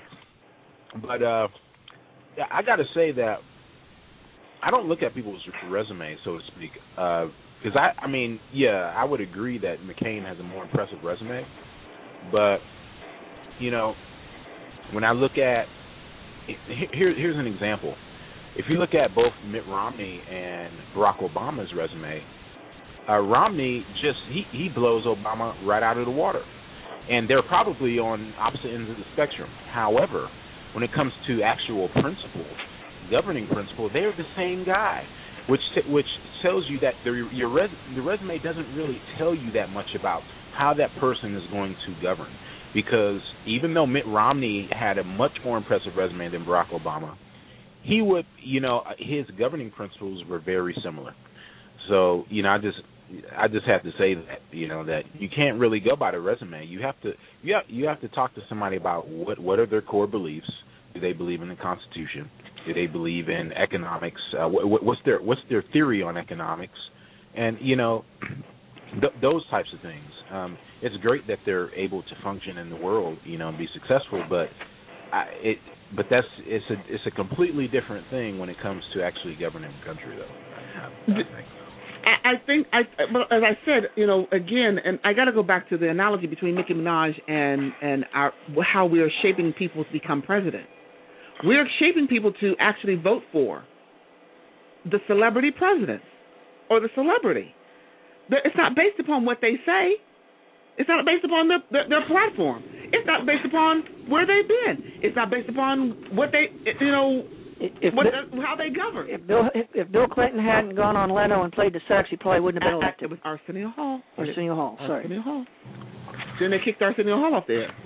But uh, yeah, I got to say that I don't look at people's resumes, so to speak. Because I, I mean, yeah, I would agree that McCain has a more impressive resume, but you know, when I look at here, here's an example. If you look at both Mitt Romney and Barack Obama's resume, uh, Romney just he, he blows Obama right out of the water, and they're probably on opposite ends of the spectrum. However, when it comes to actual principles, governing principle, they're the same guy, which t- which tells you that the, your res- the resume doesn't really tell you that much about how that person is going to govern. Because even though Mitt Romney had a much more impressive resume than Barack Obama, he would, you know, his governing principles were very similar. So, you know, I just I just have to say that, you know, that you can't really go by the resume. You have to you have, you have to talk to somebody about what what are their core beliefs. Do they believe in the Constitution? Do they believe in economics? Uh, what, what's their what's their theory on economics? And you know, th- those types of things. Um, it's great that they're able to function in the world, you know, and be successful. But I, it but that's it's a it's a completely different thing when it comes to actually governing the country, though. I, I think. I think, I, but as I said, you know, again, and I got to go back to the analogy between Nicki Minaj and and our, how we are shaping people to become president. We are shaping people to actually vote for the celebrity president or the celebrity. It's not based upon what they say. It's not based upon their, their, their platform. It's not based upon where they've been. It's not based upon what they, you know, if what, Bill, how they govern. If Bill if, if Bill Clinton hadn't gone on Leno and played the sax, he probably wouldn't have been elected. It was Arsenio Hall. Arsenio Hall, sorry. Arsenio Hall. Then they kicked Arsenio Hall off there.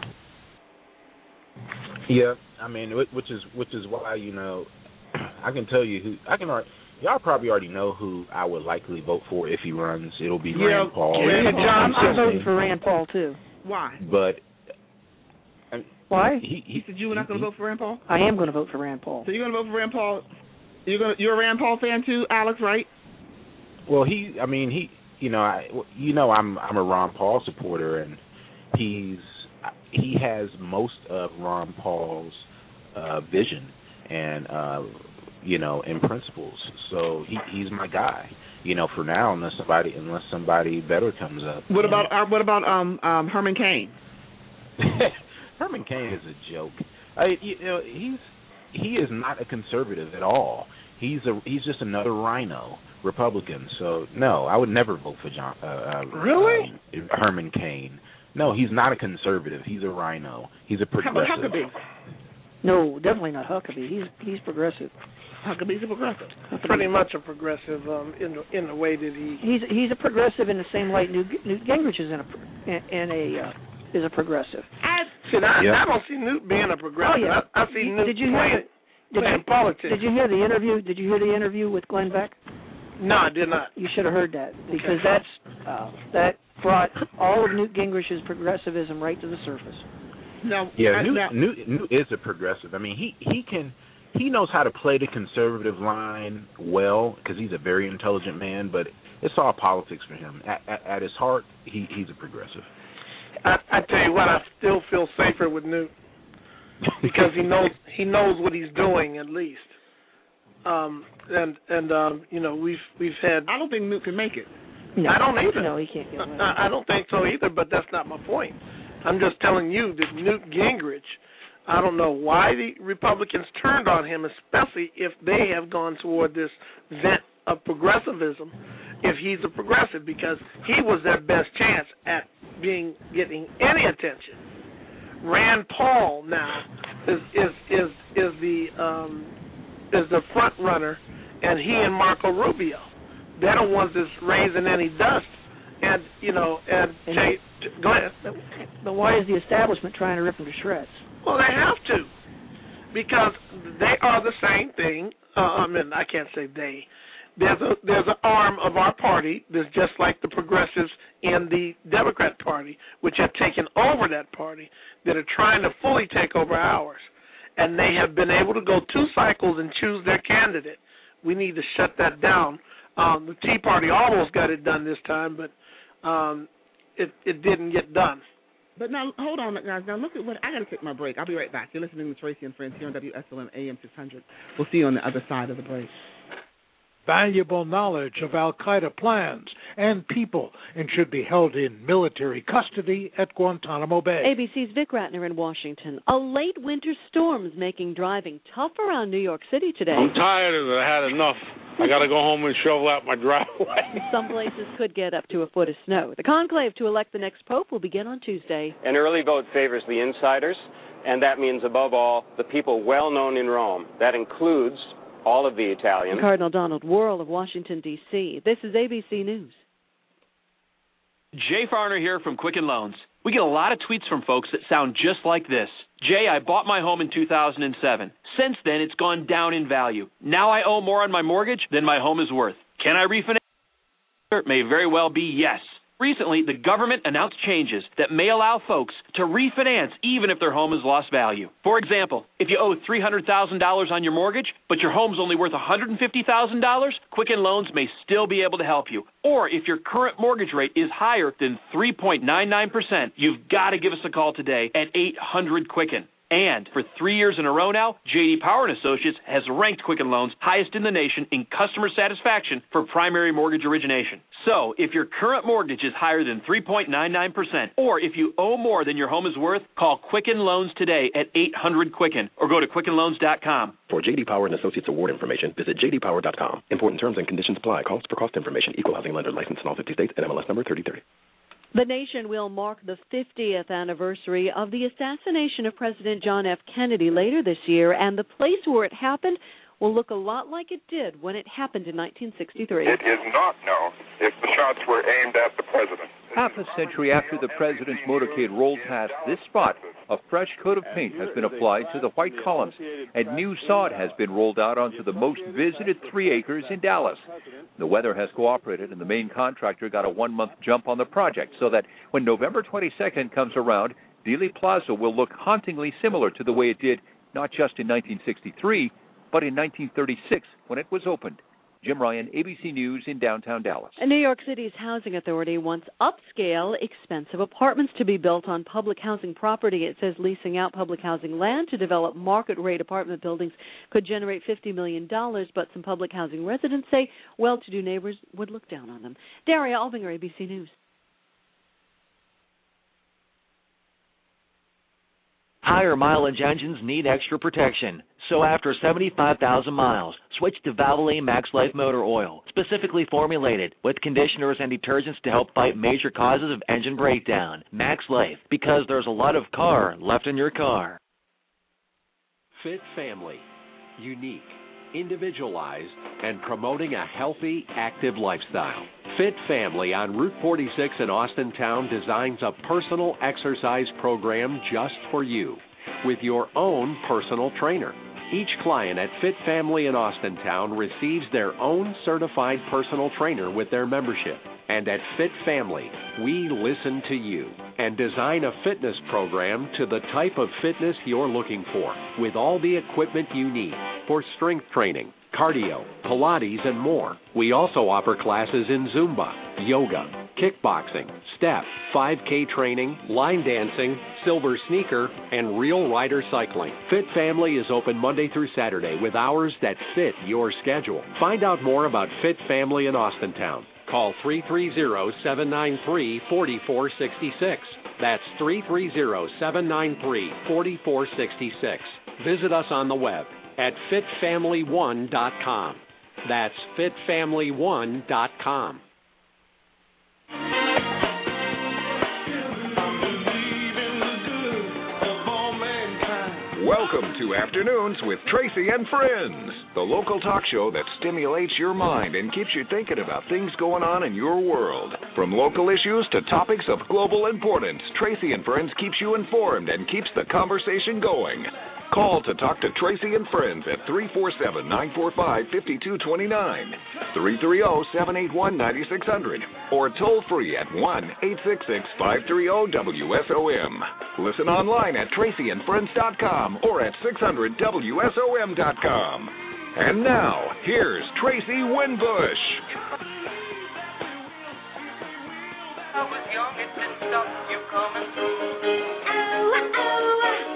Yeah, I mean, which is which is why, you know, I can tell you who I can. Y'all probably already know who I would likely vote for if he runs. It'll be yeah, Rand Paul. Yeah, John, I'm voting for Rand Paul too. Why? But I mean, why? He, he, you said you were not going to vote for Rand Paul? I am going to vote for Rand Paul. So you're going to vote for Rand Paul? You're going you're a Rand Paul fan too, Alex, right? Well, he. I mean, he. You know, I. You know, I'm. I'm a Ron Paul supporter, and he's. He has most of Ron Paul's uh, vision and uh, you know, and principles. So he he's my guy. You know, for now, unless somebody unless somebody better comes up. What about uh, what about um um Herman Cain? Herman Cain is a joke. I, you know, he's he is not a conservative at all. He's a he's just another rhino Republican. So no, I would never vote for John. Uh, uh, really, um, Herman Cain. No, he's not a conservative. He's a rhino. He's a progressive. How about Huckabee? No, definitely not Huckabee. He's he's progressive. Huckabee's a progressive. Pretty much a progressive um, in the in the way that he. He's he's a progressive in the same light Newt, Newt Gingrich is in a in a uh, is a progressive. I, see, I, yep. I don't see Newt being a progressive. Oh, yeah. I, I see Newt did you playing, hear the, did playing you, politics. Did you hear the interview? Did you hear the interview with Glenn Beck? No, I did not. You should have heard that because that's uh, that brought all of Newt Gingrich's progressivism right to the surface. No, yeah, I, Newt, now, Newt, Newt is a progressive. I mean, he he can he knows how to play the conservative line well because he's a very intelligent man. But it's all politics for him. At, at, at his heart, he he's a progressive. I, I tell you what, I still feel safer with Newt because he knows he knows what he's doing at least. Um, and and um, you know we've we've had. I don't think Newt can make it. No, I don't either. No, he can't get it. I, I don't think so either. But that's not my point. I'm just telling you that Newt Gingrich. I don't know why the Republicans turned on him, especially if they have gone toward this vent of progressivism, if he's a progressive, because he was their best chance at being getting any attention. Rand Paul now is is is is the um, is the front runner, and he and Marco Rubio, they're the ones that's raising any dust. And you know, and, and Jay, go ahead. But why is the establishment trying to rip him to shreds? Well, they have to, because they are the same thing. Uh, I mean, I can't say they. There's a there's an arm of our party that's just like the progressives in the Democrat Party, which have taken over that party, that are trying to fully take over ours, and they have been able to go two cycles and choose their candidate. We need to shut that down. Um, the Tea Party almost got it done this time, but um, it it didn't get done. But now, hold on, guys. Now, look at what I got to take my break. I'll be right back. You're listening to Tracy and Friends here on W S L M A M six hundred. We'll see you on the other side of the break. Valuable knowledge of al-Qaeda plans and people and should be held in military custody at Guantanamo Bay. A B C's Vic Ratner in Washington. A late winter storm's making driving tough around New York City today. I'm tired of it. I had enough. I got to go home and shovel out my driveway. Some places could get up to a foot of snow. The conclave to elect the next pope will begin on Tuesday. An early vote favors the insiders, and that means, above all, the people well known in Rome. That includes all of the Italians. Cardinal Donald Wuerl of Washington, D C This is A B C News. Jay Farner here from Quicken Loans. We get a lot of tweets from folks that sound just like this. Jay, I bought my home in two thousand seven. Since then, it's gone down in value. Now I owe more on my mortgage than my home is worth. Can I refinance? It may very well be yes. Recently, the government announced changes that may allow folks to refinance even if their home has lost value. For example, if you owe three hundred thousand dollars on your mortgage, but your home's only worth one hundred fifty thousand dollars, Quicken Loans may still be able to help you. Or if your current mortgage rate is higher than three point nine nine percent, you've got to give us a call today at eight hundred Quicken. And for three years in a row now, J D Power and Associates has ranked Quicken Loans highest in the nation in customer satisfaction for primary mortgage origination. So, if your current mortgage is higher than three point nine nine percent, or if you owe more than your home is worth, call Quicken Loans today at eight hundred Quicken or go to quicken loans dot com. For J D Power and Associates award information, visit j d power dot com. Important terms and conditions apply. Calls for cost information. Equal housing lender licensed in all fifty states and M L S number thirty thirty. The nation will mark the fiftieth anniversary of the assassination of President John F. Kennedy later this year, and the place where it happened will look a lot like it did when it happened in nineteen sixty-three. It is not known if the shots were aimed at the president. Half a century after the president's motorcade rolled past this spot, a fresh coat of paint has been applied to the white columns, and new sod has been rolled out onto the most visited three acres in Dallas. The weather has cooperated, and the main contractor got a one-month jump on the project, so that when November twenty-second comes around, Dealey Plaza will look hauntingly similar to the way it did not just in nineteen sixty-three, but in nineteen thirty-six when it was opened. Jim Ryan, A B C News in downtown Dallas. New York City's Housing Authority wants upscale, expensive apartments to be built on public housing property. It says leasing out public housing land to develop market-rate apartment buildings could generate fifty million dollars, but some public housing residents say well-to-do neighbors would look down on them. Daria Albinger, A B C News. Higher mileage engines need extra protection. So after seventy-five thousand miles, switch to Valvoline Max Life Motor Oil, specifically formulated with conditioners and detergents to help fight major causes of engine breakdown. Max Life, because there's a lot of car left in your car. Fit Family. Unique, individualized, and promoting a healthy, active lifestyle. Fit Family on Route forty-six in Austintown designs a personal exercise program just for you with your own personal trainer. Each client at Fit Family in Austintown receives their own certified personal trainer with their membership. And at Fit Family, we listen to you and design a fitness program to the type of fitness you're looking for, with all the equipment you need for strength training, cardio, Pilates, and more. We also offer classes in Zumba, yoga, kickboxing, step, five K training, line dancing, silver sneaker, and real rider cycling. Fit Family is open Monday through Saturday with hours that fit your schedule. Find out more about Fit Family in Austintown. Call three three zero, seven nine three, four four six six. That's three three zero, seven nine three, four four six six. Visit us on the web at fit family one dot com. That's fit family one dot com. Welcome to Afternoons with Tracy and Friends, the local talk show that stimulates your mind and keeps you thinking about things going on in your world. From local issues to topics of global importance, Tracy and Friends keeps you informed and keeps the conversation going. Call to talk to Tracy and Friends at three four seven, nine four five, five two two nine, three three zero, seven eight one, nine six zero zero, or toll free at one eight six six, five three zero, W S O M. Listen online at tracy and friends dot com or at six hundred W S O M dot com. And now, here's Tracy Winbush. I was young and didn't stop you coming through. Oh, oh.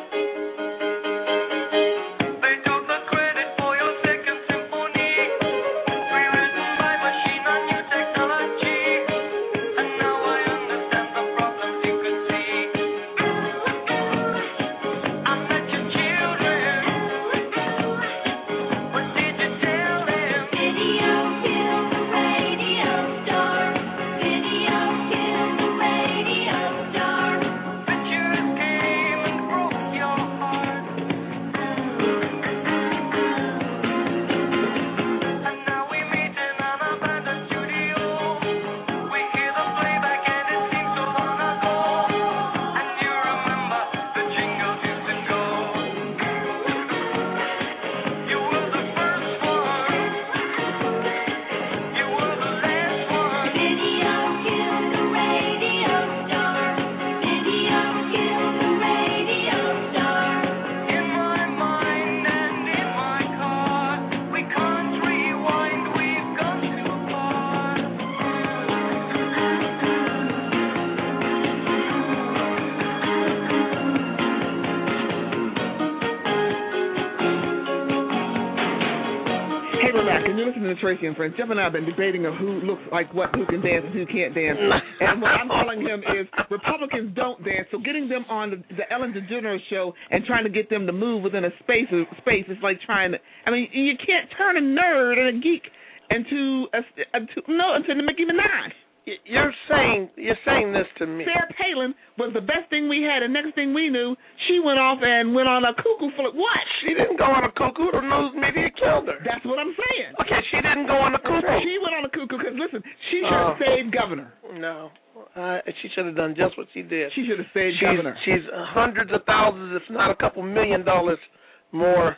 Tracy and Friends. Jeff and I have been debating of who looks like what, who can dance and who can't dance. And what I'm telling him is Republicans don't dance, so getting them on the, the Ellen DeGeneres show and trying to get them to move within a space space is like trying to, I mean, you can't turn a nerd and a geek into, a, a, to, no, into Nicki Minaj. You're saying you're saying this to me. Sarah Palin was the best thing we had, and next thing we knew, she went off and went on a cuckoo for what? She didn't go on a cuckoo. The news media killed her. That's what I'm saying. Okay, she didn't go on a cuckoo. She went on a cuckoo because listen, she should have uh, saved Governor. No, uh, she should have done just what she did. She should have saved she's, Governor. She's hundreds of thousands, if not a couple million dollars more.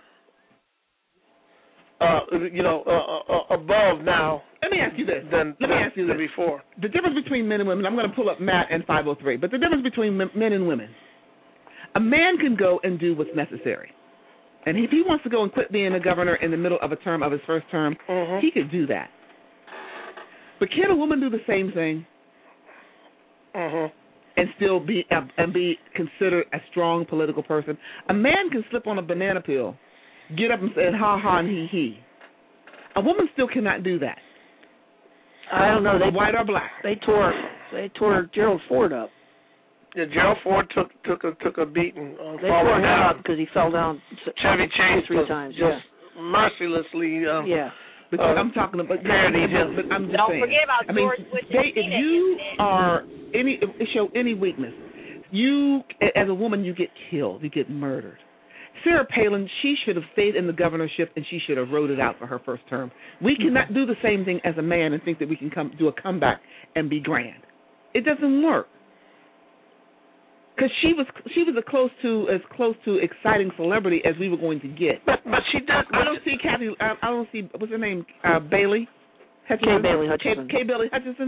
Uh, you know, uh, uh, above now. Let me ask you this. Than, Let me ask you this. Before. The difference between men and women, I'm going to pull up Matt and five oh three, but the difference between men and women, a man can go and do what's necessary. And if he wants to go and quit being a governor in the middle of a term of his first term, mm-hmm. he could do that. But can a woman do the same thing mm-hmm. and still be uh, and be considered a strong political person? A man can slip on a banana peel, get up and say ha ha and he he. A woman still cannot do that. I don't know. They white or black. They tore they tore Gerald Ford up. Yeah, Gerald Ford took took a took a beating. Uh, they tore him up because he fell down. Chevy Chase three times. Just yeah. mercilessly. Um, yeah. But uh, I'm talking about. But I'm just don't saying. forget about I mean, George Bush's they, if you are any show any weakness, you as a woman you get killed, you get murdered. Sarah Palin, she should have stayed in the governorship and she should have rode it out for her first term. We cannot do the same thing as a man and think that we can come do a comeback and be grand. It doesn't work. Because she was she was a close to as close to exciting celebrity as we were going to get. But but she does. I don't see Kathy. I, I don't see what's her name. Uh, Bailey. Hutchinson? Kay Bailey Hutchinson. Kay, Kay Bailey Hutchinson.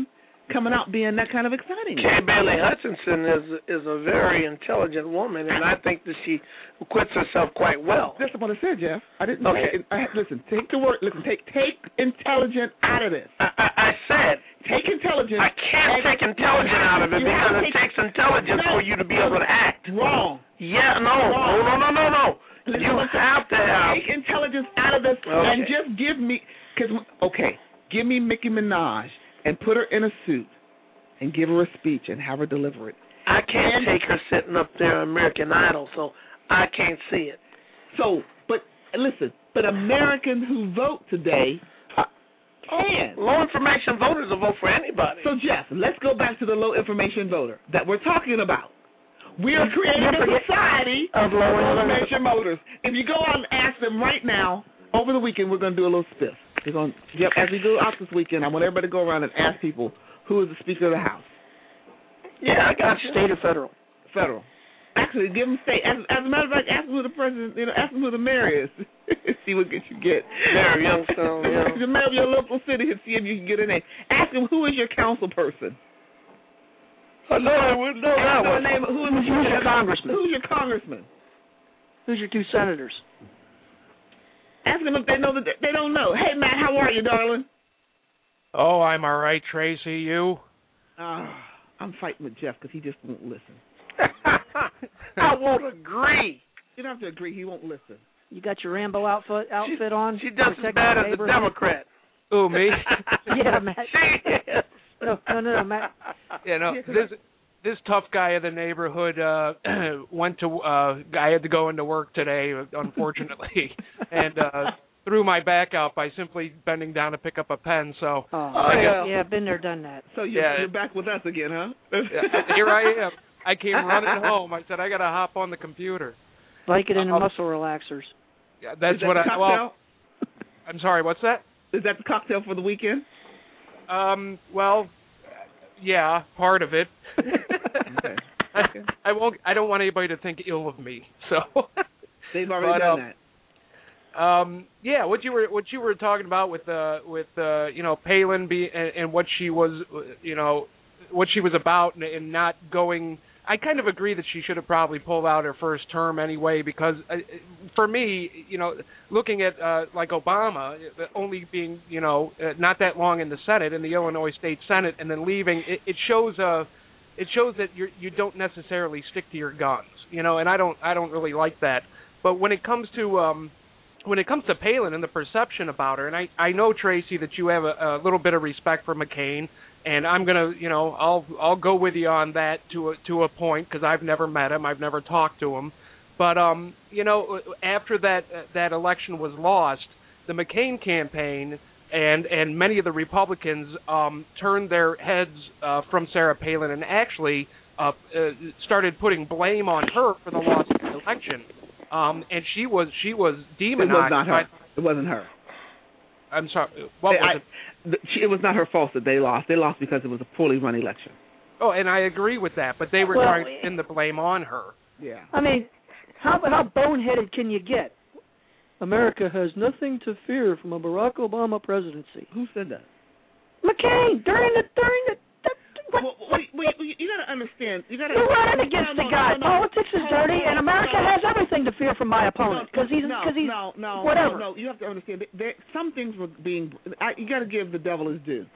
coming out being that kind of exciting. Kay Bailey Hutchinson is is a very intelligent woman, and I think that she acquits herself quite well. That's what I said, Jeff. I didn't. Okay. Say, I, listen, take the word. Listen, take take intelligent out of this. I, I, I said take intelligence. I can't take intelligent out of it because it takes intelligence no, for you to be able to act. Wrong. Yeah. No. Wrong. No. No. No. No. No. Listen, You have to have take intelligence out of this Okay. and just give me. Cause okay, give me Nicki Minaj and put her in a suit and give her a speech and have her deliver it. I can't take her sitting up there on American Idol, so I can't see it. So, but listen, but Americans who vote today can. Low information voters will vote for anybody. So, Jeff, let's go back to the low information voter that we're talking about. We are creating a society of low information voters. If you go out and ask them right now, over the weekend, we're going to do a little spiff. We're going to, yep, as we go out this weekend, I want everybody to go around and ask people who is the Speaker of the House. Yeah, I got you. State or federal? Federal. Actually, give them state. As, as a matter of fact, ask them who the president, you know, ask them who the mayor is. See what you get. Mayor Youngstown, yeah. The mayor of your local city and see if you can get a name. Ask them who is your council person. I know I would know that one. Name, who is Who's your, your congressman? Who's your congressman? Who's your two senators? Ask them if they know that they don't know. Hey, Matt, how are you, darling? Oh, I'm all right, Tracy. You? Uh, I'm fighting with Jeff because he just won't listen. I won't agree. You don't have to agree. He won't listen. You got your Rambo outfit outfit she, on? She does as bad as the Democrat. Who, me? Yeah, Matt. She is. No, no, no, no, Matt. You know, this this tough guy of the neighborhood uh went to uh I had to go into work today, unfortunately, and uh threw my back out by simply bending down to pick up a pen. So oh, I yeah, got, yeah, been there, done that. So you're, yeah, you're back with us again, huh? Yeah, here I am. I came running home. I said I got to hop on the computer. Vicodin and uh, muscle relaxers. Yeah, that's that what I. cocktail? Well, I'm sorry. What's that? Is that the cocktail for the weekend? Um. Well, yeah, part of it. Okay. I, I won't. I don't want anybody to think ill of me. So they've already but, done um, that. Um, yeah, what you were what you were talking about with uh with uh you know Palin be and, and what she was you know what she was about and, and not going. I kind of agree that she should have probably pulled out her first term anyway because uh, for me, you know, looking at uh, like Obama only being you know uh, not that long in the Senate in the Illinois State Senate and then leaving, it, it shows uh it shows that you you don't necessarily stick to your guns, you know, and I don't I don't really like that. But when it comes to um when it comes to Palin and the perception about her, and I, I know, Tracy, that you have a, a little bit of respect for McCain, and I'm gonna, you know, I'll I'll go with you on that to a to a point because I've never met him, I've never talked to him, but um, you know, after that uh, that election was lost, the McCain campaign and and many of the Republicans um turned their heads uh, from Sarah Palin and actually uh, uh, started putting blame on her for the loss of the election. Um, and she was she was demonized. It was not her. By, it wasn't her. I'm sorry. What was I, it? The, she, it was not her fault that they lost. They lost because it was a poorly run election. Oh, and I agree with that. But they were well, trying to pin the blame on her. Yeah. I mean, how how boneheaded can you get? America has nothing to fear from a Barack Obama presidency. Who said that? McCain during the during the. Well, wait, wait, wait, you got to understand. You got to. You're running against no, the no, guy. No, no, Politics is dirty, and America has everything to fear from my opponent because he's no, because he's no, no, whatever. No, no, you have to understand. There, some things were being. I, you got to give the devil his due.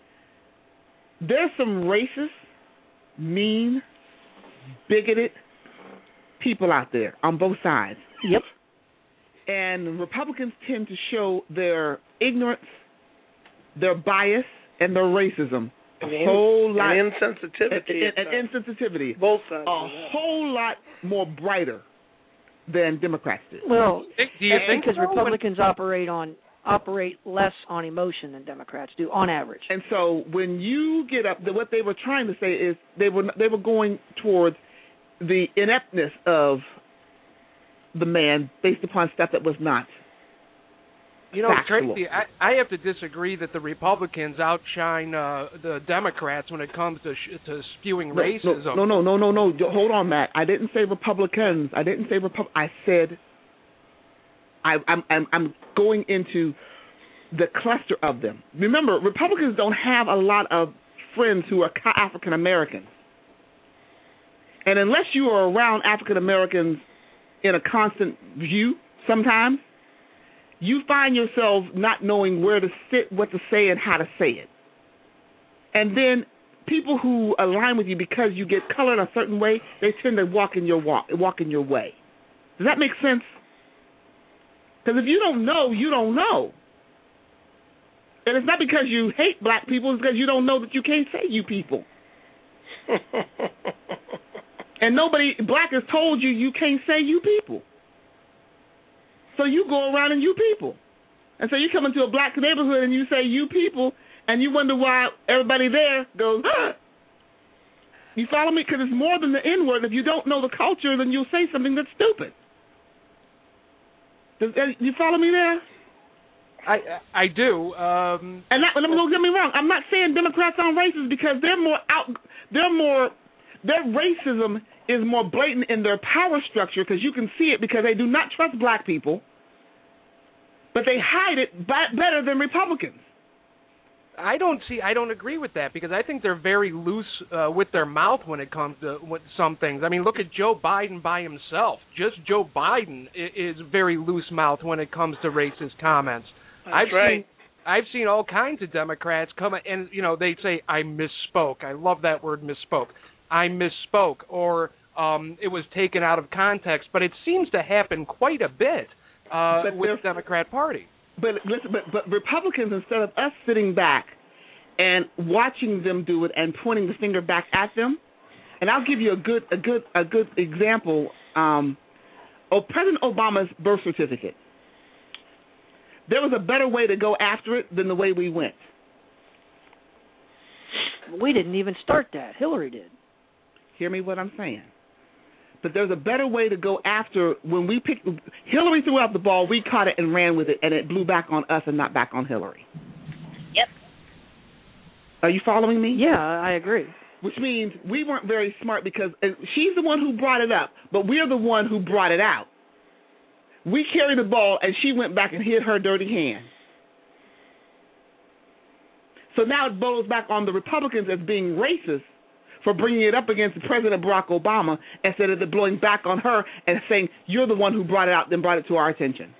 There's some racist, mean, bigoted people out there on both sides. Yep. And Republicans tend to show their ignorance, their bias, and their racism. A and whole lot and insensitivity and, and insensitivity both sides a whole lot more brighter than Democrats do. Well, do you think because so? Republicans operate on operate less on emotion than Democrats do on average. And so when you get up, what they were trying to say is they were they were going towards the ineptness of the man based upon stuff that was not. You know, factual. Tracy, I, I have to disagree that the Republicans outshine uh, the Democrats when it comes to sh- to spewing no, racism. No, no, no, no, no, no. Hold on, Matt. I didn't say Republicans. I didn't say Repub. I said I, I'm I'm I'm going into the cluster of them. Remember, Republicans don't have a lot of friends who are African Americans. And unless you are around African Americans in a constant view, sometimes you find yourself not knowing where to sit, what to say, and how to say it. And then people who align with you because you get colored a certain way, they tend to walk in your walk, walk in your way. Does that make sense? Because if you don't know, you don't know. And it's not because you hate black people, it's because you don't know that you can't say you people. And nobody, black has told you you can't say you people. So you go around and you people. And so you come into a black neighborhood and you say you people, and you wonder why everybody there goes, ah. You follow me? Because it's more than the N-word. If you don't know the culture, then you'll say something that's stupid. Does, you follow me there? I I do. Um, and that, don't get me wrong. I'm not saying Democrats aren't racist because they're more out. They're more. Their racism is more blatant in their power structure because you can see it because they do not trust black people, but they hide it by, better than Republicans. I don't see. I don't agree with that because I think they're very loose uh, with their mouth when it comes to with some things. I mean, look at Joe Biden by himself. Just Joe Biden is very loose mouth when it comes to racist comments. That's I've right. seen I've seen all kinds of Democrats come and you know they say I misspoke. I love that word misspoke. I misspoke, or um, it was taken out of context. But it seems to happen quite a bit uh, with the Democrat Party. But listen, but, but Republicans, instead of us sitting back and watching them do it and pointing the finger back at them, and I'll give you a good a good a good example. Um, of President Obama's birth certificate. There was a better way to go after it than the way we went. We didn't even start that. Hillary did. Hear me what I'm saying. But there's a better way to go after when we picked Hillary threw out the ball, we caught it and ran with it, and it blew back on us and not back on Hillary. Yep. Are you following me? Yeah, I agree. Which means we weren't very smart because she's the one who brought it up, but we're the one who brought it out. We carried the ball, and she went back and hid her dirty hand. So now it blows back on the Republicans as being racist for bringing it up against President Barack Obama instead of it blowing back on her and saying, you're the one who brought it out, then brought it to our attention.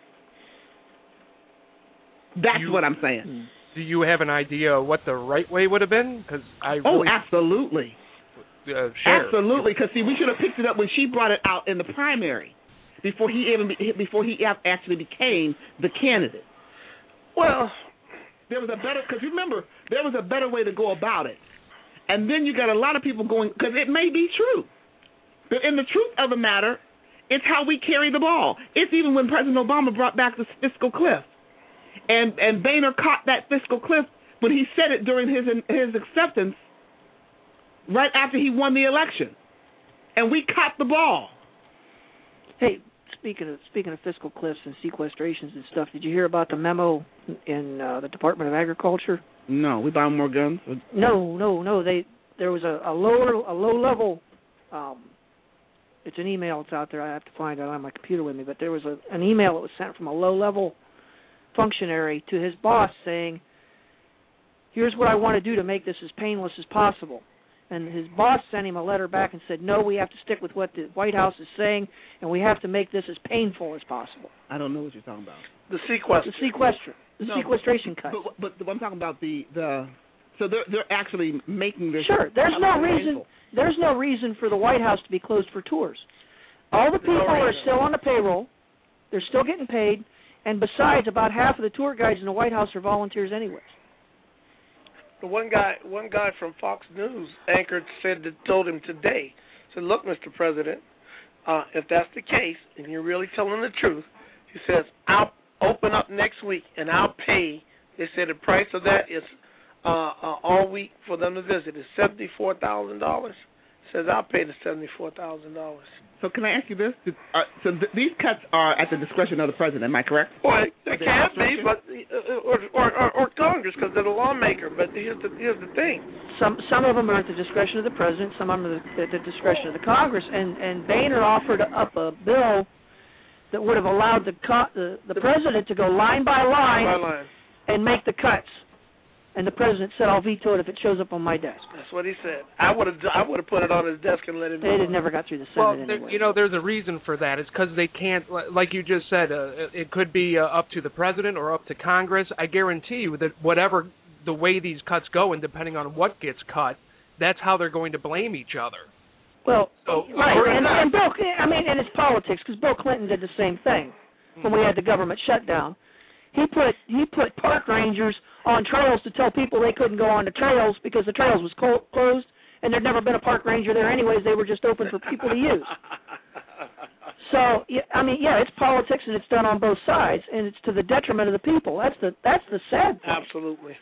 That's you, what I'm saying. Do you have an idea of what the right way would have been? Because I really, Oh, absolutely. Uh, share. Absolutely, because, see, we should have picked it up when she brought it out in the primary before he even before he actually became the candidate. Well, there was a better, because remember, there was a better way to go about it. And then you got a lot of people going, because it may be true. But in the truth of the matter, it's how we carry the ball. It's even when President Obama brought back the fiscal cliff. And and Boehner caught that fiscal cliff when he said it during his his acceptance right after he won the election. And we caught the ball. Hey, speaking of speaking of fiscal cliffs and sequestrations and stuff, did you hear about the memo in uh, the Department of Agriculture? No, we buying more guns. No, no, no. They there was a, a lower a low level. Um, it's an email. It's out there. I have to find it on my computer with me. But there was a, an email that was sent from a low level functionary to his boss saying, "Here's what I want to do to make this as painless as possible." And his boss sent him a letter back and said, no, we have to stick with what the White House is saying, and we have to make this as painful as possible. I don't know what you're talking about. The sequester. The sequester. The no, sequestration cut. But, but I'm talking about the, the so they're they're actually making this. Sure. There's no reason. Painful. There's no reason for the White House to be closed for tours. All the people no are still on the payroll. They're still getting paid, and besides, about half of the tour guides in the White House are volunteers anyways. The one guy, one guy from Fox News anchored said that told him today, said, "Look, Mister President, uh, if that's the case and you're really telling the truth," he says, "I'll open up next week and I'll pay." They said the price of that is uh, uh, all week for them to visit is seventy-four thousand dollars. Says I'll pay the seventy-four thousand dollars. So can I ask you this? Uh, so th- these cuts are at the discretion of the president. Am I correct? Well, they can't be, but uh, or, or, or, or Congress because they're the lawmaker. But here's the here's the thing. Some some of them are at the discretion of the president. Some of them are at the discretion of the Congress. And and Boehner offered up a bill that would have allowed the co- the, the president to go line by line, line by line and make the cuts. and the president said, "I'll veto it if it shows up on my desk." That's what he said. I would have I would have put it on his desk and let him. It never got through the Senate well, anyway. There, you know, there's a reason for that. It's because they can't, like you just said, uh, it could be uh, up to the president or up to Congress. I guarantee you that whatever the way these cuts go, and depending on what gets cut, that's how they're going to blame each other. Well, so, right, and, and Bill, I mean, and it's politics, because Bill Clinton did the same thing when we had the government shutdown. He put he put park rangers on trails to tell people they couldn't go on the trails because the trails was co- closed, and there'd never been a park ranger there anyways. They were just open for people to use. So, yeah, I mean, yeah, it's politics, and it's done on both sides, and it's to the detriment of the people. That's the that's the sad part. Absolutely.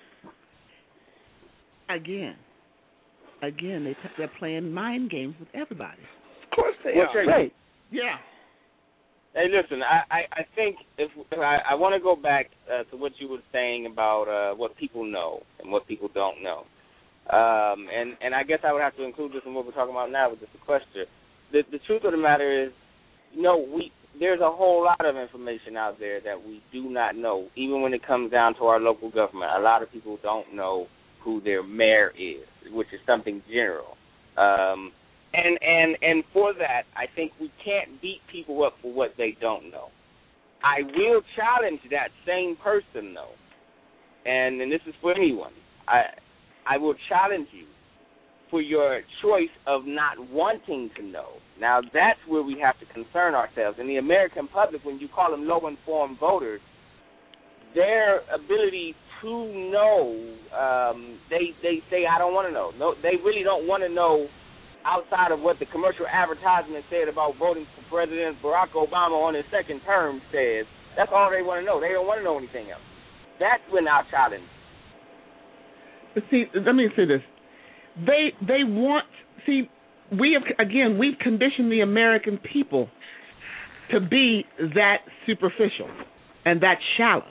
Again, again, they t- they're playing mind games with everybody. Of course they Well, are. Right. Yeah. Hey, listen, I, I, I think if, if I, I want to go back uh, to what you were saying about uh, what people know and what people don't know. Um, and, and I guess I would have to include this in what we're talking about now with this question. The, the truth of the matter is, you know, we there's a whole lot of information out there that we do not know, even when it comes down to our local government. A lot of people don't know who their mayor is, which is something general. Um And, and and for that, I think we can't beat people up for what they don't know. I will challenge that same person, though, and, and this is for anyone. I I will challenge you for your choice of not wanting to know. Now, that's where we have to concern ourselves. In the American public, when you call them low-informed voters, their ability to know, um, they, they say, I don't want to know. No, they really don't want to know outside of what the commercial advertisement said about voting for President Barack Obama on his second term says. That's all they want to know. They don't want to know anything else. That's when our challenge. But see, let me say this. They they want, see, we have, again, we've conditioned the American people to be that superficial and that shallow.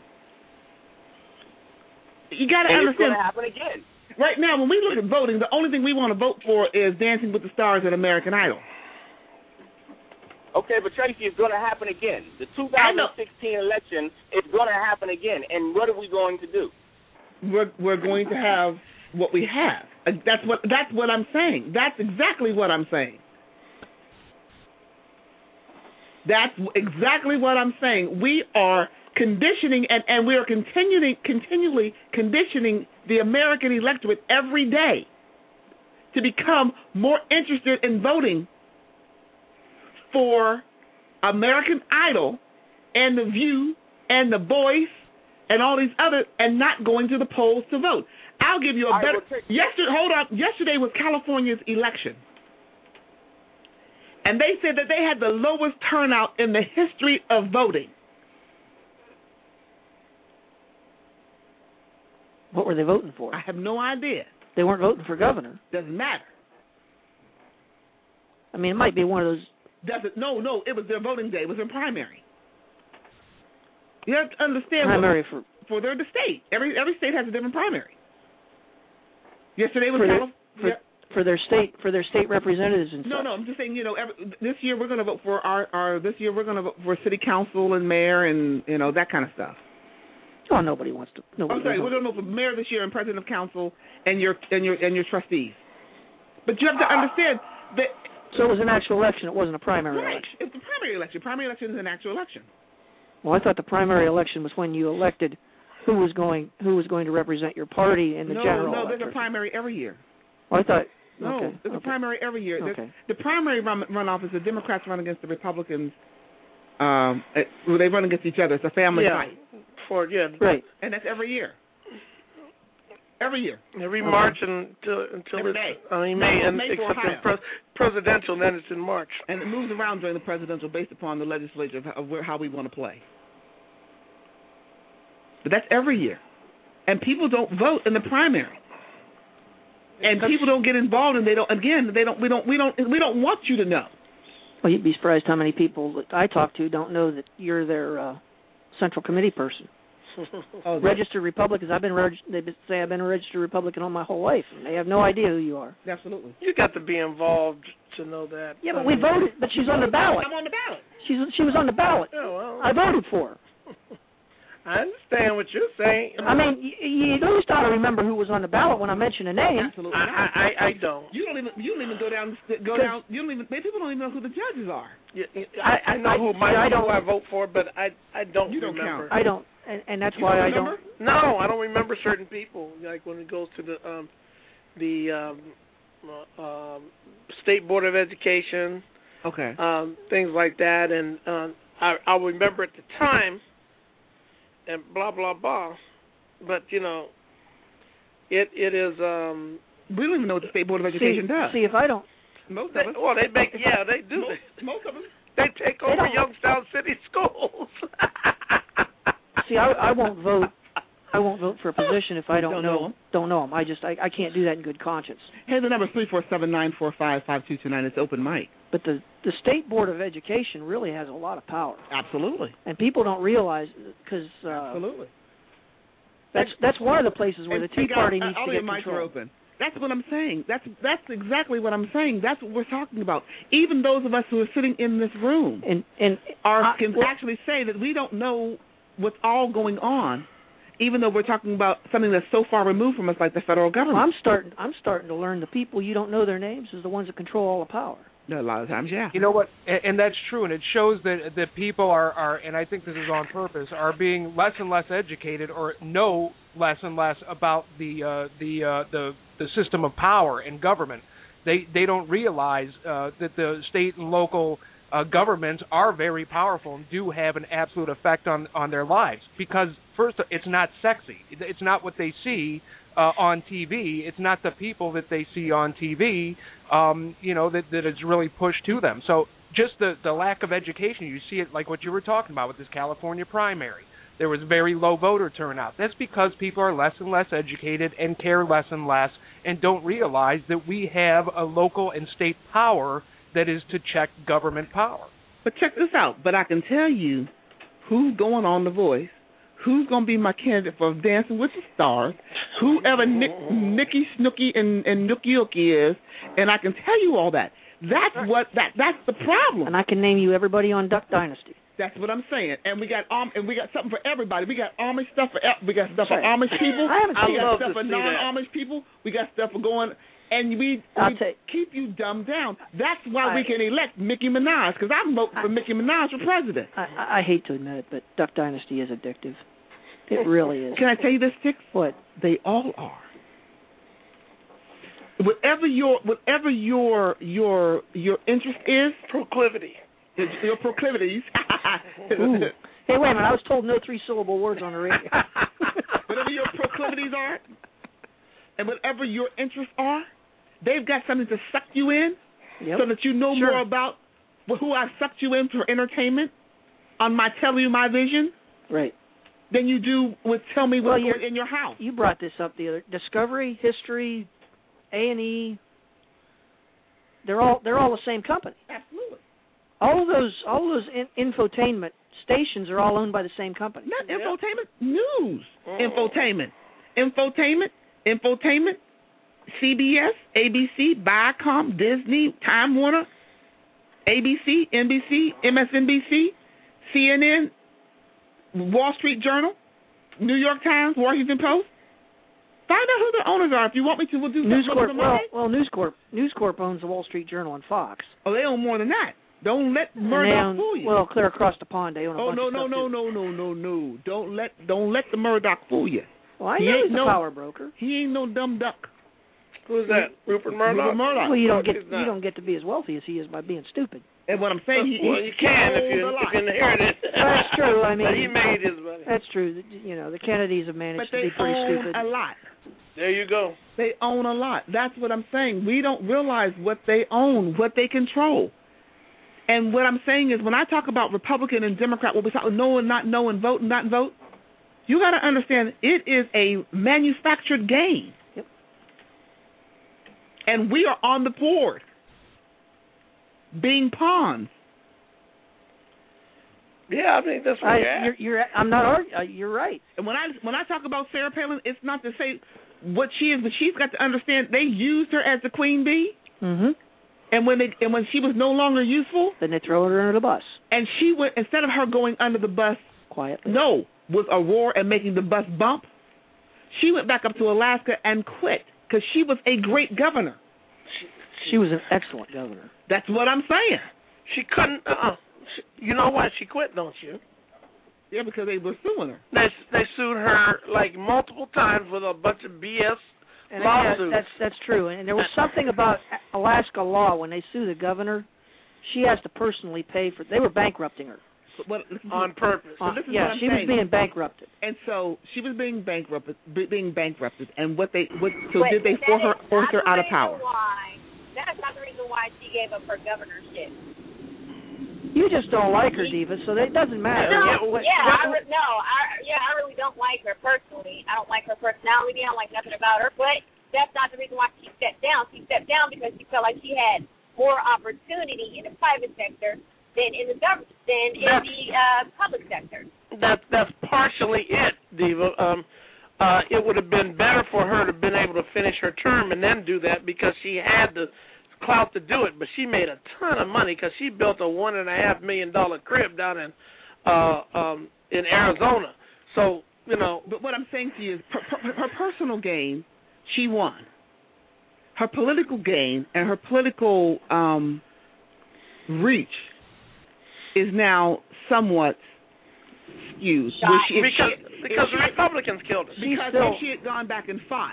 You got to understand. It's going to happen again. Right now, when we look at voting, the only thing we want to vote for is Dancing with the Stars and American Idol. Okay, but Tracy, it's going to happen again. The two thousand sixteen election is going to happen again, and what are we going to do? We're we're going to have what we have. That's what that's what I'm saying. That's exactly what I'm saying. That's exactly what I'm saying. We are conditioning, and, and we are continuing, continually conditioning the American electorate every day to become more interested in voting for American Idol and The View and The Voice and all these other, and not going to the polls to vote. I'll give you a better. Yesterday, hold on. Yesterday was California's election, and they said that they had the lowest turnout in the history of voting. What were they voting for? I have no idea. They weren't voting for governor. Doesn't matter. I mean, it might be one of those. Doesn't no no. It was their voting day. It was their primary. You have to understand. Primary what, for for their the state. Every every state has a different primary. Yesterday was for their, California. for, yeah. for their state for their state representatives and no such. no. I'm just saying. You know, every, this year we're going to vote for our, our this year we're going to vote for city council and mayor and you know that kind of stuff. Oh, nobody wants to. Nobody I'm sorry, we're going to vote for mayor this year and president of council and your and your and your trustees. But you have to understand that. So it was an actual election. It wasn't a primary right. election. It's a primary election. Primary election is an actual election. Well, I thought the primary election was when you elected who was going who was going to represent your party in the no, general. No, no, election. there's a primary every year. Well, I thought. No, okay, there's okay. a primary every year. Okay. The primary run, runoff is the Democrats run against the Republicans. Um, it, well, they run against each other. It's a family yeah. fight. For yeah, right. And that's every year. Every year. Every okay. March until until every it's, May. I mean May, May, and May except in pres- presidential, and then it's in March. And it moves around during the presidential based upon the legislature of, of where, how we want to play. But that's every year, and people don't vote in the primary, and people don't get involved, and they don't. Again, they don't. We don't. We don't. We don't want you to know. Well, you'd be surprised how many people that I talk to don't know that you're their uh, central committee person. oh, registered Republicans. I've been reg- they say I've been a registered Republican all my whole life, and they have no idea who you are. Absolutely. You got to be involved to know that. Yeah, but we voted. But she's on the ballot. I'm on the ballot. She's she was on the ballot. Oh, well. I voted for her. I understand what you're saying. I mean, you, you at least ought to remember who was on the ballot when I mention a name. Absolutely I, not. I, I, I don't. You don't even you don't even go down go down. You don't even people don't even know who the judges are. Yeah, I, I know who my I don't, who I vote for, but I I don't you don't remember. Count. I don't, and, and that's you why don't I remember? don't. No, I don't remember certain people. Like when it goes to the um the um, uh, um State Board of Education. Okay. Um, things like that, and uh, I I remember at the time. And blah blah blah, but you know, it it is. Um, we don't even know what the State Board of Education see, does. See, if I don't, most they, of us. Well, they make yeah, they do. Most, most of them. They take over Youngstown City schools. See, I I won't vote. I won't vote for a position if I don't, don't know, know them. Don't know them. I just I, I can't do that in good conscience. Hey, the number three four seven nine four five five two two nine. It's open mic. But the the State Board of Education really has a lot of power. Absolutely. And people don't realize because uh, absolutely. That's that's one of the places where and, the Tea guys, Party needs all to your get mics control. are open. That's what I'm saying. That's that's exactly what I'm saying. That's what we're talking about. Even those of us who are sitting in this room and and are I, can well, actually say that we don't know what's all going on. Even though we're talking about something that's so far removed from us, like the federal government. Well, I'm starting. I'm starting to learn the people you don't know their names is the ones that control all the power. No, a lot of times, yeah. You know what? And, and that's true, and it shows that that people are, are, and I think this is on purpose, are being less and less educated or know less and less about the uh, the uh, the the system of power in government. They they don't realize uh, that the state and local uh, governments are very powerful and do have an absolute effect on on their lives because. First, it's not sexy. It's not what they see uh, on T V. It's not the people that they see on T V, um, you know, that, that is really pushed to them. So just the, the lack of education, you see it like what you were talking about with this California primary. There was very low voter turnout. That's because people are less and less educated and care less and less and don't realize that we have a local and state power that is to check government power. But check this out. But I can tell you who's going on The Voice. Who's going to be my candidate for Dancing with the Stars, whoever Nick, Nicky Snooky and, and Nookie Ookie is, and I can tell you all that. That's what that that's the problem. And I can name you everybody on Duck Dynasty. That's what I'm saying. And we got um and we got something for everybody. We got Amish stuff for we got stuff right. for Amish people. I haven't we seen got love stuff to for see non-Amish people. We got stuff for going. And we, I'll we take, keep you dumbed down. That's why I, we can elect Nicki Minaj, because I'm voting for Nicki Minaj for president. I, I, I hate to admit it, but Duck Dynasty is addictive. It really is. Can I tell you this, Tix? What? They all are. Whatever your whatever your your your interest is, proclivity, your proclivities. Ooh. Hey, wait a minute! I was told no three syllable words on the radio. Whatever your proclivities are, and whatever your interests are, they've got something to suck you in, yep. so that you know sure. more about who I sucked you in for entertainment on my Tell You My Vision. Right. Than you do with Tell Me What's well, Going in Your House. You brought this up the other Discovery, History, A and E. They're all they're all the same company. Absolutely. All of those all of those in, infotainment stations are all owned by the same company. Not yep. infotainment, news. Oh. Infotainment, infotainment, infotainment. C B S, A B C, Viacom, Disney, Time Warner, A B C, N B C, M S N B C, C N N. Wall Street Journal, New York Times, Washington Post. Find out who the owners are. If you want me to, we'll do News Corp. Well, well, News Corp. News Corp owns the Wall Street Journal and Fox. Oh, they own more than that. Don't let Murdoch fool you. Well, clear across the pond, they own a oh, bunch no, of no, stuff no, too. no, no, no, no. Don't let don't let the Murdoch fool you. Well, I he know ain't he's no a power broker. He ain't no dumb duck. Who's that? Rupert Murdoch. Rupert Murdoch. Well, you don't get you don't get to be as wealthy as he is by being stupid. And what I'm saying, he, well, he you can if you, if you inherit it. That's true. I mean, but he made his money. That's true. You know, the Kennedys have managed but to be pretty own stupid. a lot. There you go. They own a lot. That's what I'm saying. We don't realize what they own, what they control. And what I'm saying is, when I talk about Republican and Democrat, what we talk know and not know and vote and not vote, you got to understand it is a manufactured game. Yep. And we are on the board, being pawns. Yeah, I think that's what I, you're, you're, you're. I'm not arguing. You're right. And when I when I talk about Sarah Palin, it's not to say what she is, but she's got to understand they used her as the queen bee. Mm-hmm. And when they and when she was no longer useful, then they throw her under the bus. And she went instead of her going under the bus quietly. No, was a roar and making the bus bump, she went back up to Alaska and quit because she was a great governor. She, she was an excellent governor. That's what I'm saying. She couldn't. Uh, she, you know why she quit, don't you? Yeah, because they were suing her. They they sued her like multiple times with a bunch of B S and lawsuits. Yeah, that's that's true. And there was something about Alaska law when they sue the governor, she has to personally pay for. They were bankrupting her. What, on purpose. Uh, so yeah, she saying. was being bankrupted. And so she was being bankrupted, being bankrupted. And what they, what, so but did they force her, force her out of power? Why, that is not the reason why she gave up her governorship. You just don't like her, Diva, so that doesn't matter. No, yeah, what, yeah, what, I re- no, I, yeah, I really don't like her personally. I don't like her personality. I don't like nothing about her. But that's not the reason why she stepped down. She stepped down because she felt like she had more opportunity in the private sector than in the government, than in that's, the uh, public sector. That that's partially it, Diva. Um, uh, it would have been better for her to have been able to finish her term and then do that because she had the clout to do it. But she made a ton of money because she built a one and a half million dollar crib down in uh, um, in Arizona. So you know. But what I'm saying to you is, her, her, her personal gain, she won. Her political gain and her political um, reach is now somewhat skewed. She, because she, because the Republicans killed her. Because still, if she had gone back and fought,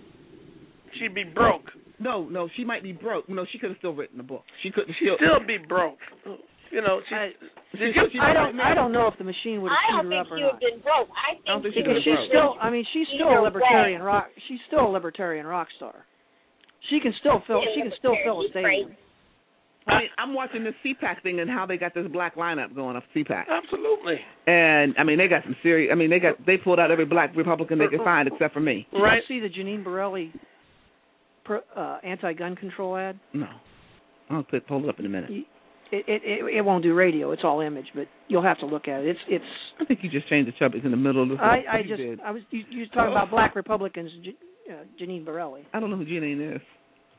she'd be broke. No, no, she might be broke. No, she could have still written a book. She could still, still be broke. You know, she, I, she, she, I don't. I don't know if the machine would have chewed her up or not. I don't think she would have been broke. I think, I don't think she because she's she's still. I mean, she's still a libertarian rock. She's still a libertarian rock star. She can still fill. She can still fill a stadium. I mean, I'm watching this C PAC thing and how they got this black lineup going off C PAC. Absolutely. And I mean, they got some serious. I mean, they got they pulled out every black Republican they could find except for me. Did right. you see the Janine Borelli pro, uh, anti-gun control ad? No. I'll put, pull it up in a minute. It, it it it won't do radio. It's all image, but you'll have to look at it. It's it's. I think you just changed the subject in the middle of the. I I you just did. I was you, you were talking about black Republicans. Uh, Janine Borelli. I don't know who Janine is.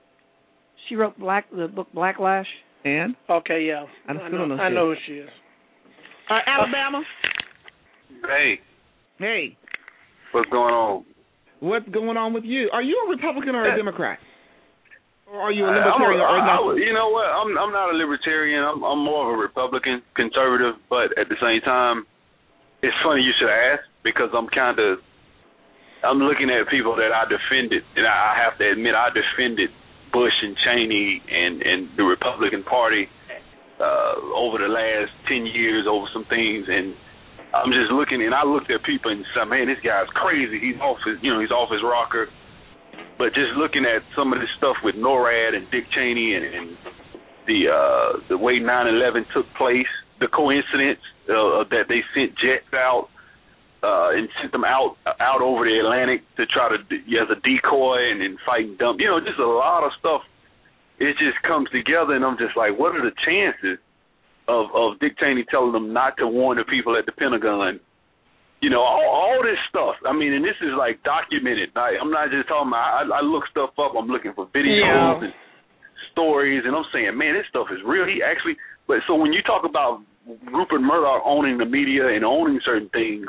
She wrote black the book Blacklash. And? Okay, yeah. I, I, know, know, I know who she is. All right, Alabama. Hey. Hey. What's going on? What's going on with you? Are you a Republican or a Democrat? Or are you a I, libertarian a, or a I, I, You know what? I'm I'm not a libertarian. I'm I'm more of a Republican, conservative, but at the same time, it's funny you should ask because I'm kind of I'm looking at people that I defended, and I have to admit I defended Bush and Cheney and, and the Republican Party uh, over the last ten years over some things, and I'm just looking, and I looked at people and said, man, this guy's crazy. He's off his, you know, he's off his rocker. But just looking at some of this stuff with NORAD and Dick Cheney and, and the uh, the way nine eleven took place, the coincidence uh, that they sent jets out uh, and sent them out out over the Atlantic to try to as a decoy and then fight and dump. You know, just a lot of stuff. It just comes together, and I'm just like, what are the chances of of Dick Cheney telling them not to warn the people at the Pentagon? You know, all, all this stuff. I mean, and this is like documented. I, I'm not just talking about. I, I look stuff up. I'm looking for videos yeah. and stories, and I'm saying, man, this stuff is real. He actually. But so when you talk about Rupert Murdoch owning the media and owning certain things,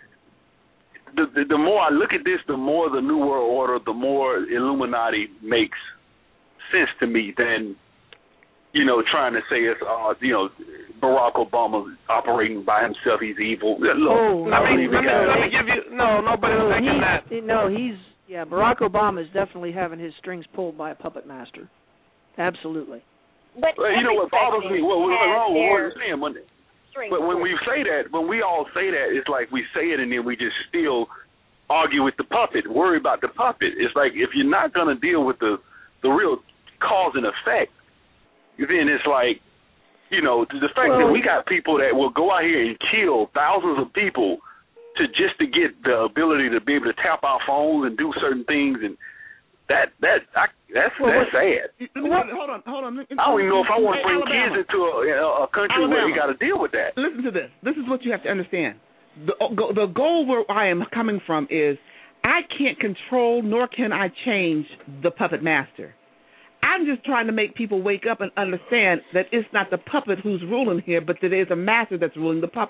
the, the the more I look at this, the more the New World Order, the more Illuminati makes sense to me than, you know, trying to say it's, uh, you know, Barack Obama operating by himself. He's evil. Look, oh, I let, me, believe let, me, guy. let me give you no. Nobody's no, thinking that. No, he's yeah. Barack Obama is definitely having his strings pulled by a puppet master. Absolutely. But well, you know what bothers me? What well, what's wrong with what you're saying? When, but when we say that, when we all say that, it's like we say it and then we just still argue with the puppet, worry about the puppet. It's like if you're not going to deal with the the real cause and effect, then it's like, you know, the fact well, that we got people that will go out here and kill thousands of people to just to get the ability to be able to tap our phones and do certain things, and that that I, that's well, that's what, sad. What, hold on, hold on. I don't even know if I want to bring Alabama. kids into a, a country Alabama. where you got to deal with that. Listen to this. This is what you have to understand. The the goal where I am coming from is I can't control nor can I change the puppet master. I'm just trying to make people wake up and understand that it's not the puppet who's ruling here, but that there's a master that's ruling the puppet.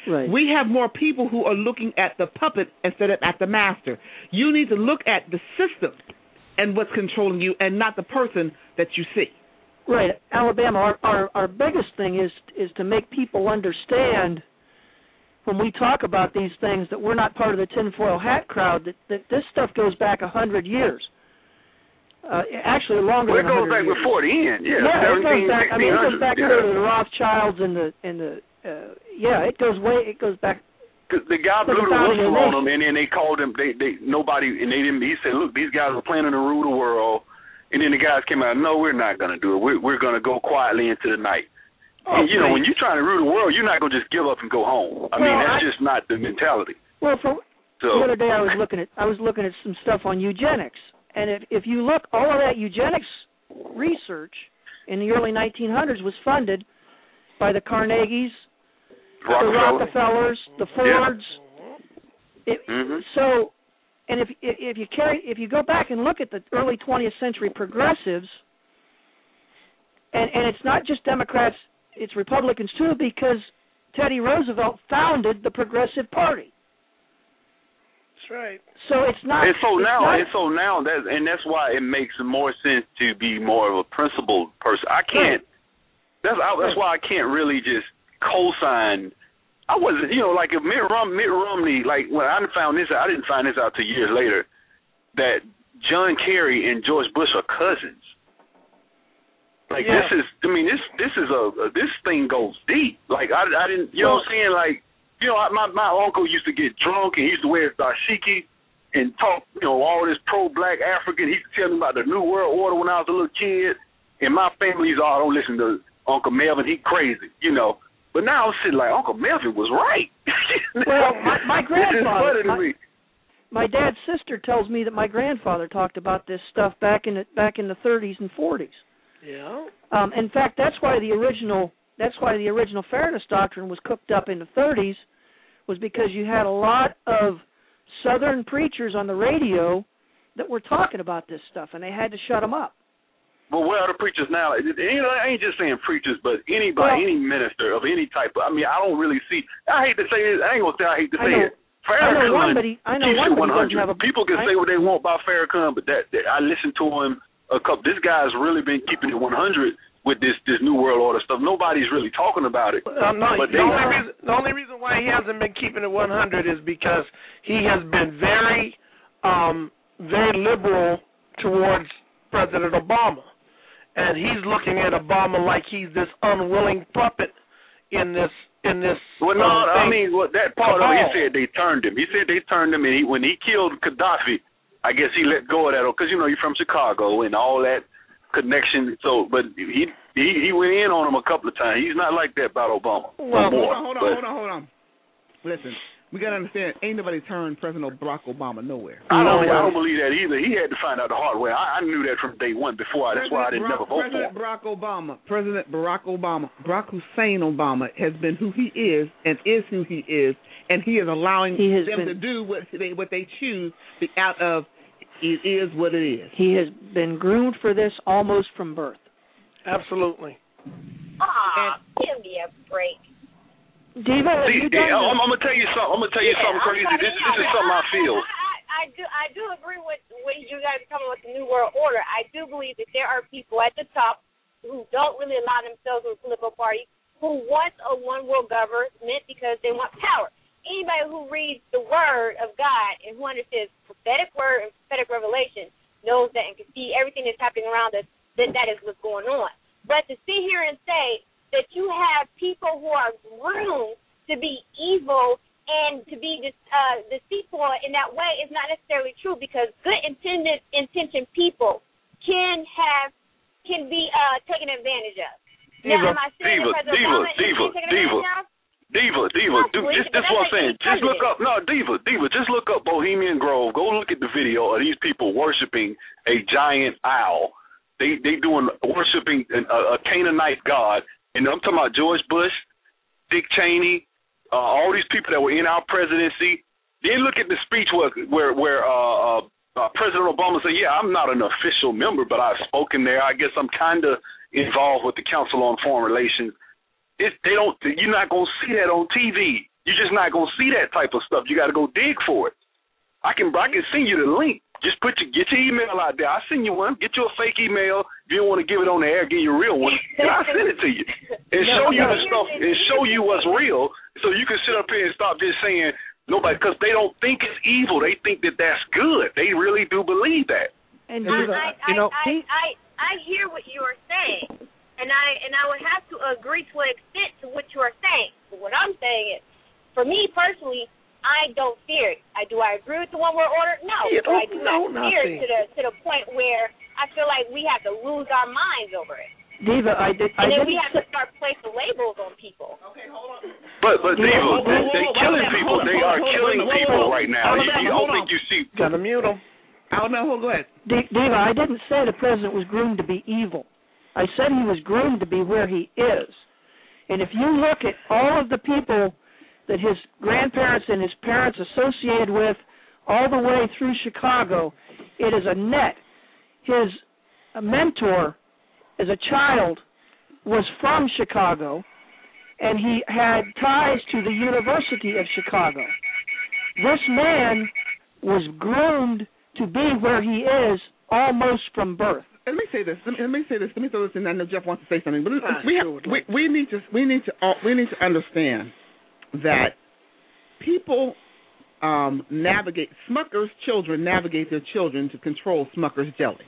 Right. We have more people who are looking at the puppet instead of at the master. You need to look at the system and what's controlling you, and not the person that you see. Right, Alabama. Our our, our biggest thing is is to make people understand when we talk about these things that we're not part of the tinfoil hat crowd. That, that this stuff goes back a hundred years. Uh, actually, longer well, it than goes back years. before then. Yeah, yeah it goes back. I mean, it goes back yeah. to the Rothschilds and the and the. Uh, yeah, it goes way. It goes back. Cause the guy blew the whistle on them, and then they called him. They they nobody, and they didn't. He said, "Look, these guys are planning to rule the world." And then the guys came out. No, we're not going to do it. We're we're going to go quietly into the night. Oh, and you know, when you're trying to rule the world, you're not going to just give up and go home. I well, mean, that's I, just not the mentality. Well, for so, the other day I was looking at I was looking at some stuff on eugenics, and if if you look, all of that eugenics research in the early nineteen hundreds was funded by the Carnegies, the Rockefellers, the Fords. Yeah. It, mm-hmm. So, and if if you carry if you go back and look at the early twentieth century progressives, and and it's not just Democrats, it's Republicans too, because Teddy Roosevelt founded the Progressive Party. That's right. So it's not. And so now, not, and so now that, and that's why it makes more sense to be more of a principled person. I can't. Right. That's I, that's why I can't really just co-sign. I wasn't, you know, like if Mitt, Rom, Mitt Romney, like when I found this out, I didn't find this out till years later, that John Kerry and George Bush are cousins. Like yeah. this is, I mean, this this is a, a this thing goes deep. Like I, I didn't, you know what I'm saying? Like, you know, I, my my uncle used to get drunk and he used to wear dashiki and talk, you know, all this pro-black African. He used to tell me about the New World Order when I was a little kid. And my family's all, oh, don't listen to Uncle Melvin, he crazy, you know. But now I'm sitting like, Uncle Melvin was right. Well, my, my grandfather, my, my, my dad's sister tells me that my grandfather talked about this stuff back in the, back in the thirties and forties. Yeah. Um, in fact, that's why the original that's why the original fairness doctrine was cooked up in the thirties, was because you had a lot of Southern preachers on the radio that were talking about this stuff, and they had to shut them up. Well, where are the preachers now? You know, I ain't just saying preachers, but anybody, well, any minister of any type of, I mean, I don't really see, I hate to say it, I ain't going to say I hate to say know, it. Farrakhan keeps one hundred. A, People can I, say what they want about Farrakhan, but that, that I listened to him a couple, this guy's really been keeping it one hundred with this, this New World Order stuff. Nobody's really talking about it. Uh, no, but the, they, only reason, the only reason why he hasn't been keeping it one hundred is because he has been very, um, very liberal towards President Obama. And he's looking at Obama like he's this unwilling puppet in this in this. Well, no, um, I mean, well, that part of it, he said they turned him. He said they turned him, and he, when he killed Gaddafi, I guess he let go of that because you know you're from Chicago and all that connection. So, but he he he went in on him a couple of times. He's not like that about Obama. Well, more, hold on, hold on, hold on, hold on. Listen. We got to understand, ain't nobody turned President Barack Obama nowhere. I don't, I don't believe that either. He had to find out the hard way. I, I knew that from day one before. That's why I didn't Barack, never vote President for him. Barack Obama, President Barack Obama, Barack Hussein Obama has been who he is and is who he is, and he is allowing he them been, to do what they what they choose out of it is what it is. He has been groomed for this almost from birth. Absolutely. Ah, give me a break. Diva, See, you yeah, I'm, I'm gonna tell you something. I'm gonna tell you yeah, something crazy. This, this is something I feel. I, I, I do, I do agree with when you guys are talking about the New World Order. I do believe that there are people at the top who don't really align themselves with the political party, who want a one world government because they want power. Anybody who reads the Word of God and who understands prophetic word and prophetic revelation knows that and can see everything that's happening around us. That that is what's going on. But to sit here and say that you have people who are groomed to be evil and to be uh, deceitful in that way is not necessarily true, because good intended intentioned people can have can be uh, taken advantage of. Diva, now, am I saying diva, that President diva, Obama diva, is taken diva, advantage of? Diva, diva, do, just, just what I'm saying. Just look up, no, diva, diva, just look up Bohemian Grove. Go look at the video of these people worshiping a giant owl. They they doing worshiping a, a Canaanite god. And I'm talking about George Bush, Dick Cheney, uh, all these people that were in our presidency. Then look at the speech where where, where uh, uh, President Obama said, yeah, I'm not an official member, but I've spoken there. I guess I'm kind of involved with the Council on Foreign Relations. It, they don't. You're not going to see that on T V. You're just not gonna see that type of stuff. You got to go dig for it. I can I can send you the link. Just put your get your email out there. I'll send you one. Get you a fake email. If you don't want to give it on the air, get you a real one, and I'll send it to you and no, show you no, the stuff and show you what's real, so you can sit up here and stop just saying nobody, because they don't think it's evil. They think that that's good. They really do believe that. And I, I, you know, I, I, I, I hear what you are saying, and I and I would have to agree to an extent to what you are saying. But what I'm saying is, for me personally, I don't fear it. I do I agree with the one world order? No, you but I do know not fear it nothing. to the to the point where I feel like we have to lose our minds over it. Diva, I did. I And then didn't we have say, to start placing labels on people. Okay, hold on. But but Yeah, Diva, hold on, they, hold they on, killing hold on, people. hold on, They hold on, are hold on, killing hold on, people hold on. right now. You, Alabama, you don't hold think on. you see? Gotta mute him. Alabama, go ahead. D- Diva, I didn't say the president was groomed to be evil. I said he was groomed to be where he is. And if you look at all of the people that his grandparents and his parents associated with all the way through Chicago, it is a net. His uh, mentor as a child was from Chicago, and he had ties to the University of Chicago. This man was groomed to be where he is almost from birth. Let me say this. Let me, let me say this. Let me throw this in. I know Jeff wants to say something, but Ah, we, sure have, we we need to we need to uh, we need to understand that people um, navigate Smucker's children navigate their children to control Smucker's jelly.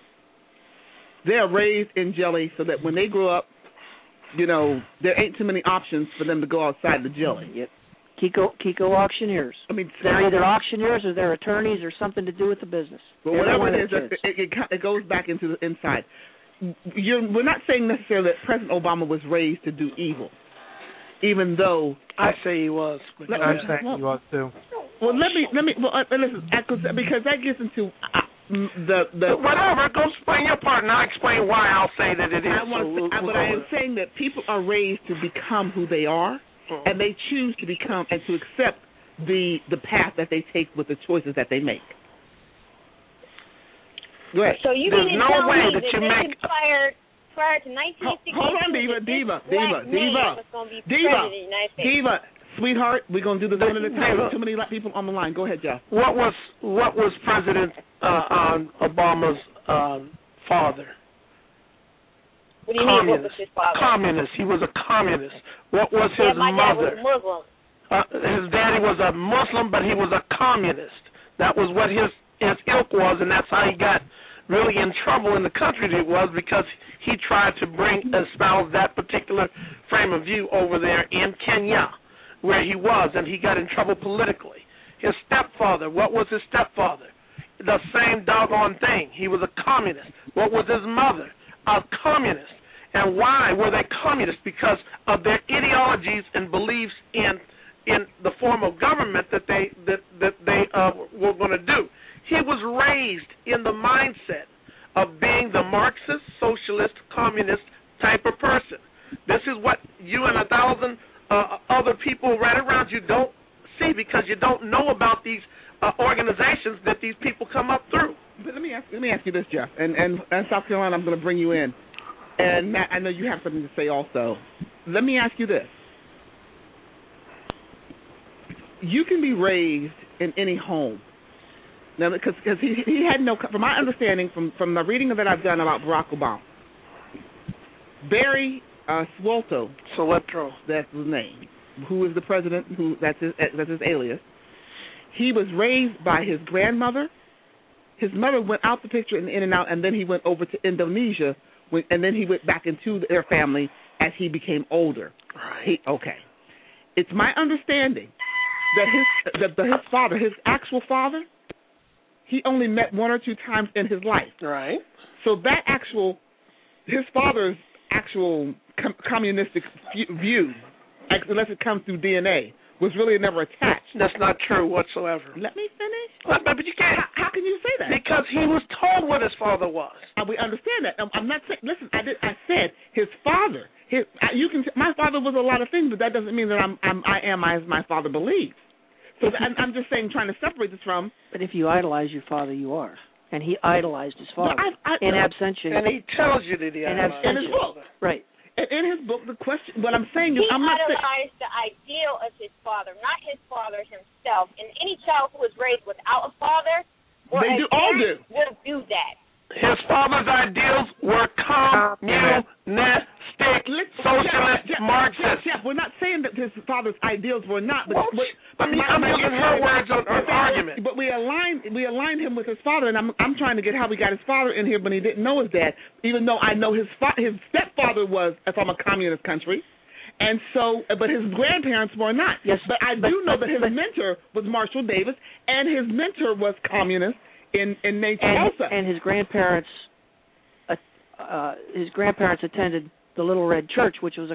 They are raised in jelly so that when they grow up, you know, there ain't too many options for them to go outside the jelly. Yep. Kiko, Kiko auctioneers. I mean, they're either auctioneers or they're attorneys or something to do with the business. But They're whatever one it of is, the it, it, it goes back into the inside. You're, we're not saying necessarily that President Obama was raised to do evil, even though I say he was. But Let- I'm me- saying he was too. Well, let me let me well, uh, listen, uh, because that gets into uh, mm, the the. But whatever, go explain your part, and I'll explain why I'll say that it is. I want So to, we'll- but I am saying that people are raised to become who they are, Mhm. and they choose to become and to accept the the path that they take with the choices that they make. Go ahead. So you There's mean to no tell way me that that you this make- prior prior to nineteen sixty-two, Hold on, Diva, that Diva, this black Diva, man Diva, was going to be Diva, president of the United States. Diva, sweetheart, we're gonna do this one at a time. Diva. Too many people on the line. Go ahead, Jeff. What was what was President uh, um, Obama's um, father? What do you mean? What was Communist. his father? Communist. He was a communist. What was Yeah, his my dad mother? was Muslim. Uh, his daddy was a Muslim, but he was a communist. That was what his his ilk was, and that's how he got really in trouble in the country that he was, because he tried to bring espouse that particular frame of view over there in Kenya, where he was, and he got in trouble politically. His stepfather, what was his stepfather? The same doggone thing. He was a communist. What was his mother? A communist. And why were they communists? Because of their ideologies and beliefs in in the form of government that they that that they uh, were going to do. He was raised in the mindset of being the Marxist, socialist, communist type of person. This is what you and a thousand uh, other people right around you don't see, because you don't know about these uh, organizations that these people come up through. But let me ask let me ask you this, Jeff, and and, and South Carolina, I'm going to bring you in, and Matt, I know you have something to say also. Let me ask you this: you can be raised in any home. Now, because he he had no, from my understanding, from from the reading that I've done about Barack Obama, Barry uh, Swalto, Soletro, that's his name, who is the president, who that's his that's his alias. He was raised by his grandmother. His mother went out the picture and in and out, and then he went over to Indonesia, when, and then he went back into their family as he became older. Right. He, okay. It's my understanding that his that the, his father, his actual father, he only met one or two times in his life. Right. So that actual, his father's actual com- communistic view, unless it comes through D N A, was really never attached. That's not true whatsoever. Let me finish. But, but you can't. How, how can you say that? Because he was told what his father was. Uh, we understand that. I'm, I'm not saying. Listen, I did. I said his father. His. I, you can. My father was a lot of things, but that doesn't mean that I'm. I'm I am as my father believes. So I'm, I'm just saying, trying to separate this from. But if you idolize your father, you are. And he idolized his father No, I, I, in no. absentia. And he tells you that he in idolized absentia. his book. Right. in his book, the question, what I'm saying is, he I'm not saying. He idolized the ideal of his father, not his father himself. And any child who was raised without a father or They a do, all parent do. will do that. His father's ideals were communistic, socialist, Jeff, Jeff, Marxist. Jeff, Jeff, we're not saying that his father's ideals were not. But, Well, but, I mean, I'm using her words on her argument. But we aligned we aligned him with his father, and I'm I'm trying to get how we got his father in here, but he didn't know his dad. Even though I know his fa- his stepfather was from a communist country. And so, but his grandparents were not. Yes, but I but, do know but, that his but, mentor was Marshall Davis, and his mentor was communist in in Nate and, Tulsa. and his grandparents, uh, uh, his grandparents attended the Little Red Church, which was a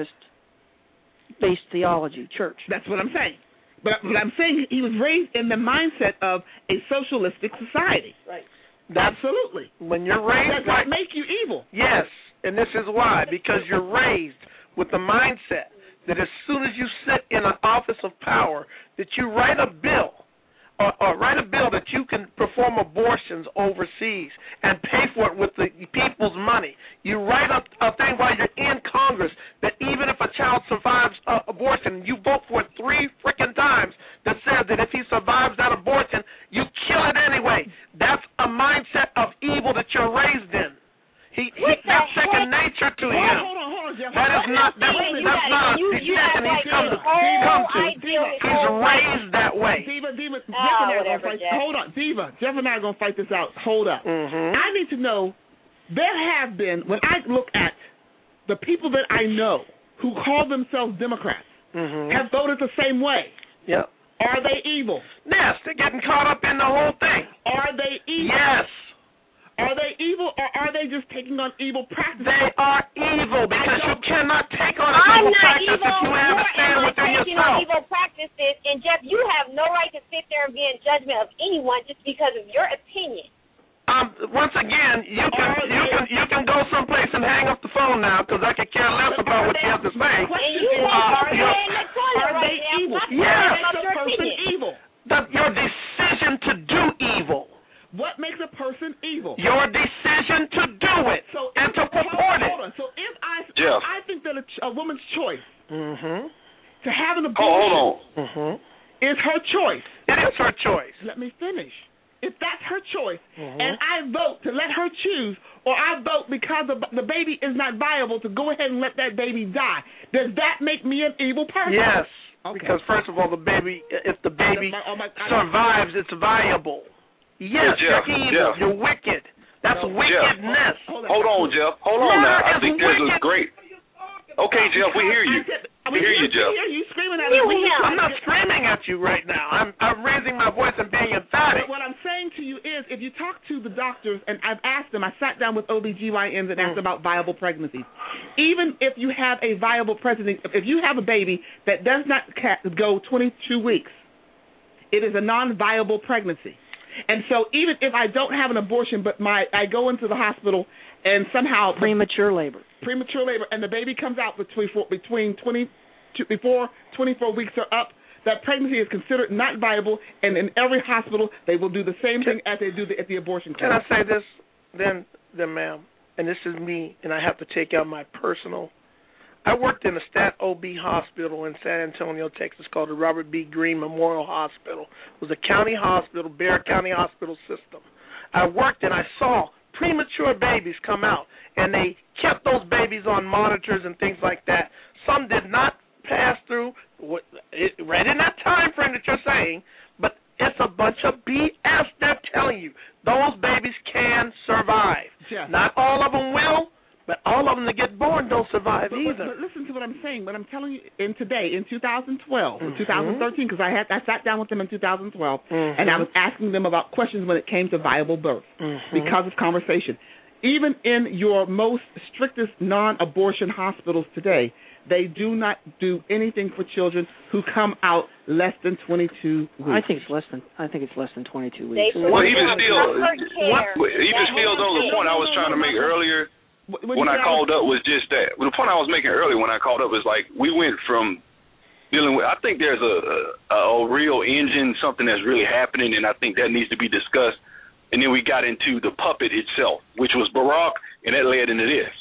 communist-based theology church. That's what I'm saying. But, but I'm saying he was raised in the mindset of a socialistic society. Right. Absolutely. When you're raised, does that make you evil? Yes, and this is why, because you're raised with the mindset that as soon as you sit in an office of power, that you write a bill, or, or write a bill that you can perform abortions overseas and pay for it with the people's money. You write a, a thing while you're in Congress that even if a child survives uh, abortion, you vote for it three freaking times that says that if he survives that abortion, you kill it anyway. That's a mindset of evil that you're raised in. He, he that's second nature to him. Hold on, hold on, Jeff. That is not that's, that's not a decision he's come to come to. He's raised that way. Diva, Diva, Oh, Jeff and I are gonna whatever, fight. Jeff. Hold on, Diva. Jeff and I are gonna fight this out. Hold up. Mm-hmm. I need to know. There have been, when I look at the people that I know who call themselves Democrats, Mm-hmm. have voted the same way. Yep. Are they evil? Yes, they're getting caught up in the whole thing. Are they evil? Yes. Are they evil, or are they just taking on evil practices? They are evil because you cannot take on an I'm evil not practice evil, if you nor understand am I within taking on yourself. evil practices. And Jeff, you have no right to sit there and be in judgment of anyone just because of your opinion. Um, once again, you can you can you can go someplace and hang up the phone now because I could care less about what you have to say. And you Uh, are your- in the toilet Are right they now. evil? I'm Yes. talking about What your makes a person opinion. evil? the, your decision to do evil. What makes a person evil? Your decision to do it So and if, to purport hold, it. hold on. So if I, Jeff. I think that a, ch- a woman's choice Mm-hmm. to have an Oh, hold abortion on. Mm-hmm. is her choice. It is her choice. Let me finish. If that's her choice, Mhm. and I vote to let her choose, or I vote because the, the baby is not viable to go ahead and let that baby die, does that make me an evil person? Yes. Okay. Because first of all, the baby, if the baby Oh, my- I- survives, it's viable. Yes, Hey, Jeff, you're evil. Jeff. You're wicked. That's No, wickedness. Hold on, Jeff. Hold on now. I think this is great. Okay, Jeff, we hear you. We hear you, Jeff. We hear you screaming at You me. him. I'm not screaming at you right now. I'm I'm raising my voice and being emphatic. But what I'm saying to you is, if you talk to the doctors, and I've asked them, I sat down with O B G Y Ns and asked Mm. about viable pregnancies. Even if you have a viable pregnancy, if you have a baby that does not ca- go twenty-two weeks, it is a non-viable pregnancy. And so even if I don't have an abortion, but my I go into the hospital and somehow Premature labor. premature labor, and the baby comes out between between twenty before twenty-four weeks are up, that pregnancy is considered not viable, and in every hospital they will do the same thing as they do the, at the abortion Can clinic. I say this, then, then, ma'am? And this is me, and I have to take out my personal. I worked in a stat O B hospital in San Antonio, Texas, called the Robert B. Greene Memorial Hospital. It was a county hospital, Bexar County Hospital System. I worked and I saw premature babies come out, and they kept those babies on monitors and things like that. Some did not pass through what, it, right in that time frame that you're saying, but it's a bunch of B S they're telling you. Those babies can survive. Yeah. Not all of them will, but all of them that get born don't survive But, either. but, but listen to what I'm saying. What I'm telling you in today, in two thousand twelve, Mhm. or two thousand thirteen, because I had I sat down with them in two thousand twelve, Mhm. and I was asking them about questions when it came to viable birth Mhm. because of conversation. Even in your most strictest non-abortion hospitals today, they do not do anything for children who come out less than twenty-two weeks. I think it's less than. I think it's less than twenty-two They weeks. put Well, you even on still, comfort care. But even still, though, the point I was trying to make earlier What- what when you I say? called up was just that. Well, the point I was making earlier when I called up is like we went from dealing with. I think there's a a, a real engine, something that's really happening, and I think that needs to be discussed. And then we got into the puppet itself, which was Barack, and that led into this.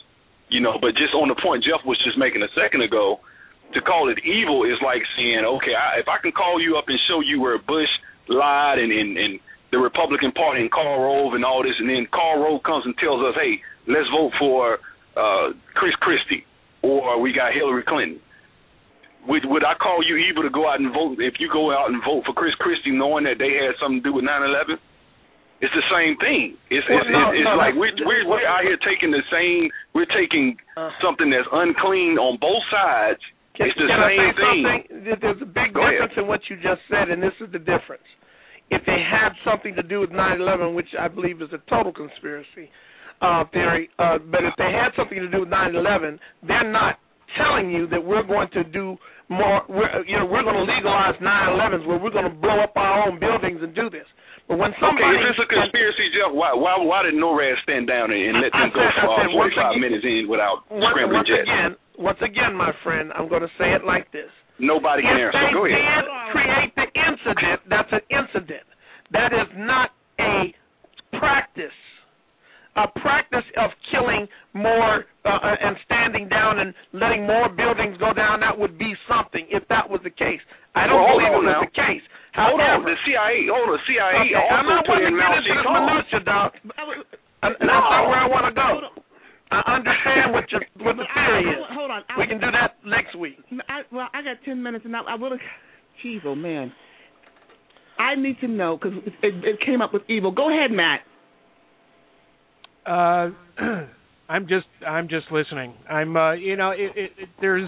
You know, but just on the point Jeff was just making a second ago, to call it evil is like saying, okay, I, if I can call you up and show you where Bush lied and, and, and the Republican Party and Karl Rove and all this, and then Karl Rove comes and tells us, hey, let's vote for uh, Chris Christie, or we got Hillary Clinton. Would, would I call you evil to go out and vote if you go out and vote for Chris Christie knowing that they had something to do with nine eleven? It's the same thing. It's Well, it's, no, it's, it's no, like no. we're, we're we're out here taking the same. We're taking Uh. something that's unclean on both sides. Can, it's the can same I say thing. something? There's a big Go difference ahead. in what you just said, and this is the difference. If they had something to do with nine eleven, which I believe is a total conspiracy uh, theory, uh, but if they had something to do with nine eleven, they're not telling you that we're going to do more. We're, you know, we're going to legalize nine elevens where we're going to blow up our own buildings and do this. But when somebody, okay, if it's a conspiracy, Jeff, why why why did NORAD stand down and, and let them go for uh, forty-five minutes in without once, scrambling once jets? again, once again, my friend, I'm going to say it like this. Nobody can If answer. they Go ahead. did create the incident, that's an incident. That is not a practice. A practice of killing more uh, and standing down and letting more buildings go down, that would be something if that was the case. I don't Well, hold believe on it was now. the case. Hold on, However, the C I A, hold on, the C I A okay, I'm also not put going in to get Mao into this Zedong. minutia, Doc. And that's not where I want to go. I understand what your what the theory is. Hold on. I, We can do that next week. I, well, I got ten minutes, and I, I would have. Jeez, oh man. I need to know because it, it came up with evil. Go ahead, Matt. Uh, I'm just I'm just listening. I'm uh, you know it, it, it, there's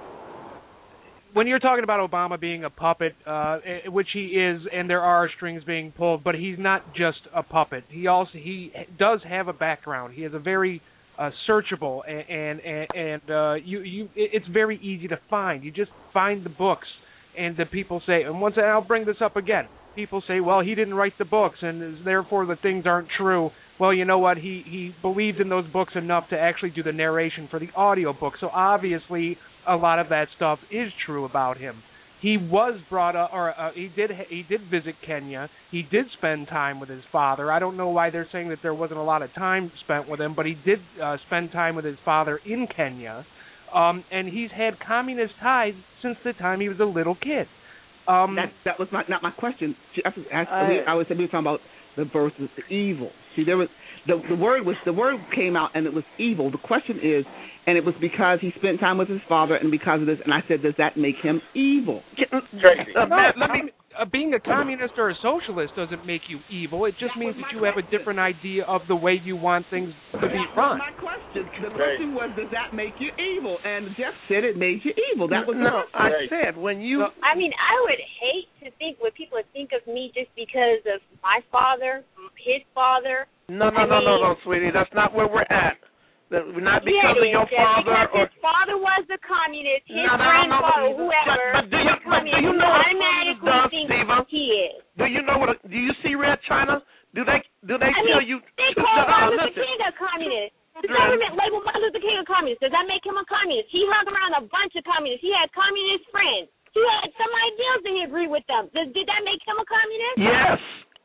when you're talking about Obama being a puppet, uh, which he is, and there are strings being pulled, but he's not just a puppet. He also he does have a background. He has a very uh, searchable and and and uh, you you it's very easy to find. You just find the books, and the people say, and once and I'll bring this up again. People say, well, he didn't write the books, and therefore the things aren't true. Well, you know what? He he believed in those books enough to actually do the narration for the audio book. So obviously, a lot of that stuff is true about him. He was brought up, or uh, he did he did visit Kenya. He did spend time with his father. I don't know why they're saying that there wasn't a lot of time spent with him, but he did uh, spend time with his father in Kenya, um, and he's had communist ties since the time he was a little kid. Um, that that was not not my question. I was, I, I- I was we were talking about the birth of the evil. See, there was the the word was the word came out and it was evil. The question is, and it was because he spent time with his father and because of this. And I said, does that make him evil? Tracy. Uh, Matt, let me. Uh, being a communist or a socialist doesn't make you evil. It just means that you have a different idea of the way you want things to be run. My question. The question was, does that make you evil? And Jeff said it made you evil. That was no. the I said when you. I mean, I would hate to think what people would think of me just because of my father, his father. No, no, I no, no, mean- no, sweetie. That's not where we're at. That not Yeah, because it of your is, Jeff, father because or. his father was a communist, his No, no, no, grandfather, but- whoever, but do you- was a but do communist. you know what a automatically communist does, think Steva? he is. Do you know what? A, do you see Red China? Do they? Do they I tell mean, you? they to- call no, Martin no, Luther listen. King a communist. The Right. government labeled Martin Luther King a communist. Does that make him a communist? He hung around a bunch of communists. He had communist friends. He had some ideals that he agreed with them. Does, did that make him a communist? Yes.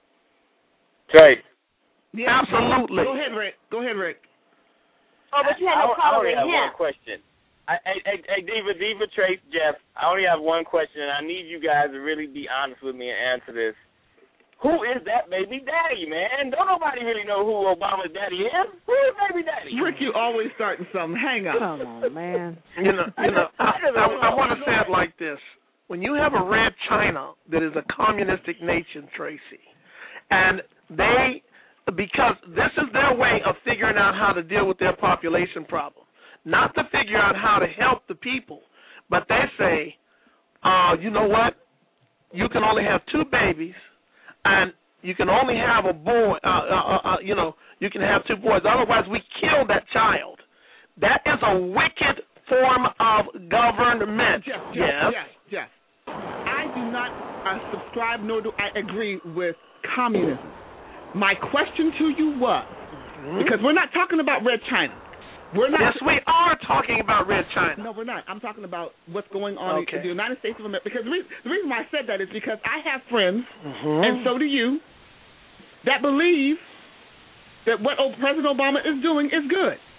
Right. Yeah, absolutely. Go ahead, Rick. Go ahead, Rick. Oh, but you had I, no I problem only with have him. one question. I, hey, hey, hey, Diva, Diva, Trace, Jeff, I only have one question, and I need you guys to really be honest with me and answer this. Who is that baby daddy, man? Don't nobody really know who Obama's daddy is. Who is baby daddy? Rick, you always starting something. Hang up. Come on, man. You know, you know. I, I, I want to say it like this: when you have a Red China that is a communistic nation, Tracy, and they, because this is their way of figuring out how to deal with their population problem, not to figure out how to help the people, but they say, uh, you know what? You can only have two babies. And you can only have a boy, uh, uh, uh, you know, you can have two boys. Otherwise, we kill that child. That is a wicked form of government. Jeff, Jeff, yes. Jeff, Jeff. I do not uh, subscribe nor do I agree with communism. My question to you was, mm-hmm. because we're not talking about Red China. We're not. Yes, we are talking about Red China. No, we're not. I'm talking about what's going on Okay. in the United States of America. Because the reason, the reason why I said that is because I have friends, Mm-hmm. and so do you, that believe that what President Obama is doing is good.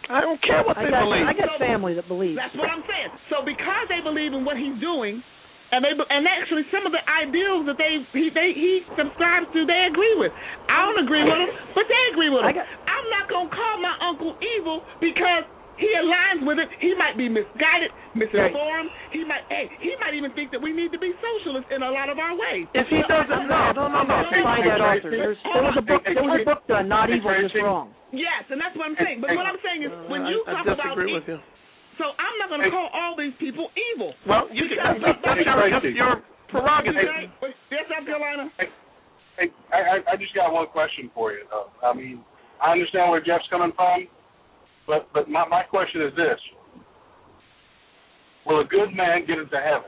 I don't care what I they got, believe. I got family that believes. That's what I'm saying. So because they believe in what he's doing, and they and actually some of the ideals that they he they he subscribes to, they agree with. I don't agree with them, but they agree with him. Got, I'm not gonna call my uncle evil because he aligns with it. He might be misguided, misinformed. He might hey he might even think that we need to be socialists in a lot of our ways. If he doesn't know, no, no, no. Find that author. There's, there was a book. There was a book done. Not evil, just wrong. Yes, and that's what I'm saying. But what I'm saying is, when you I, I talk disagree about, with you. so I'm not going to call all these people evil. Well, you can. That's, that's, that's your, your prerogative. Yes, South Carolina. Hey, hey, I, I just got one question for you, though. I mean, I understand where Jeff's coming from, but but my my question is this: will a good man get into heaven,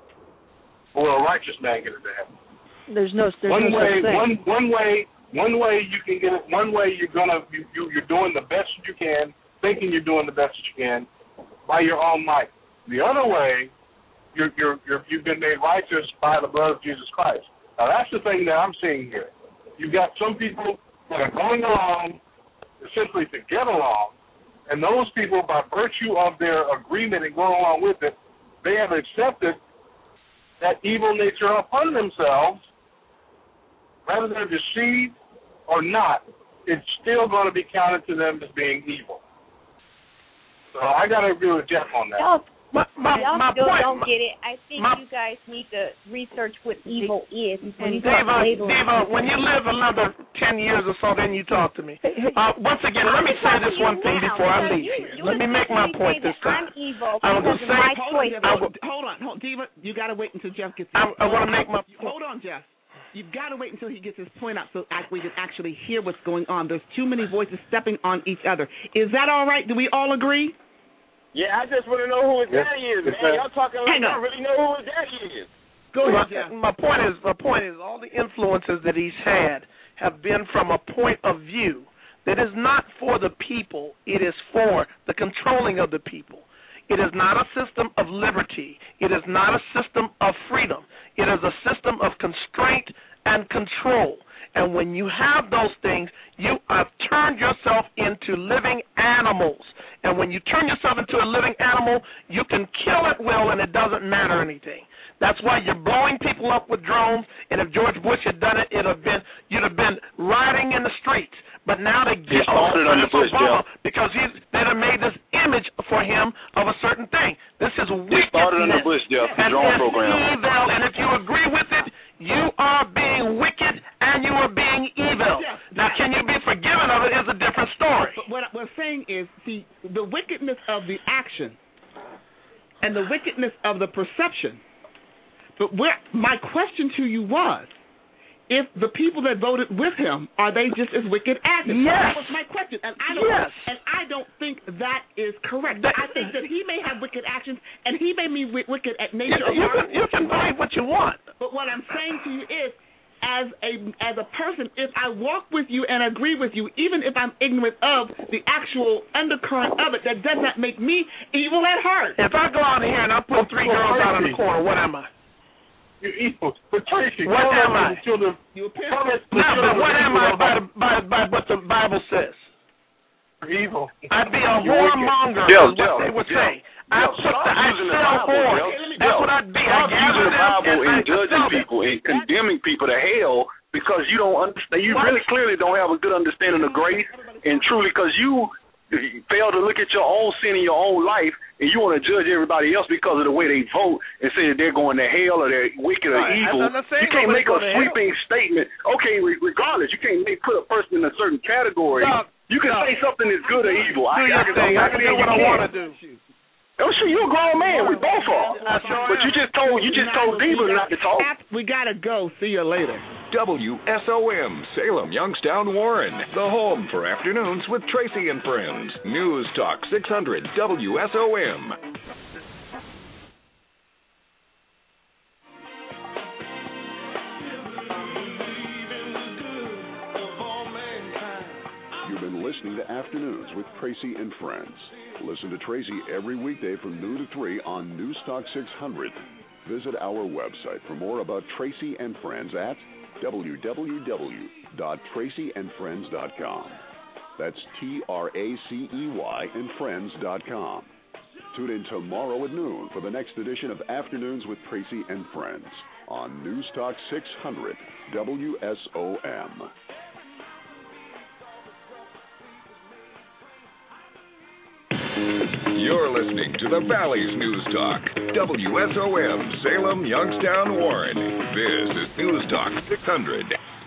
or will a righteous man get into heaven? There's no. There's one no way, such thing. one one way. One way you can get it. One way you're gonna you, you you're doing the best you can, thinking you're doing the best you can, by your own might. The other way, you're you're, you're you've been made righteous by the blood of Jesus Christ. Now that's the thing that I'm seeing here. You've got some people that are going along simply to get along, and those people, by virtue of their agreement and going along with it, they have accepted that evil nature upon themselves. Whether they're deceived or not, it's still going to be counted to them as being evil. So I got to agree with Jeff on that. Y'all, my, my, y'all my still point, don't get it. I think my, you guys need to research what evil is. And Diva, Diva, when you live another ten years or so, then you talk to me. Uh, once again, let me say this one thing before I leave you, here. you Let me make my point this time. I'm evil I was because going to of say, my hold, choices. on, hold, hold on, hold, Diva, you got to wait until Jeff gets. I, I want to make my. Hold on, Jeff. You've got to wait until he gets his point out so we can actually hear what's going on. There's too many voices stepping on each other. Is that all right? Do we all agree? Yeah, I just want to know who his Yes. daddy is, Yes, man. sir. Y'all talking like Hang I on. don't really know who his daddy is. Go my, ahead, Jeff. my point is, my point is, all the influences that he's had have been from a point of view that is not for the people. It is for the controlling of the people. It is not a system of liberty. It is not a system of freedom. It is a system of constraint and control. And when you have those things, you have turned yourself into living animals. And when you turn yourself into a living animal, you can kill at will and it doesn't matter anything. That's why you're blowing people up with drones. And if George Bush had done it, it'd have been you'd have been rioting in the streets. But now they get started under Bush, Obama Jeff. because he's they'd have made this image for him of a certain thing. This is wickedness. It started under Bush, Jeff, the and drone it's program. evil. And if you agree with it, you are being wicked and you are being evil. Yeah. Now, can you be forgiven of it is a different story. But what I'm saying is, see, the wickedness of the action and the wickedness of the perception. But where, my question to you was, if the people that voted with him, are they just as wicked as him? Yes. That was my question. And I don't, Yes. and I don't think that is correct. I think that he may have wicked actions, and he may be wi- wicked at nature. You, you, can, you can believe what you want. But what I'm saying to you is, as a as a person, if I walk with you and agree with you, even if I'm ignorant of the actual undercurrent of it, that does not make me evil at heart. If I go out here and I put three girls out in the corner, what am I? You're evil. But Tracy, What tell am us I? the children, You a tell us the No, children but what of am I Israel by, the, by, by what the Bible says? are evil. I'd be a You're wicked. whoremonger, Jeff, is what Jeff, they would Jeff, say. I Jeff, put stop the, I using the sell Bible, whores. Jeff. That's Jeff, what I'd be. I Stop gather using the them Bible and and I judging sell them. people and condemning people to hell because you don't understand. You really clearly don't have a good understanding of grace and truly because you fail to look at your own sin in your own life and you want to judge everybody else because of the way they vote and say that they're going to hell or they're wicked or Right. evil. I'm not saying You can't nobody's make a going to sweeping statement. Okay, re- regardless, you can't make, put a person in a certain category. No, you can no. say something is good or evil. Do I, your I, thing. I I, can do what I want to do. Oh, sure, you're a grown man. We both are. I sure But am. you just told you just told Diva not to talk. We gotta go. See you later. W S O M, Salem, Youngstown, Warren. The home for afternoons with Tracy and Friends. News Talk six hundred W S O M. You've been listening to Afternoons with Tracy and Friends. Listen to Tracy every weekday from noon to three on News Talk six hundred. Visit our website for more about Tracy and Friends at w w w dot tracy and friends dot com. That's T R A C E Y and friends dot com. Tune in tomorrow at noon for the next edition of Afternoons with Tracy and Friends on News Talk six hundred W S O M. You're listening to the Valley's News Talk, W S O M, Salem, Youngstown, Warren. This is News Talk six hundred.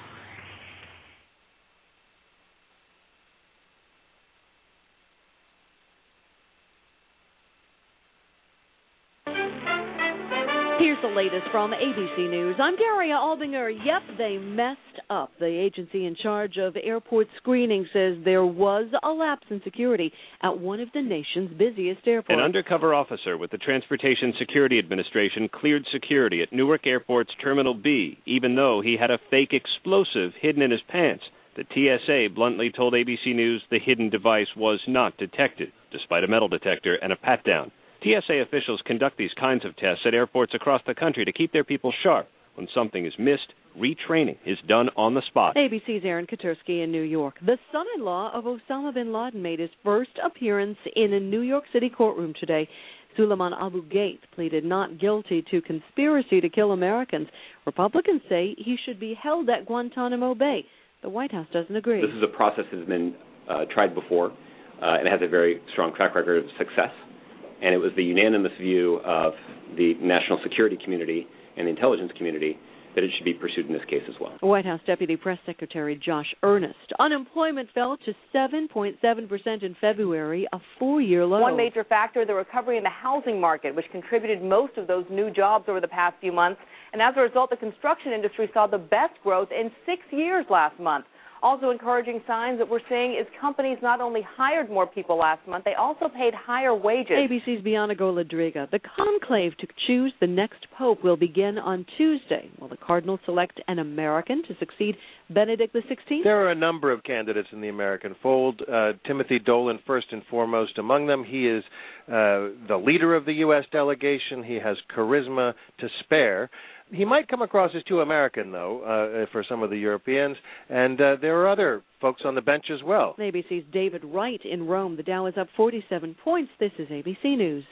Here's the latest from A B C News. I'm Daria Albinger. Yep, they messed up. The agency in charge of airport screening says there was a lapse in security at one of the nation's busiest airports. An undercover officer with the Transportation Security Administration cleared security at Newark Airport's Terminal B, even though he had a fake explosive hidden in his pants. The T S A bluntly told A B C News the hidden device was not detected, despite a metal detector and a pat-down. T S A officials conduct these kinds of tests at airports across the country to keep their people sharp. When something is missed, retraining is done on the spot. A B C's Aaron Katersky in New York. The son-in-law of Osama bin Laden made his first appearance in a New York City courtroom today. Suleiman Abu Ghait pleaded not guilty to conspiracy to kill Americans. Republicans say he should be held at Guantanamo Bay. The White House doesn't agree. This is a process that has been uh, tried before, uh, and it has a very strong track record of success. And it was the unanimous view of the national security community and the intelligence community that it should be pursued in this case as well. White House Deputy Press Secretary Josh Earnest. Unemployment fell to seven point seven percent in February, a four-year low. One major factor, the recovery in the housing market, which contributed most of those new jobs over the past few months. And as a result, the construction industry saw the best growth in six years last month. Also encouraging signs that we're seeing is companies not only hired more people last month, they also paid higher wages. A B C's Bianca Ladriga. The conclave to choose the next pope will begin on Tuesday. Will the Cardinals select an American to succeed Benedict the sixteenth? There are a number of candidates in the American fold. Uh, Timothy Dolan, first and foremost among them. He is uh, the leader of the U S delegation. He has charisma to spare. He might come across as too American, though, uh, for some of the Europeans, and uh, there are other folks on the bench as well. A B C's David Wright in Rome. The Dow is up forty-seven points. This is A B C News.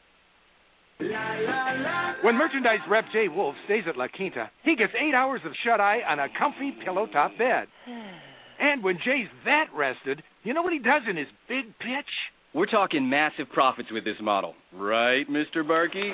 When merchandise rep Jay Wolf stays at La Quinta, he gets eight hours of shut-eye on a comfy pillow-top bed. And when Jay's that rested, you know what he does in his big pitch? We're talking massive profits with this model. Right, Mister Barkey?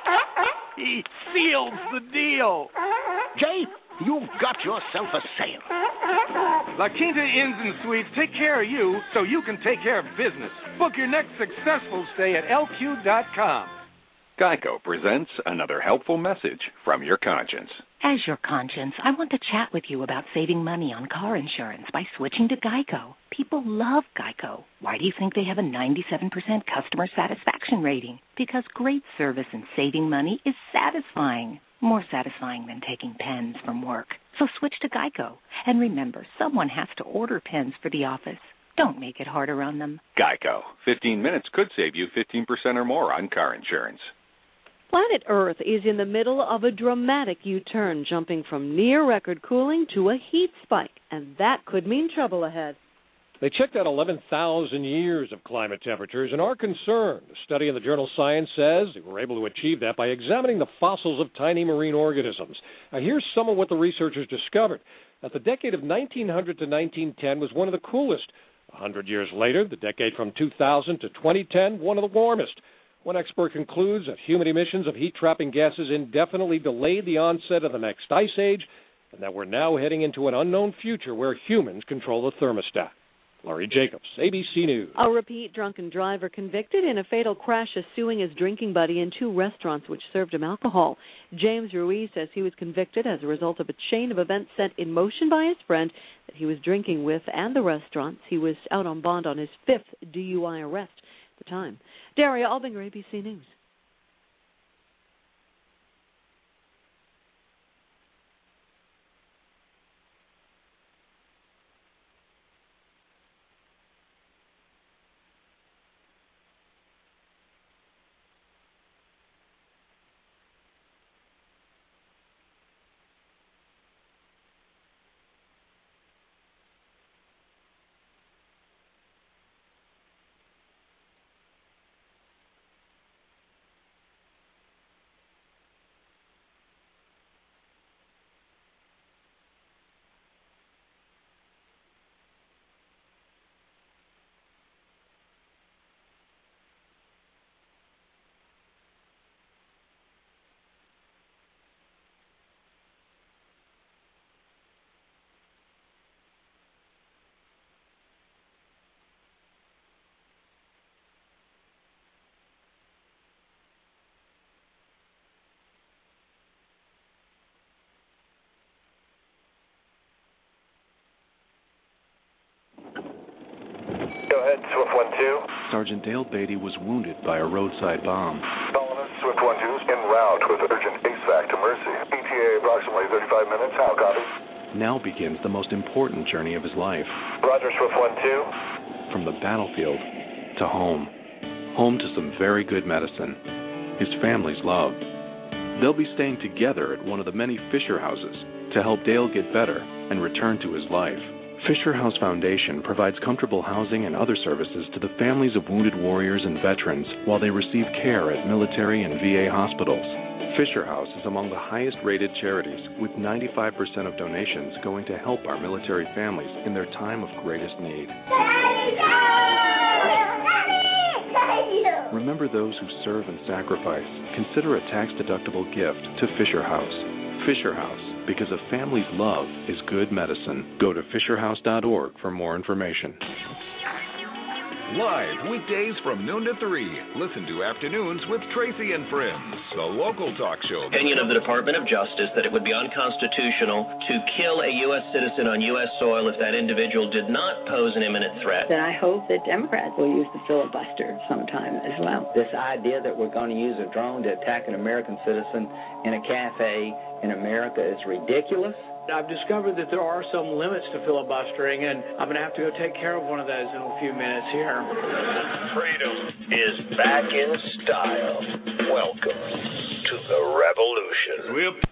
He seals the deal. Jay, you've got yourself a sale. La Quinta Inns and Suites take care of you so you can take care of business. Book your next successful stay at L Q dot com. Geico presents another helpful message from your conscience. As your conscience, I want to chat with you about saving money on car insurance by switching to Geico. People love Geico. Why do you think they have a ninety-seven percent customer satisfaction rating? Because great service and saving money is satisfying. More satisfying than taking pens from work. So switch to Geico. And remember, someone has to order pens for the office. Don't make it harder on them. Geico. fifteen minutes could save you fifteen percent or more on car insurance. Planet Earth is in the middle of a dramatic U-turn, jumping from near-record cooling to a heat spike, and that could mean trouble ahead. They checked out eleven thousand years of climate temperatures and are concerned. A study in the journal Science says they were able to achieve that by examining the fossils of tiny marine organisms. Now, here's some of what the researchers discovered. That the decade of nineteen hundred to nineteen ten was one of the coolest. A hundred years later, the decade from two thousand to twenty ten, one of the warmest. One expert concludes that human emissions of heat-trapping gases indefinitely delayed the onset of the next ice age, and that we're now heading into an unknown future where humans control the thermostat. Laurie Jacobs, A B C News. A repeat drunken driver convicted in a fatal crash is suing his drinking buddy in two restaurants which served him alcohol. James Ruiz says he was convicted as a result of a chain of events set in motion by his friend that he was drinking with and the restaurants. He was out on bond on his fifth D U I arrest at the time. Daria Albinger, A B C News. Swift one two. Sergeant Dale Beatty was wounded by a roadside bomb. Colonist, Swift one two, en route with urgent A S V A C to Mercy. E T A approximately thirty-five minutes. How copy? Now begins the most important journey of his life. Roger, Swift one two. From the battlefield to home. Home to some very good medicine. His family's love. They'll be staying together at one of the many Fisher houses to help Dale get better and return to his life. Fisher House Foundation provides comfortable housing and other services to the families of wounded warriors and veterans while they receive care at military and V A hospitals. Fisher House is among the highest-rated charities, with ninety-five percent of donations going to help our military families in their time of greatest need. Remember those who serve and sacrifice. Consider a tax-deductible gift to Fisher House. Fisher House, because a family's love is good medicine. Go to fisher house dot org for more information. Live weekdays from noon to three. Listen to Afternoons with Tracy and Friends, the local talk show. Opinion of the Department of Justice that it would be unconstitutional to kill a U S citizen on U S soil if that individual did not pose an imminent threat. Then I hope that Democrats will use the filibuster sometime as well. This idea that we're going to use a drone to attack an American citizen in a cafe in America is ridiculous. I've discovered that there are some limits to filibustering, and I'm going to have to go take care of one of those in a few minutes here. Freedom is back in style. Welcome to the revolution. We'll